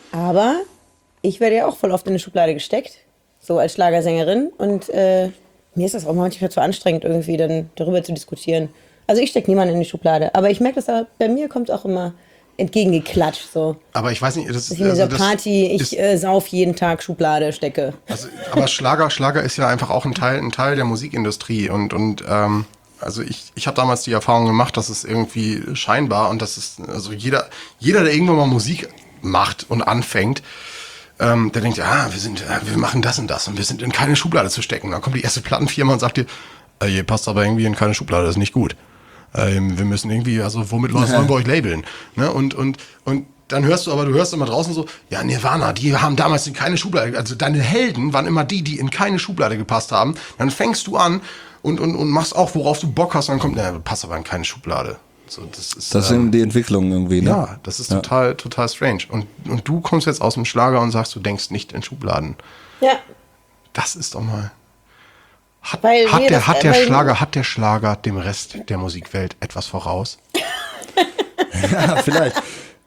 Aber ich werde ja auch voll oft in eine Schublade gesteckt, so als Schlagersängerin. Und mir ist das auch manchmal zu anstrengend, irgendwie dann darüber zu diskutieren. Also ich stecke niemanden in die Schublade. Aber ich merke, dass bei mir kommt es auch immer entgegengeklatscht. So. Aber ich weiß nicht, das ist wie in dieser Party, ich sauf jeden Tag Schublade stecke. Also, aber Schlager ist ja einfach auch ein Teil der Musikindustrie. Also ich habe damals die Erfahrung gemacht, dass es irgendwie scheinbar und das ist, also jeder, der irgendwann mal Musik macht und anfängt, der denkt, wir machen das und das und wir sind in keine Schublade zu stecken. Dann kommt die erste Plattenfirma und sagt dir, ihr passt aber irgendwie in keine Schublade, das ist nicht gut. Wir müssen irgendwie, also womit sollen wir euch labeln? Ne? Und dann hörst du immer draußen so, ja, Nirvana, die haben damals in keine Schublade, also deine Helden waren immer die in keine Schublade gepasst haben. Dann fängst du an und machst auch, worauf du Bock hast, und dann kommt, du passt aber in keine Schublade. So, das sind die Entwicklungen irgendwie, ne? Ja, das ist total strange. Und du kommst jetzt aus dem Schlager und sagst, du denkst nicht in Schubladen. Ja. Das ist doch mal... Hat der Schlager dem Rest der Musikwelt etwas voraus? Ja, vielleicht.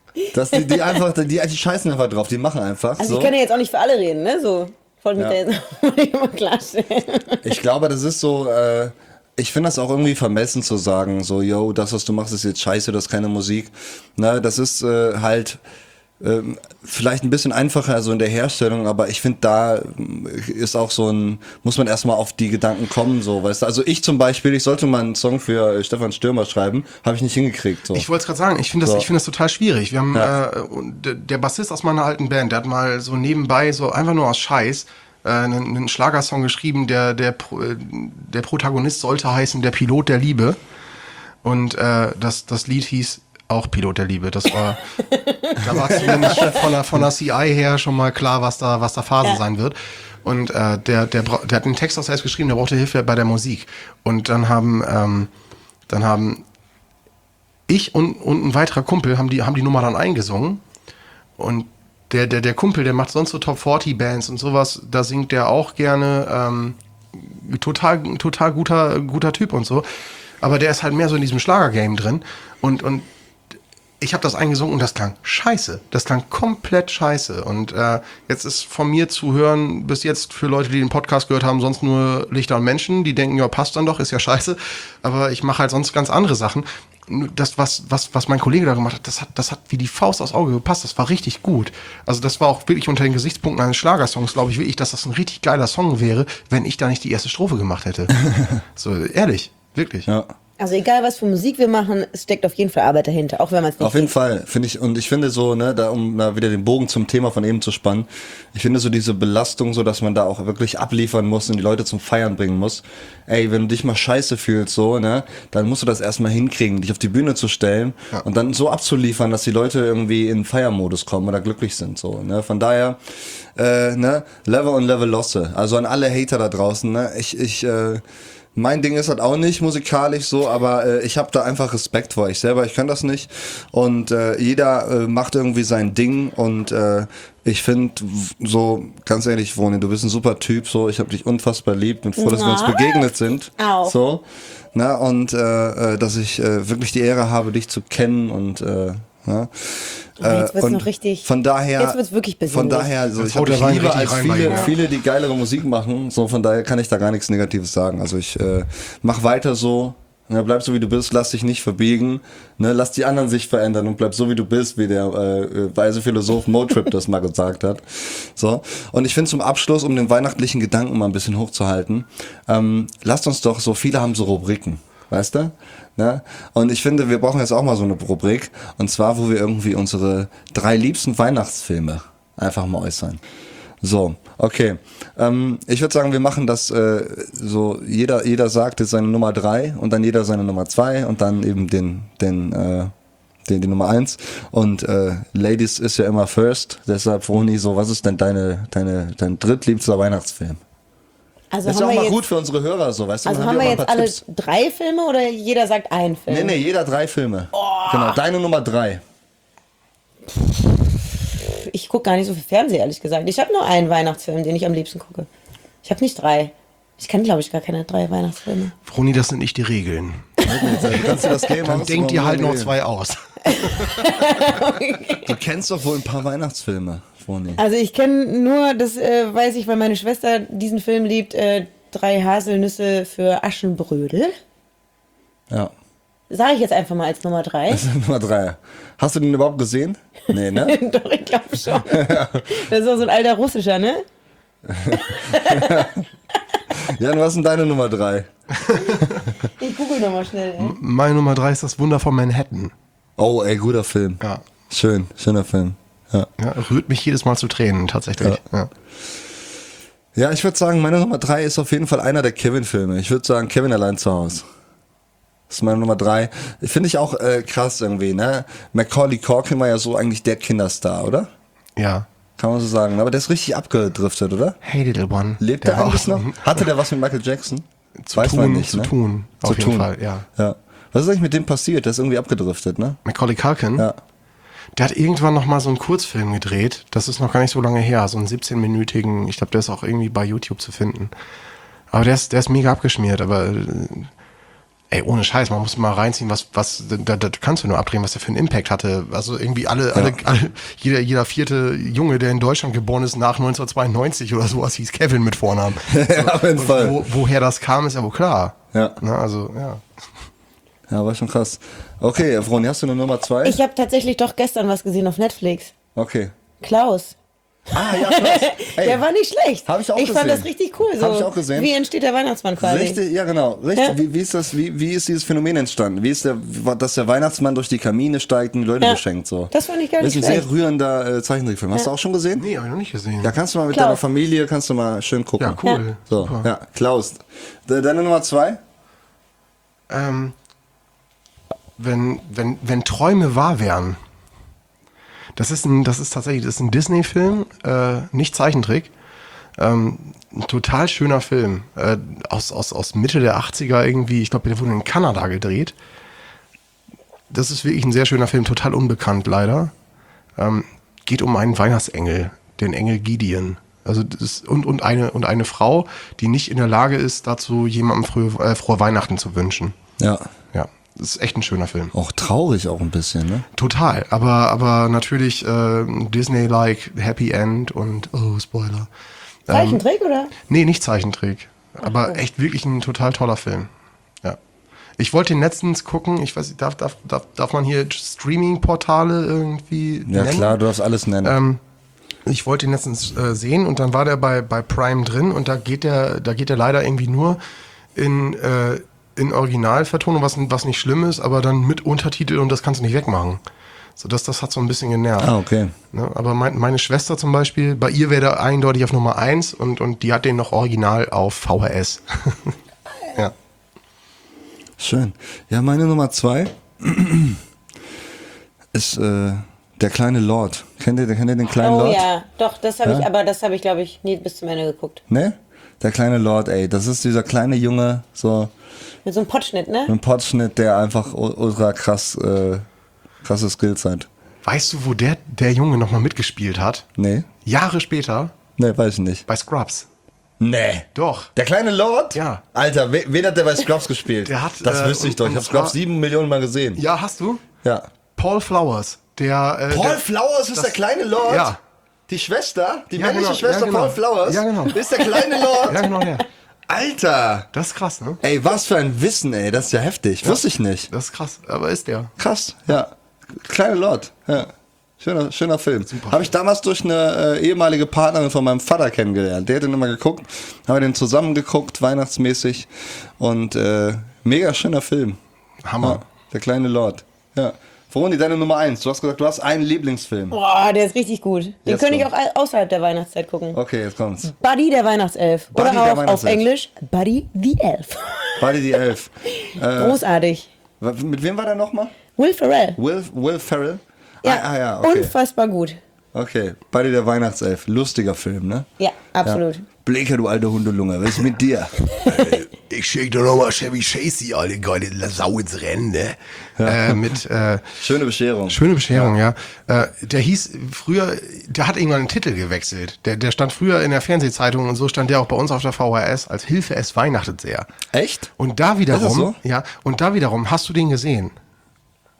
Die scheißen einfach drauf, die machen einfach. Also so. ich kann ja jetzt auch nicht für alle reden, ne? So voll mit der immer klarstellen. Ich glaube, das ist so, ich finde das auch irgendwie vermessen zu sagen, so, yo, das, was du machst, ist jetzt scheiße, das ist keine Musik. Na, das ist halt vielleicht ein bisschen einfacher, also in der Herstellung, aber ich finde, da ist auch muss man erstmal auf die Gedanken kommen, so, weißt du. Also ich zum Beispiel, ich sollte mal einen Song für Stefan Stürmer schreiben, habe ich nicht hingekriegt. So. Ich wollte es gerade sagen, ich finde das total schwierig. Wir haben, der Bassist aus meiner alten Band, der hat mal so nebenbei, so einfach nur aus Scheiß, einen Schlagersong geschrieben, der Protagonist sollte heißen Der Pilot der Liebe. Und das Lied hieß auch Pilot der Liebe. Da war zumindest von der CI her schon mal klar, was da Phase sein wird. Und der hat den Text auch selbst geschrieben, der brauchte Hilfe bei der Musik. Und dann haben ich und ein weiterer Kumpel haben die Nummer dann eingesungen. Und der Kumpel, der macht sonst so Top 40 Bands und sowas, da singt der auch gerne, total guter Typ und so. Aber der ist halt mehr so in diesem Schlager-Game drin. Und ich habe das eingesungen und das klang scheiße. Das klang komplett scheiße. Und jetzt ist von mir zu hören, bis jetzt für Leute, die den Podcast gehört haben, sonst nur Lichter und Menschen, die denken, ja, passt dann doch, ist ja scheiße. Aber ich mache halt sonst ganz andere Sachen. Das, was mein Kollege da gemacht hat, das hat wie die Faust aufs Auge gepasst. Das war richtig gut. Also das war auch wirklich unter den Gesichtspunkten eines Schlagersongs, glaube ich wirklich, dass das ein richtig geiler Song wäre, wenn ich da nicht die erste Strophe gemacht hätte. So, ehrlich, wirklich. Ja. Also egal, was für Musik wir machen, es steckt auf jeden Fall Arbeit dahinter, auch wenn man es nicht Auf jeden Fall, finde ich. Und ich finde so, ne, um da wieder den Bogen zum Thema von eben zu spannen, ich finde so diese Belastung, so dass man da auch wirklich abliefern muss und die Leute zum Feiern bringen muss. Ey, wenn du dich mal scheiße fühlst, so, ne, dann musst du das erstmal hinkriegen, dich auf die Bühne zu stellen und dann so abzuliefern, dass die Leute irgendwie in Feiermodus kommen oder glücklich sind, so, ne. Von daher, Level und Level Losse. Also an alle Hater da draußen, ne, mein Ding ist halt auch nicht musikalisch so, aber ich habe da einfach Respekt vor. Ich kann das nicht. Und jeder macht irgendwie sein Ding. Und ich finde so, ganz ehrlich, Vroni, du bist ein super Typ. So, ich habe dich unfassbar lieb. Bin froh, dass wir uns begegnet sind. Auch. So, na, und dass ich wirklich die Ehre habe, dich zu kennen und jetzt wird's noch richtig. Von daher, jetzt wird's wirklich besonders. Von daher, so, ich habe dich lieber als viele, die geilere Musik machen. So, von daher kann ich da gar nichts Negatives sagen. Also ich mach weiter so. Ne, bleib so wie du bist, lass dich nicht verbiegen, ne, lass die anderen sich verändern und bleib so wie du bist, wie der weise Philosoph Motrip das mal gesagt hat. So. Und ich finde zum Abschluss, um den weihnachtlichen Gedanken mal ein bisschen hochzuhalten, lasst uns doch, so viele haben so Rubriken, weißt du? Ne? Und ich finde, wir brauchen jetzt auch mal so eine Rubrik, und zwar, wo wir irgendwie unsere 3 liebsten Weihnachtsfilme einfach mal äußern. So, okay. Ich würde sagen, wir machen das so, jeder sagt jetzt seine Nummer 3 und dann jeder seine Nummer 2 und dann eben die Nummer 1. Und Ladies ist ja immer first, deshalb, Vroni, so, was ist denn dein drittliebster Weihnachtsfilm? Also das ist ja auch mal gut für unsere Hörer, so, weißt du? Also haben wir jetzt alle 3 Filme oder jeder sagt einen Film? Nee, jeder 3 Filme. Oh. Genau, deine Nummer 3. Ich gucke gar nicht so viel Fernsehen, ehrlich gesagt. Ich habe nur einen Weihnachtsfilm, den ich am liebsten gucke. Ich habe nicht 3. Ich kenne, glaube ich, gar keine 3 Weihnachtsfilme. Vroni, das sind nicht die Regeln. Kannst du das geben? Dann denkt ihr halt noch 2 aus. Du kennst doch wohl ein paar Weihnachtsfilme, Froni. Also ich kenne nur, das weiß ich, weil meine Schwester diesen Film liebt, 3 Haselnüsse für Aschenbrödel. Ja. Sage ich jetzt einfach mal als Nummer 3. Das ist Nummer 3. Hast du den überhaupt gesehen? Nee, ne? Doch, ich glaube schon. Das ist auch so ein alter russischer, ne? Jan, was ist denn deine Nummer 3? Ich google nochmal schnell. Ey. Meine Nummer 3 ist das Wunder von Manhattan. Oh, ey, guter Film. Ja. Schöner Film. Ja, rührt mich jedes Mal zu Tränen, tatsächlich. Ja, ich würde sagen, meine Nummer 3 ist auf jeden Fall einer der Kevin-Filme. Ich würde sagen, Kevin allein zu Hause. Das ist meine Nummer 3. Finde ich auch krass irgendwie, ne? Macaulay Culkin war ja so eigentlich der Kinderstar, oder? Ja. Kann man so sagen. Aber der ist richtig abgedriftet, oder? Hey, Little One. Lebt der eigentlich noch? Hatte der was mit Michael Jackson? Weiß man nicht, ne? Auf jeden Fall, ja. Was ist eigentlich mit dem passiert? Der ist irgendwie abgedriftet, ne? Macaulay Culkin? Ja. Der hat irgendwann noch mal so einen Kurzfilm gedreht. Das ist noch gar nicht so lange her. So einen 17-minütigen. Ich glaube, der ist auch irgendwie bei YouTube zu finden. Aber der ist mega abgeschmiert. Aber ey, ohne Scheiß, man muss mal reinziehen, da kannst du nur abdrehen, was der für einen Impact hatte. Also irgendwie jeder 4. Junge, der in Deutschland geboren ist nach 1992 oder sowas, hieß Kevin mit Vornamen. Ja, auf jeden Fall. Woher das kam, ist ja wohl klar. Ja. Na, also, ja. Ja, war schon krass. Okay, Froni, hast du eine Nummer 2? Ich habe tatsächlich doch gestern was gesehen auf Netflix. Okay. Klaus. Ah, ja, krass. Ey, der war nicht schlecht. Hab ich auch gesehen. Ich fand das richtig cool. So. Hab ich auch gesehen. Wie entsteht der Weihnachtsmann quasi? Richtig, ja genau. Richtig. Ja. Wie ist dieses Phänomen entstanden? Dass der Weihnachtsmann durch die Kamine steigt und die Leute beschenkt? So. Das fand ich gar nicht schlecht. Das ist ein sehr rührender Zeichentrickfilm. Hast du auch schon gesehen? Nee, hab ich noch nicht gesehen. Ja, kannst du mal mit Klaus. deiner Familie, schön gucken. Ja, cool. Ja. So, Super. ja, Klaus. Deine Nummer 2? Wenn Träume wahr wären. Das ist ein Disney-Film, nicht Zeichentrick. Ein total schöner Film. Aus Mitte der 80er irgendwie. Ich glaube, der wurde in Kanada gedreht. Das ist wirklich ein sehr schöner Film, total unbekannt leider. Geht um einen Weihnachtsengel, den Engel Gideon. Also und eine Frau, die nicht in der Lage ist, dazu jemandem frohe Weihnachten zu wünschen. Ja. Ja, das ist echt ein schöner Film. Auch traurig auch ein bisschen, ne? Total, aber natürlich Disney-like, Happy End und, Spoiler. Zeichentrick, oder? Nee, nicht Zeichentrick. Aber echt wirklich ein total toller Film. Ja. Ich wollte den letztens gucken, ich weiß nicht, darf man hier Streaming-Portale irgendwie Ja nennen? klar, du darfst alles nennen. Ich wollte ihn letztens sehen und dann war der bei Prime drin und da geht der leider irgendwie nur in Originalvertonung, was nicht schlimm ist, aber dann mit Untertitel und das kannst du nicht wegmachen. So, das hat so ein bisschen genervt. Ah, okay. Ne, aber meine Schwester zum Beispiel, bei ihr wäre der eindeutig auf Nummer 1 und die hat den noch original auf VHS. Ja. Schön. Ja, meine Nummer 2 ist der kleine Lord. Kennt ihr den kleinen Lord? Oh ja, doch, das habe ich, glaube ich, nie bis zum Ende geguckt. Ne? Der kleine Lord, ey. Das ist dieser kleine Junge, so Mit so einem Potschnitt, ne? mit einem Potschnitt, der einfach ultra krasse Skills hat. Weißt du, wo der Junge nochmal mitgespielt hat? Nee? Jahre später? Nee, weiß ich nicht. Bei Scrubs. Nee. Doch. Der kleine Lord? Ja. Alter, wen hat der bei Scrubs gespielt? Der hat, das wüsste ich doch. Ich und habe Scrubs zwar- 7 Millionen Mal gesehen. Ja, hast du? Ja. Paul Flowers. Paul Flowers ist der kleine Lord? Ja. Die Schwester? Die Ja, männliche genau, Schwester ja, genau. Paul Flowers? Ja, genau. Ist der kleine Lord? Ja, genau, der. Alter! Das ist krass, ne? Ey, was für ein Wissen, ey. Das ist ja heftig. Wusste ich nicht. Das ist krass, aber ist der. Krass, ja. Kleine Lord, ja. Schöner Film. Habe ich damals durch eine ehemalige Partnerin von meinem Vater kennengelernt. Der hat den immer geguckt. Haben wir den zusammen geguckt, weihnachtsmäßig. Und mega schöner Film. Hammer. Ja, der kleine Lord. Ja. Froni, deine Nummer 1. Du hast gesagt, du hast einen Lieblingsfilm. Boah, der ist richtig gut. Den Jetzt könnte ich so. auch außerhalb der Weihnachtszeit gucken. Okay, jetzt kommt's. Buddy der Weihnachtself. Buddy Oder der auch auf Weihnachtself. Englisch Buddy the Elf. Buddy die Elf. Großartig. Mit wem war der nochmal? Will Ferrell. Will Ferrell? Ja, Ja, okay. unfassbar gut. Okay, Buddy der Weihnachtself. Lustiger Film, ne? Ja, absolut. Ja. Bleker, du alte Hundelunge, was ist mit dir? Ich schick dir nochmal Chevy Chase, alle geile Sau ins Rennen, ne? Schöne Bescherung. Schöne Bescherung, ja. Der hieß früher, der hat irgendwann den Titel gewechselt. Der stand früher in der Fernsehzeitung und so stand der auch bei uns auf der VHS als Hilfe, es weihnachtet sehr. Echt? Und da wiederum, Ist das so? ja, und da wiederum, hast du den gesehen?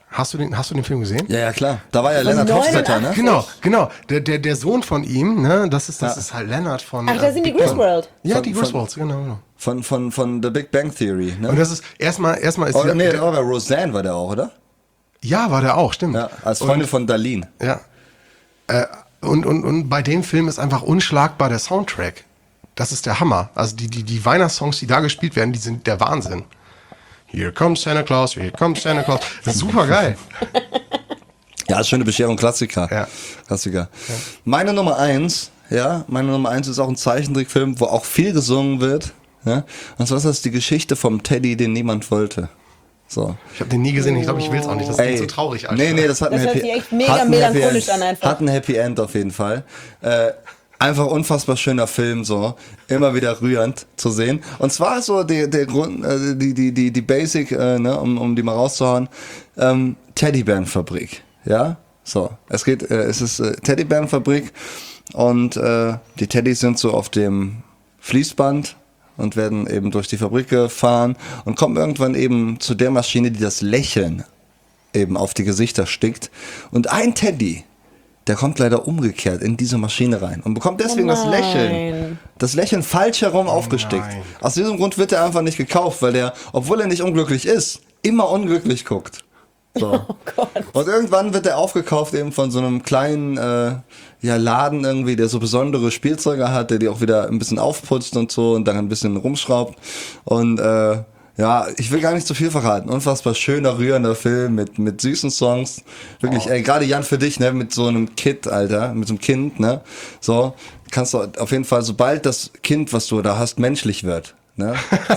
Hast du den Film gesehen? Ja, klar. Da war ja Lennart Hofstetter, ne? Genau. Der Sohn von ihm, ne? Das ist halt Lennart von... Ach, da sind die Griswold. Ja, die Griswolds, genau. Von The Big Bang Theory, ne? Und das ist erstmal ist aber Roseanne war der auch, oder? Ja, war der auch, stimmt. Ja, als Freundin von Darlene. Ja. Und bei dem Film ist einfach unschlagbar der Soundtrack. Das ist der Hammer. Also die Weihnachtssongs, die da gespielt werden, die sind der Wahnsinn. Here comes Santa Claus, here comes Santa Claus. Das ist super geil. Ja, schöne Bescherung, Klassiker. Ja. Klassiker. Ja. Meine Nummer 1 ist auch ein Zeichentrickfilm, wo auch viel gesungen wird. Ja? Und zwar ist das die Geschichte vom Teddy, den niemand wollte. So. Ich habe den nie gesehen, ich glaube, ich will es auch nicht. Das ist so traurig, Alter. Nee, das hat ein hört Happy sich echt mega melancholisch an einfach. Hat ein Happy End auf jeden Fall. Einfach unfassbar schöner Film, so. Immer wieder rührend zu sehen. Und zwar ist so der Grund, die Basic, ne, um die mal rauszuhauen, Teddybärenfabrik. Ja? So. Es ist Teddybärenfabrik und die Teddys sind so auf dem Fließband und werden eben durch die Fabrik gefahren und kommen irgendwann eben zu der Maschine, die das Lächeln eben auf die Gesichter stickt. Und ein Teddy, der kommt leider umgekehrt in diese Maschine rein und bekommt deswegen das Lächeln falsch herum aufgestickt. Nein. Aus diesem Grund wird er einfach nicht gekauft, weil der, obwohl er nicht unglücklich ist, immer unglücklich guckt. So. Oh Gott. Und irgendwann wird er aufgekauft eben von so einem kleinen Laden irgendwie, der so besondere Spielzeuge hat, der die auch wieder ein bisschen aufputzt und so und dann ein bisschen rumschraubt. Und ich will gar nicht zu viel verraten. Unfassbar schöner, rührender Film mit süßen Songs. Wirklich, gerade Jan für dich, ne, mit so einem Kid, Alter, mit so einem Kind, ne, so, kannst du auf jeden Fall, sobald das Kind, was du da hast, menschlich wird, ne,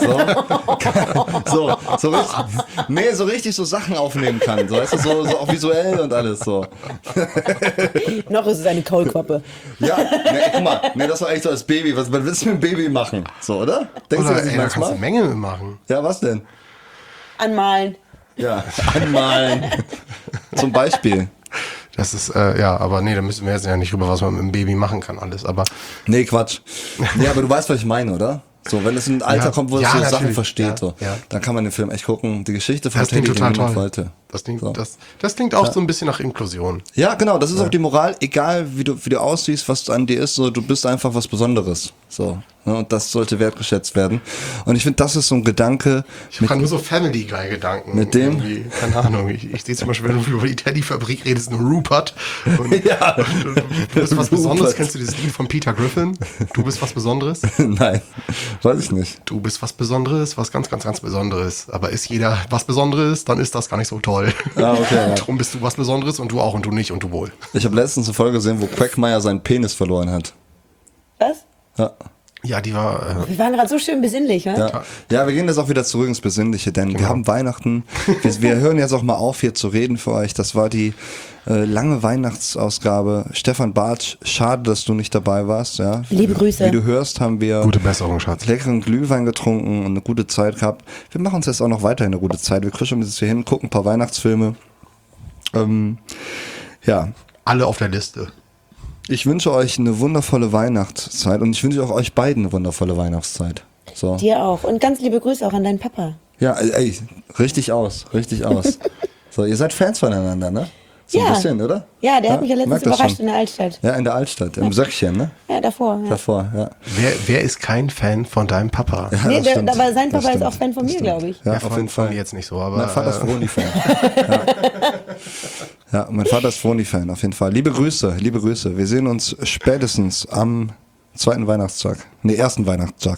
so richtig so Sachen aufnehmen kann, so, weißt du, so auch visuell und alles, so. Noch ist es eine Kaulquappe. Ja, guck mal, das war echt so als Baby, was willst du mit dem Baby machen, so, oder? Denkst du, das ist da kannst du eine Menge mitmachen. Ja, was denn? Anmalen. Ja, anmalen. Zum Beispiel. Das ist, aber nee, da müssen wir jetzt ja nicht drüber, was man mit dem Baby machen kann, alles, aber... Nee, Quatsch. Nee, aber du weißt, was ich meine, oder? So, wenn es in ein Alter kommt, wo es so Sachen versteht, dann kann man den Film echt gucken. Die Geschichte von Teddy, den niemand wollte. Das klingt auch so ein bisschen nach Inklusion. Ja, genau, das ist auch die Moral, egal wie du aussiehst, was an dir ist, so, du bist einfach was Besonderes. So, ne, und das sollte wertgeschätzt werden. Und ich finde, das ist so ein Gedanke. Ich habe nur so Family Guy Gedanken. Mit dem? Keine Ahnung, ich sehe zum Beispiel, wenn du über die Teddy-Fabrik redest, nur Rupert. Und du bist was Besonderes. Kennst du dieses Lied von Peter Griffin? Du bist was Besonderes? Nein, weiß ich nicht. Du bist was Besonderes, was ganz, ganz, ganz Besonderes. Aber ist jeder was Besonderes, dann ist das gar nicht so toll. Ah, okay, ja. Darum bist du was Besonderes und du auch und du nicht und du wohl. Ich habe letztens eine Folge gesehen, wo Quagmire seinen Penis verloren hat. Was? Ja. Ja, die war... Wir waren gerade so schön besinnlich, ne? Ja, wir gehen jetzt auch wieder zurück ins Besinnliche, denn wir haben Weihnachten. Wir hören jetzt auch mal auf, hier zu reden für euch. Das war die lange Weihnachtsausgabe. Stefan Bartsch, schade, dass du nicht dabei warst. Ja. Liebe Grüße. Wie du hörst, haben wir gute Besserung, Schatz. Leckeren Glühwein getrunken und eine gute Zeit gehabt. Wir machen uns jetzt auch noch weiterhin eine gute Zeit. Wir kuscheln uns hier hin, gucken ein paar Weihnachtsfilme. Alle auf der Liste. Ich wünsche euch eine wundervolle Weihnachtszeit und ich wünsche auch euch beiden eine wundervolle Weihnachtszeit. So. Dir auch. Und ganz liebe Grüße auch an deinen Papa. Ja, ey, richtig aus. So, ihr seid Fans voneinander, ne? So ein bisschen, oder? Ja, der hat mich ja letztens überrascht in der Altstadt. Ja, in der Altstadt, im Söckchen, ne? Ja, davor. Ja. Wer ist kein Fan von deinem Papa? Ja, nee, aber sein Papa ist auch Fan von mir, glaube ich. Ja, auf jeden Fall. Von mir jetzt nicht so, aber... Mein Vater ist Froni-Fan. Ja, mein Vater ist Froni-Fan, auf jeden Fall. Liebe Grüße. Wir sehen uns spätestens am ersten Weihnachtstag.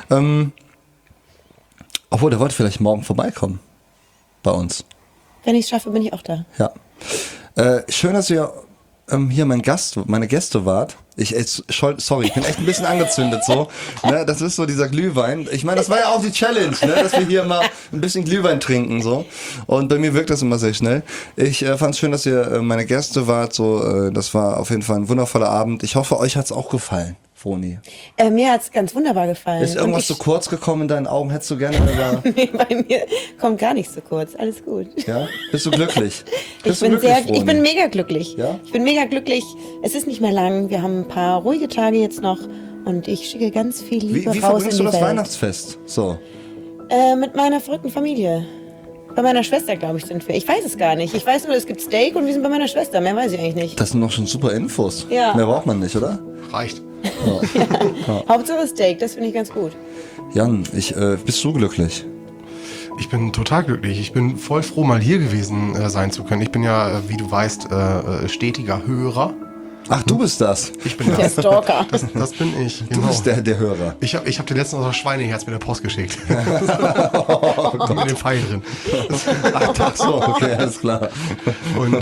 Obwohl, der wollte vielleicht morgen vorbeikommen. Bei uns. Wenn ich es schaffe, bin ich auch da. Ja. Schön, dass ihr hier meine Gäste wart. Ich bin echt ein bisschen angezündet so. Ne, das ist so dieser Glühwein. Ich meine, das war ja auch die Challenge, ne, dass wir hier mal ein bisschen Glühwein trinken so. Und bei mir wirkt das immer sehr schnell. Ich fand es schön, dass ihr meine Gäste wart. So, das war auf jeden Fall ein wundervoller Abend. Ich hoffe, euch hat es auch gefallen. Froni. Mir hat's ganz wunderbar gefallen. Ist irgendwas zu kurz gekommen in deinen Augen? Hättest du gerne... Nee, bei mir kommt gar nichts zu kurz. Alles gut. Ja? Bist du glücklich? Ich bin mega glücklich. Ja? Ich bin mega glücklich. Es ist nicht mehr lang. Wir haben ein paar ruhige Tage jetzt noch. Und ich schicke ganz viel Liebe raus in die Welt. Wie verbringst du das Weihnachtsfest? So. Mit meiner verrückten Familie. Bei meiner Schwester, glaube ich, sind wir. Ich weiß es gar nicht. Ich weiß nur, es gibt Steak und wir sind bei meiner Schwester. Mehr weiß ich eigentlich nicht. Das sind doch schon super Infos. Ja. Mehr braucht man nicht, oder? Reicht. Ja. Hauptsache Steak, das finde ich ganz gut. Jan, bist du glücklich? Ich bin total glücklich. Ich bin voll froh, mal hier gewesen sein zu können. Ich bin ja, wie du weißt, stetiger Hörer. Ach, du bist das. Ich bin Der Stalker. Das bin ich, genau. Du bist der Hörer. Ich hab dir letztens das Schweineherz mit der Post geschickt. Mit dem Pfeil drin. Ach so, okay, alles klar. Und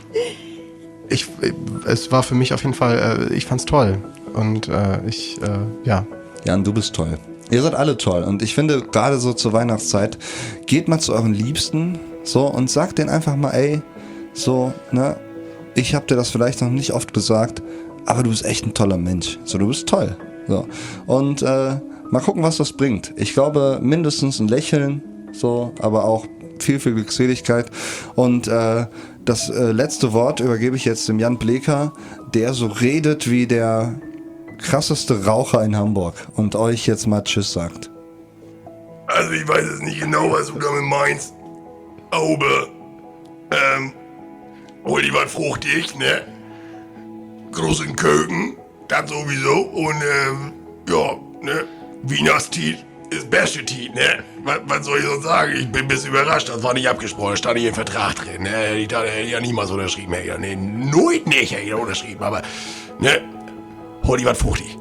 es war für mich auf jeden Fall, ich fand's toll. Und ja. Jan, du bist toll. Ihr seid alle toll. Und ich finde, gerade so zur Weihnachtszeit, geht mal zu euren Liebsten so und sagt denen einfach mal, ey, so, ne, ich habe dir das vielleicht noch nicht oft gesagt, aber du bist echt ein toller Mensch. So, du bist toll. So. Und mal gucken, was das bringt. Ich glaube, mindestens ein Lächeln, so, aber auch viel, viel Glückseligkeit. Und das letzte Wort übergebe ich jetzt dem Jan Bleker, der so redet wie der krasseste Raucher in Hamburg und euch jetzt mal Tschüss sagt. Also ich weiß jetzt nicht genau, was du damit meinst. Aber, hol die was fruchtig, ne? Großen Köken, das sowieso. Und, ja, ne? Wienerstiet ist beste Tiet, ne? Was soll ich sonst sagen? Ich bin ein bisschen überrascht, das war nicht abgesprochen, stand nicht im Vertrag drin, ne? Hätte ich ja niemals unterschrieben, hätte ich ja, ne? Nooit nicht hätte ich ja unterschrieben, aber, ne? Hol die was fruchtig.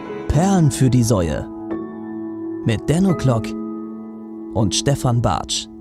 Perlen für die Säue mit Denno Klock und Stefan Bartsch.